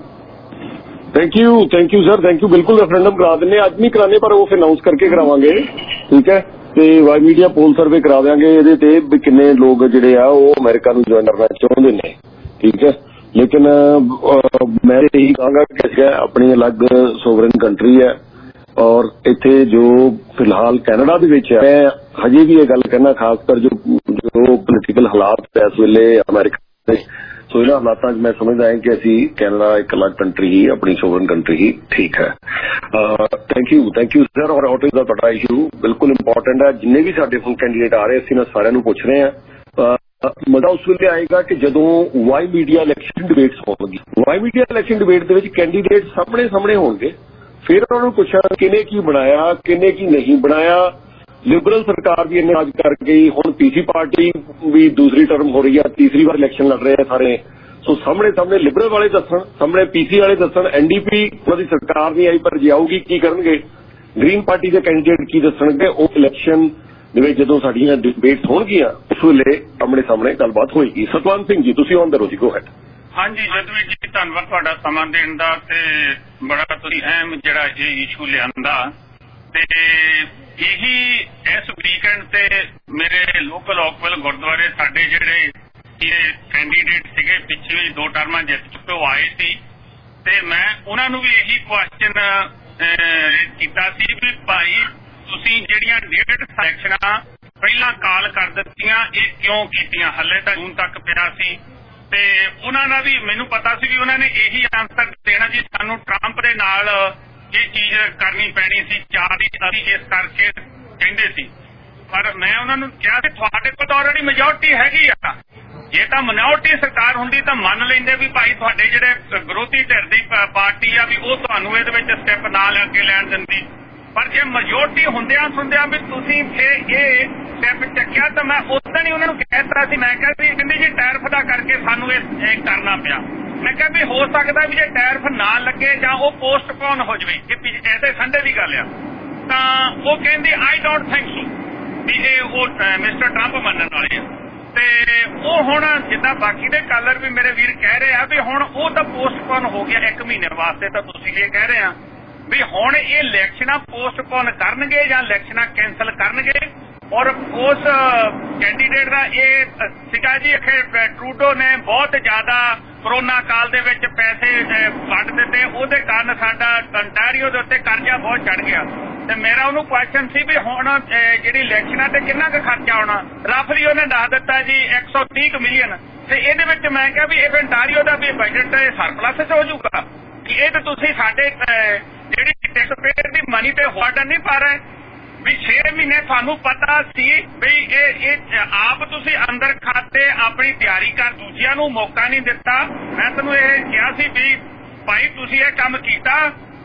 Thank you thank you sir, thank you. ਬਿਲਕੁਲ ਰੈਫਰੈਂਡਮ ਕਰਾ ਦਿੰਦੇ, ਅੱਜ ਨਹੀਂ ਕਰਾਣੇ ਪਰ ਉਹ ਫਿਰ ਅਨਾਊਂਸ ਕਰਕੇ ਕਰਾਵਾਂਗੇ, ਠੀਕ ਹੈ। ਤੇ ਵਾਈ ਮੀਡੀਆ ਪੋਲ ਸਰਵੇ ਕਰਾ ਦਿਆਂਗੇ ਇਹਦੇ ਤੇ ਵੀ ਕਿੰਨੇ ਲੋਕ ਜਿਹੜੇ ਆ ਉਹ ਅਮਰੀਕਾ ਨੂੰ ਜੁਆਇਨ ਕਰਨਾ ਚਾਹੁੰਦੇ ਨੇ, ਠੀਕ ਹੈ। ਲੇਕਿਨ ਮੈਂ ਇਹੀ ਕਹਾਂਗਾ ਕਿ ਅਸੀਂ ਆਪਣੀ ਅਲੱਗ ਸੋਵਰਨ ਕੰਟਰੀ ਹੈ ਔਰ ਇੱਥੇ ਜੋ ਫਿਲਹਾਲ ਕੈਨੇਡਾ ਦੇ ਵਿੱਚ ਹੈ, ਮੈਂ ਹਜੇ ਵੀ ਇਹ ਗੱਲ ਕਹਿਣਾ ਖਾਸ ਕਰ ਜੋ ਜੋ ਪੋਲੀਟੀਕਲ ਹਾਲਾਤ ਇਸ ਵੇਲੇ ਅਮਰੀਕਾ ਦੇ, ਸੋ ਇਹਨਾਂ ਹਾਲਾਤਾਂ 'ਚ ਮੈਂ ਸਮਝਦਾ ਹਾਂ ਕਿ ਅਸੀਂ ਕੈਨੇਡਾ ਇੱਕ ਅਲੱਗ ਕੰਟਰੀ ਹੀ, ਆਪਣੀ ਸੋਵਰਨ ਕੰਟਰੀ ਹੀ ਠੀਕ ਹੈ। Thank you thank you sir. ਔਰ ਆਟੋ ਦਾ ਤੁਹਾਡਾ ਇਸ਼ੂ ਬਿਲਕੁਲ ਇੰਪੋਰਟੈਂਟ ਹੈ। ਜਿੰਨੇ ਵੀ ਸਾਡੇ ਹੁਣ ਕੈਂਡੀਡੇਟ ਆ ਰਹੇ ਅਸੀਂ ਨਾ ਸਾਰਿਆਂ ਨੂੰ ਪੁੱਛ ਰਹੇ ਹਾਂ। ਮਜ਼ਾ ਉਸ ਵੇਲੇ ਆਏਗਾ ਕਿ ਜਦੋਂ ਵਾਈ ਮੀਡੀਆ ਇਲੈਕਸ਼ਨ ਡਿਬੇਟਸ ਹੋਣਗੀ। ਵਾਈ ਮੀਡੀਆ ਇਲੈਕਸ਼ਨ ਡਿਬੇਟ ਦੇ ਵਿੱਚ ਕੈਂਡੀਡੇਟ ਸਾਹਮਣੇ ਸਾਹਮਣੇ ਹੋਣਗੇ, ਫਿਰ ਉਹਨਾਂ ਨੂੰ ਪੁੱਛਾਂ ਕਿਹਨੇ ਕੀ ਬਣਾਇਆ, ਕਿਹਨੇ ਕੀ ਨਹੀਂ ਬਣਾਇਆ। ਲਿਬਰਲ ਸਰਕਾਰ ਵੀ ਇੰਨੇ ਰਾਜ ਕਰ ਗਈ, ਹੁਣ ਪੀਸੀ ਪਾਰਟੀ ਵੀ ਦੂਸਰੀ ਟਰਮ ਹੋ ਰਹੀ ਹੈ, ਤੀਸਰੀ ਵਾਰ ਇਲੈਕਸ਼ਨ ਲੜ ਰਹੇ ਆ ਸਾਰੇ। ਸੋ ਸਾਹਮਣੇ ਸਾਹਮਣੇ ਲਿਬਰਲ ਵਾਲੇ ਦੱਸਣ, ਸਾਹਮਣੇ ਪੀਸੀ ਵਾਲੇ ਦੱਸਣ, ਐਨਡੀਪੀ ਉਹਨਾਂ ਦੀ ਸਰਕਾਰ ਨਹੀਂ ਆਈ ਪਰ ਜੇ ਆਊਗੀ ਕੀ ਕਰਨਗੇ, ਗ੍ਰੀਨ ਪਾਰਟੀ ਦੇ ਕੈਂਡੀਡੇਟ ਕੀ ਦੱਸਣਗੇ। ਉਹ ਇਲੈਕਸ਼ਨ ਦੇ ਵਿੱਚ ਜਦੋਂ ਸਾਡੀਆਂ ਡਿਬੇਟਸ ਹੋਣਗੀਆਂ ਉਸ ਵੇਲੇ ਆਪਣੇ ਸਾਹਮਣੇ ਗੱਲਬਾਤ ਹੋਏਗੀ। ਸਤਵੰਤ ਸਿੰਘ ਜੀ ਤੁਸੀਂ ਆਨ ਦ ਰੋ ਜੀ, ਗੋ ਹੈਡ। ਹਾਂਜੀ ਜਦਵੀਰ ਜੀ, ਧੰਨਵਾਦ ਤੁਹਾਡਾ ਸਮਾਂ ਦੇਣ ਦਾ, ਤੇ ਬੜਾ ਤੁਸੀਂ ਅਹਿਮ ਜਿਹੜਾ ਇਹ ਇਸ਼ੂ ਲਿਆਂਦਾ। ਤੇ ਇਹੀ ਇਸ ਵੀਕਐਂਡ ਤੇ ਮੇਰੇ ਲੋਕਲ ਓਕਵਿਲ ਗੁਰਦੁਆਰੇ ਸਾਡੇ ਜਿਹੜੇ ਕੈਂਡੀਡੇਟ ਸੀਗੇ ਪਿਛਲੀ ਦੋ ਟਰਮਾਂ ਜਿੱਤ ਚੁੱਕੇ ਉਹ ਆਏ ਸੀ, ਤੇ ਮੈਂ ਉਹਨਾਂ ਨੂੰ ਵੀ ਇਹੀ ਕੁਐਸਚਨ ਕੀਤਾ ਸੀ ਵੀ ਭਾਈ ਤੁਸੀਂ ਜਿਹੜੀਆਂ ਡੇਢ ਸੈਕਸ਼ਨਾਂ ਪਹਿਲਾਂ ਕਾਲ ਕਰ ਦਿੱਤੀਆਂ ਇਹ ਕਿਉਂ ਕੀਤੀਆਂ, ਹਲੇ ਤਾਂ ਜੂਨ ਤੱਕ ਪਿਆ ਸੀ। ਤੇ ਉਹਨਾਂ ਦਾ ਵੀ ਮੈਨੂੰ ਪਤਾ ਸੀ ਵੀ ਉਹਨਾਂ ਨੇ ਇਹੀ ਆਨਸਰ ਦੇਣਾ ਜੀ ਸਾਨੂੰ ਟਰੰਪ ਦੇ ਨਾਲ ਇਹ ਚੀਜ਼ ਕਰਨੀ ਪੈਣੀ ਸੀ, ਚਾਰ ਦੀ ਅਸੀਂ ਇਸ ਕਰਕੇ ਕਹਿੰਦੇ ਸੀ। ਪਰ ਮੈਂ ਉਹਨਾਂ ਨੂੰ ਕਿਹਾ ਕਿ ਤੁਹਾਡੇ ਕੋਲ ਤਾਂ ਆਲਰੇਡੀ ਮੈਜੋਰਟੀ ਹੈਗੀ ਆ, ਜੇ ਤਾਂ ਮਿਨੋਰਟੀ ਸਰਕਾਰ ਹੁੰਦੀ ਤਾਂ ਮੰਨ ਲੈਂਦੇ ਵੀ ਭਾਈ ਤੁਹਾਡੇ ਜਿਹੜੇ ਵਿਰੋਧੀ ਧਿਰ ਦੀ ਪਾਰਟੀ ਆ ਵੀ ਉਹ ਤੁਹਾਨੂੰ ਇਹਦੇ ਵਿੱਚ ਸਟੈਪ ਨਾਲ ਅੱਗੇ ਲੈਣ ਦਿੰਦੀ। ਪਰ ਜੇ ਮੈਜੋਰਟੀ ਹੁੰਦਿਆਂ ਸੁਣਦਿਆਂ ਵੀ ਤੁਸੀਂ ਫਿਰ ਇਹ ਸਟੈਪ ਚੱਕਿਆ ਤਾਂ ਮੈਂ ਉਦੋਂ ਹੀ ਉਹਨਾਂ ਨੂੰ ਕਹਿ ਦਿੱਤਾ ਸੀ, ਮੈਂ ਕਿਹਾ ਵੀ ਕਹਿੰਦੇ ਜੀ ਟੈਰਿਫ ਦਾ ਕਰਕੇ ਸਾਨੂੰ ਇਹ ਕਰਨਾ ਪਿਆ। ਮੈਂ ਕਿਹਾ ਵੀ ਹੋ ਸਕਦਾ ਵੀ ਜੇ ਟੈਰਿਫ ਨਾ ਲੱਗੇ ਜਾਂ ਉਹ ਪੋਸਟਪੋਨ ਹੋ ਜਾਵੇ, ਕਿ ਐਸੇ ਸੰਡੇ ਦੀ ਗੱਲ ਆ, ਤਾਂ ਉਹ ਕਹਿੰਦੇ ਆਈ ਡੋਂਟ ਥਿੰਕ ਸੋ ਵੀ ਇਹ ਉਹ ਮਿਸਟਰ ਟਰੰਪ ਮੰਨਣ ਵਾਲੇ ਆ। ਤੇ ਉਹ ਹੁਣ ਜਿੱਦਾਂ ਬਾਕੀ ਦੇ ਕਾਲਰ ਵੀ ਮੇਰੇ ਵੀਰ ਕਹਿ ਰਹੇ ਆ ਵੀ ਹੁਣ ਉਹ ਤਾਂ ਪੋਸਟਪੋਨ ਹੋ ਗਿਆ ਇੱਕ ਮਹੀਨੇ ਵਾਸਤੇ, ਤਾਂ ਤੁਸੀਂ ਇਹ ਕਹਿ ਰਹੇ ਆ ਵੀ ਹੁਣ ਇਹ ਇਲੈਕਸ਼ਨਾਂ ਪੋਸਟਪੋਨ ਕਰਨਗੇ ਜਾਂ ਇਲੈਕਸ਼ਨਾਂ ਕੈਂਸਲ ਕਰਨਗੇ। ਔਰ ਉਸ ਕੈਂਡੀਡੇਟ ਦਾ ਇਹ ਸੀਗਾ ਜੀ ਕਿ ਟਰੂਡੋ ਨੇ ਬਹੁਤ ਜ਼ਿਆਦਾ ਕਰੋਨਾ ਕਾਲ ਦੇ ਵਿੱਚ ਪੈਸੇ ਵੰਡ ਦਿੱਤੇ, ਉਹਦੇ ਕਾਰਨ ਸਾਡਾ ਅੰਟਾਰੀਓ ਦੇ ਉੱਤੇ ਕਰਜ਼ਾ ਬਹੁਤ ਚੜ ਗਿਆ। ਤੇ ਮੇਰਾ ਉਹਨੂੰ ਕੁਐਸਚਨ ਸੀ ਵੀ ਹੁਣ ਜਿਹੜੀ ਇਲੈਕਸ਼ਨਾਂ ਤੇ ਕਿੰਨਾ ਕੁ ਖਰਚਾ ਆਉਣਾ, ਰਫਲੀ ਉਹਨੇ ਦੱਸ ਦਿੱਤਾ ਜੀ ਇੱਕ ਸੌ ਤੀਹ ਮਿਲੀਅਨ। ਤੇ ਇਹਦੇ ਵਿੱਚ ਮੈਂ ਕਿਹਾ ਵੀ ਇਹ ਅੰਟਾਰੀਓ ਦਾ ਵੀ ਬਜਟ ਸਰਪਲਸ ਚ ਹੋ ਜਾਊਗਾ ਕਿ ਇਹ ਤਾਂ ਤੁਸੀਂ ਸਾਡੇ ਜਿਹੜੀ ਟੈਕਸ ਪੇਅਰ ਦੀ ਮਨੀ ਤੇ ਵਾਰਡਨ ਨਹੀਂ ਪਾ ਰਹੇ ਵੀ ਛੇ ਮਹੀਨੇ ਤੁਹਾਨੂੰ ਪਤਾ ਸੀ ਵੀ ਇਹ ਇਹ ਆਪ ਤੁਸੀਂ ਅੰਦਰ ਖਾਤੇ ਆਪਣੀ ਤਿਆਰੀ ਕਰ, ਦੂਜਿਆਂ ਨੂੰ ਮੌਕਾ ਨਹੀਂ ਦਿੱਤਾ। ਮੈਂ ਤੁਹਾਨੂੰ ਇਹ ਕਿਹਾ ਸੀ ਵੀ ਭਾਈ ਤੁਸੀਂ ਇਹ ਕੰਮ ਕੀਤਾ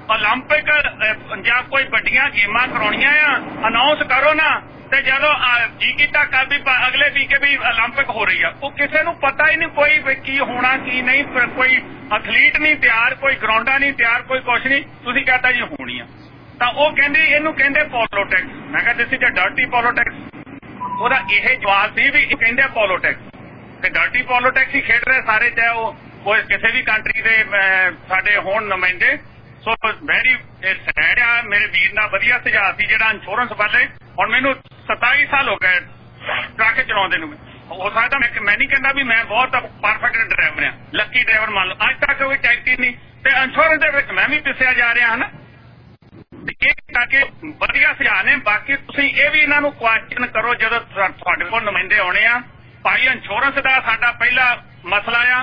ਓਲੰਪਿਕ ਜਾਂ ਕੋਈ ਵੱਡੀਆਂ ਗੇਮਾਂ ਕਰਾਉਣੀਆਂ ਆ ਅਨਾਉਂਸ ਕਰੋ ਨਾ, ਤੇ ਜਦੋਂ ਜੀ ਕੀਤਾ ਕਰ ਵੀ ਅਗਲੇ ਵੀਕੇ ਵੀ ਓਲੰਪਿਕ ਹੋ ਰਹੀ ਆ, ਉਹ ਕਿਸੇ ਨੂੰ ਪਤਾ ਹੀ ਨਹੀਂ ਕੋਈ ਕੀ ਹੋਣਾ ਕੀ ਨਹੀਂ, ਕੋਈ ਐਥਲੀਟ ਨਹੀਂ ਤਿਆਰ, ਕੋਈ ਗਰਾਊਂਡਾਂ ਨਹੀਂ ਤਿਆਰ, ਕੋਈ ਕੁਛ ਨਹੀਂ, ਤੁਸੀਂ ਕਹਤਾ ਜੀ ਹੋਣੀ ਆ। ਤਾਂ ਉਹ ਕਹਿੰਦੇ ਇਹਨੂੰ ਕਹਿੰਦੇ ਪੋਲੋਟਿਕਸ। ਮੈਂ ਕਿਹਾ ਦਿਸ ਇਜ਼ ਅ ਡਰਟੀ ਪੋਲੋਟਿਕਸ। ਉਹਦਾ ਇਹ ਜਵਾਬ ਸੀ ਵੀ ਇਹ ਕਹਿੰਦੇ ਪੋਲੋਟਿਕਸ, ਤੇ ਡਰਟੀ ਪੋਲੋਟਿਕਸ ਹੀ ਖੇਡ ਰਹੇ ਸਾਰੇ, ਚਾਹੇ ਉਹ ਕੋਈ ਕਿਸੇ ਵੀ ਕੰਟਰੀ ਦੇ ਸਾਡੇ ਹੋਣ ਨੁਮਾਇੰਦੇ। ਸੋ ਵੈਰੀ ਸੈਡ ਆ। ਮੇਰੇ ਵੀਰ ਨਾਲ ਵਧੀਆ ਸੁਝਾਅ ਸੀ ਜਿਹੜਾ ਇੰਸ਼ੋਰੈਂਸ ਵਾਲੇ। ਹੁਣ ਮੈਨੂੰ ਸਤਾਈ ਸਾਲ ਹੋ ਗਏ ਟਰੱਕ ਚਲਾਉਂਦੇ ਨੂੰ। ਹੋ ਸਕਦਾ ਮੈਂ ਮੈਂ ਨਹੀਂ ਕਹਿੰਦਾ ਵੀ ਮੈਂ ਬਹੁਤ ਪਰਫੈਕਟ ਡਰਾਈਵਰ ਆ, ਲੱਕੀ ਡਰਾਈਵਰ ਮੰਨ ਲਓ, ਅੱਜ ਤੱਕ ਕੋਈ ਟੈਕਸੀ ਨਹੀਂ, ਤੇ ਇੰਸ਼ੋਰੈਂਸ ਦੇ ਵਿੱਚ ਮੈਂ ਵੀ ਪਿੱਛਿਆ ਜਾ ਰਿਹਾ ਹਾਂ ਨਾ। ਇਹ ਕਰਕੇ ਵਧੀਆ ਸੁਝਾਅ ਨੇ। ਬਾਕੀ ਤੁਸੀਂ ਇਹ ਵੀ ਇਹਨਾਂ ਨੂੰ ਕੁਐਸਚਨ ਕਰੋ ਜਦੋਂ ਤੁਹਾਡੇ ਕੋਲ ਨੁਮਾਇੰਦੇ ਆਉਣੇ ਆ। ਭਾਈ ਇੰਸ਼ੋਰੈਂਸ ਦਾ ਸਾਡਾ ਪਹਿਲਾ ਮਸਲਾ ਆ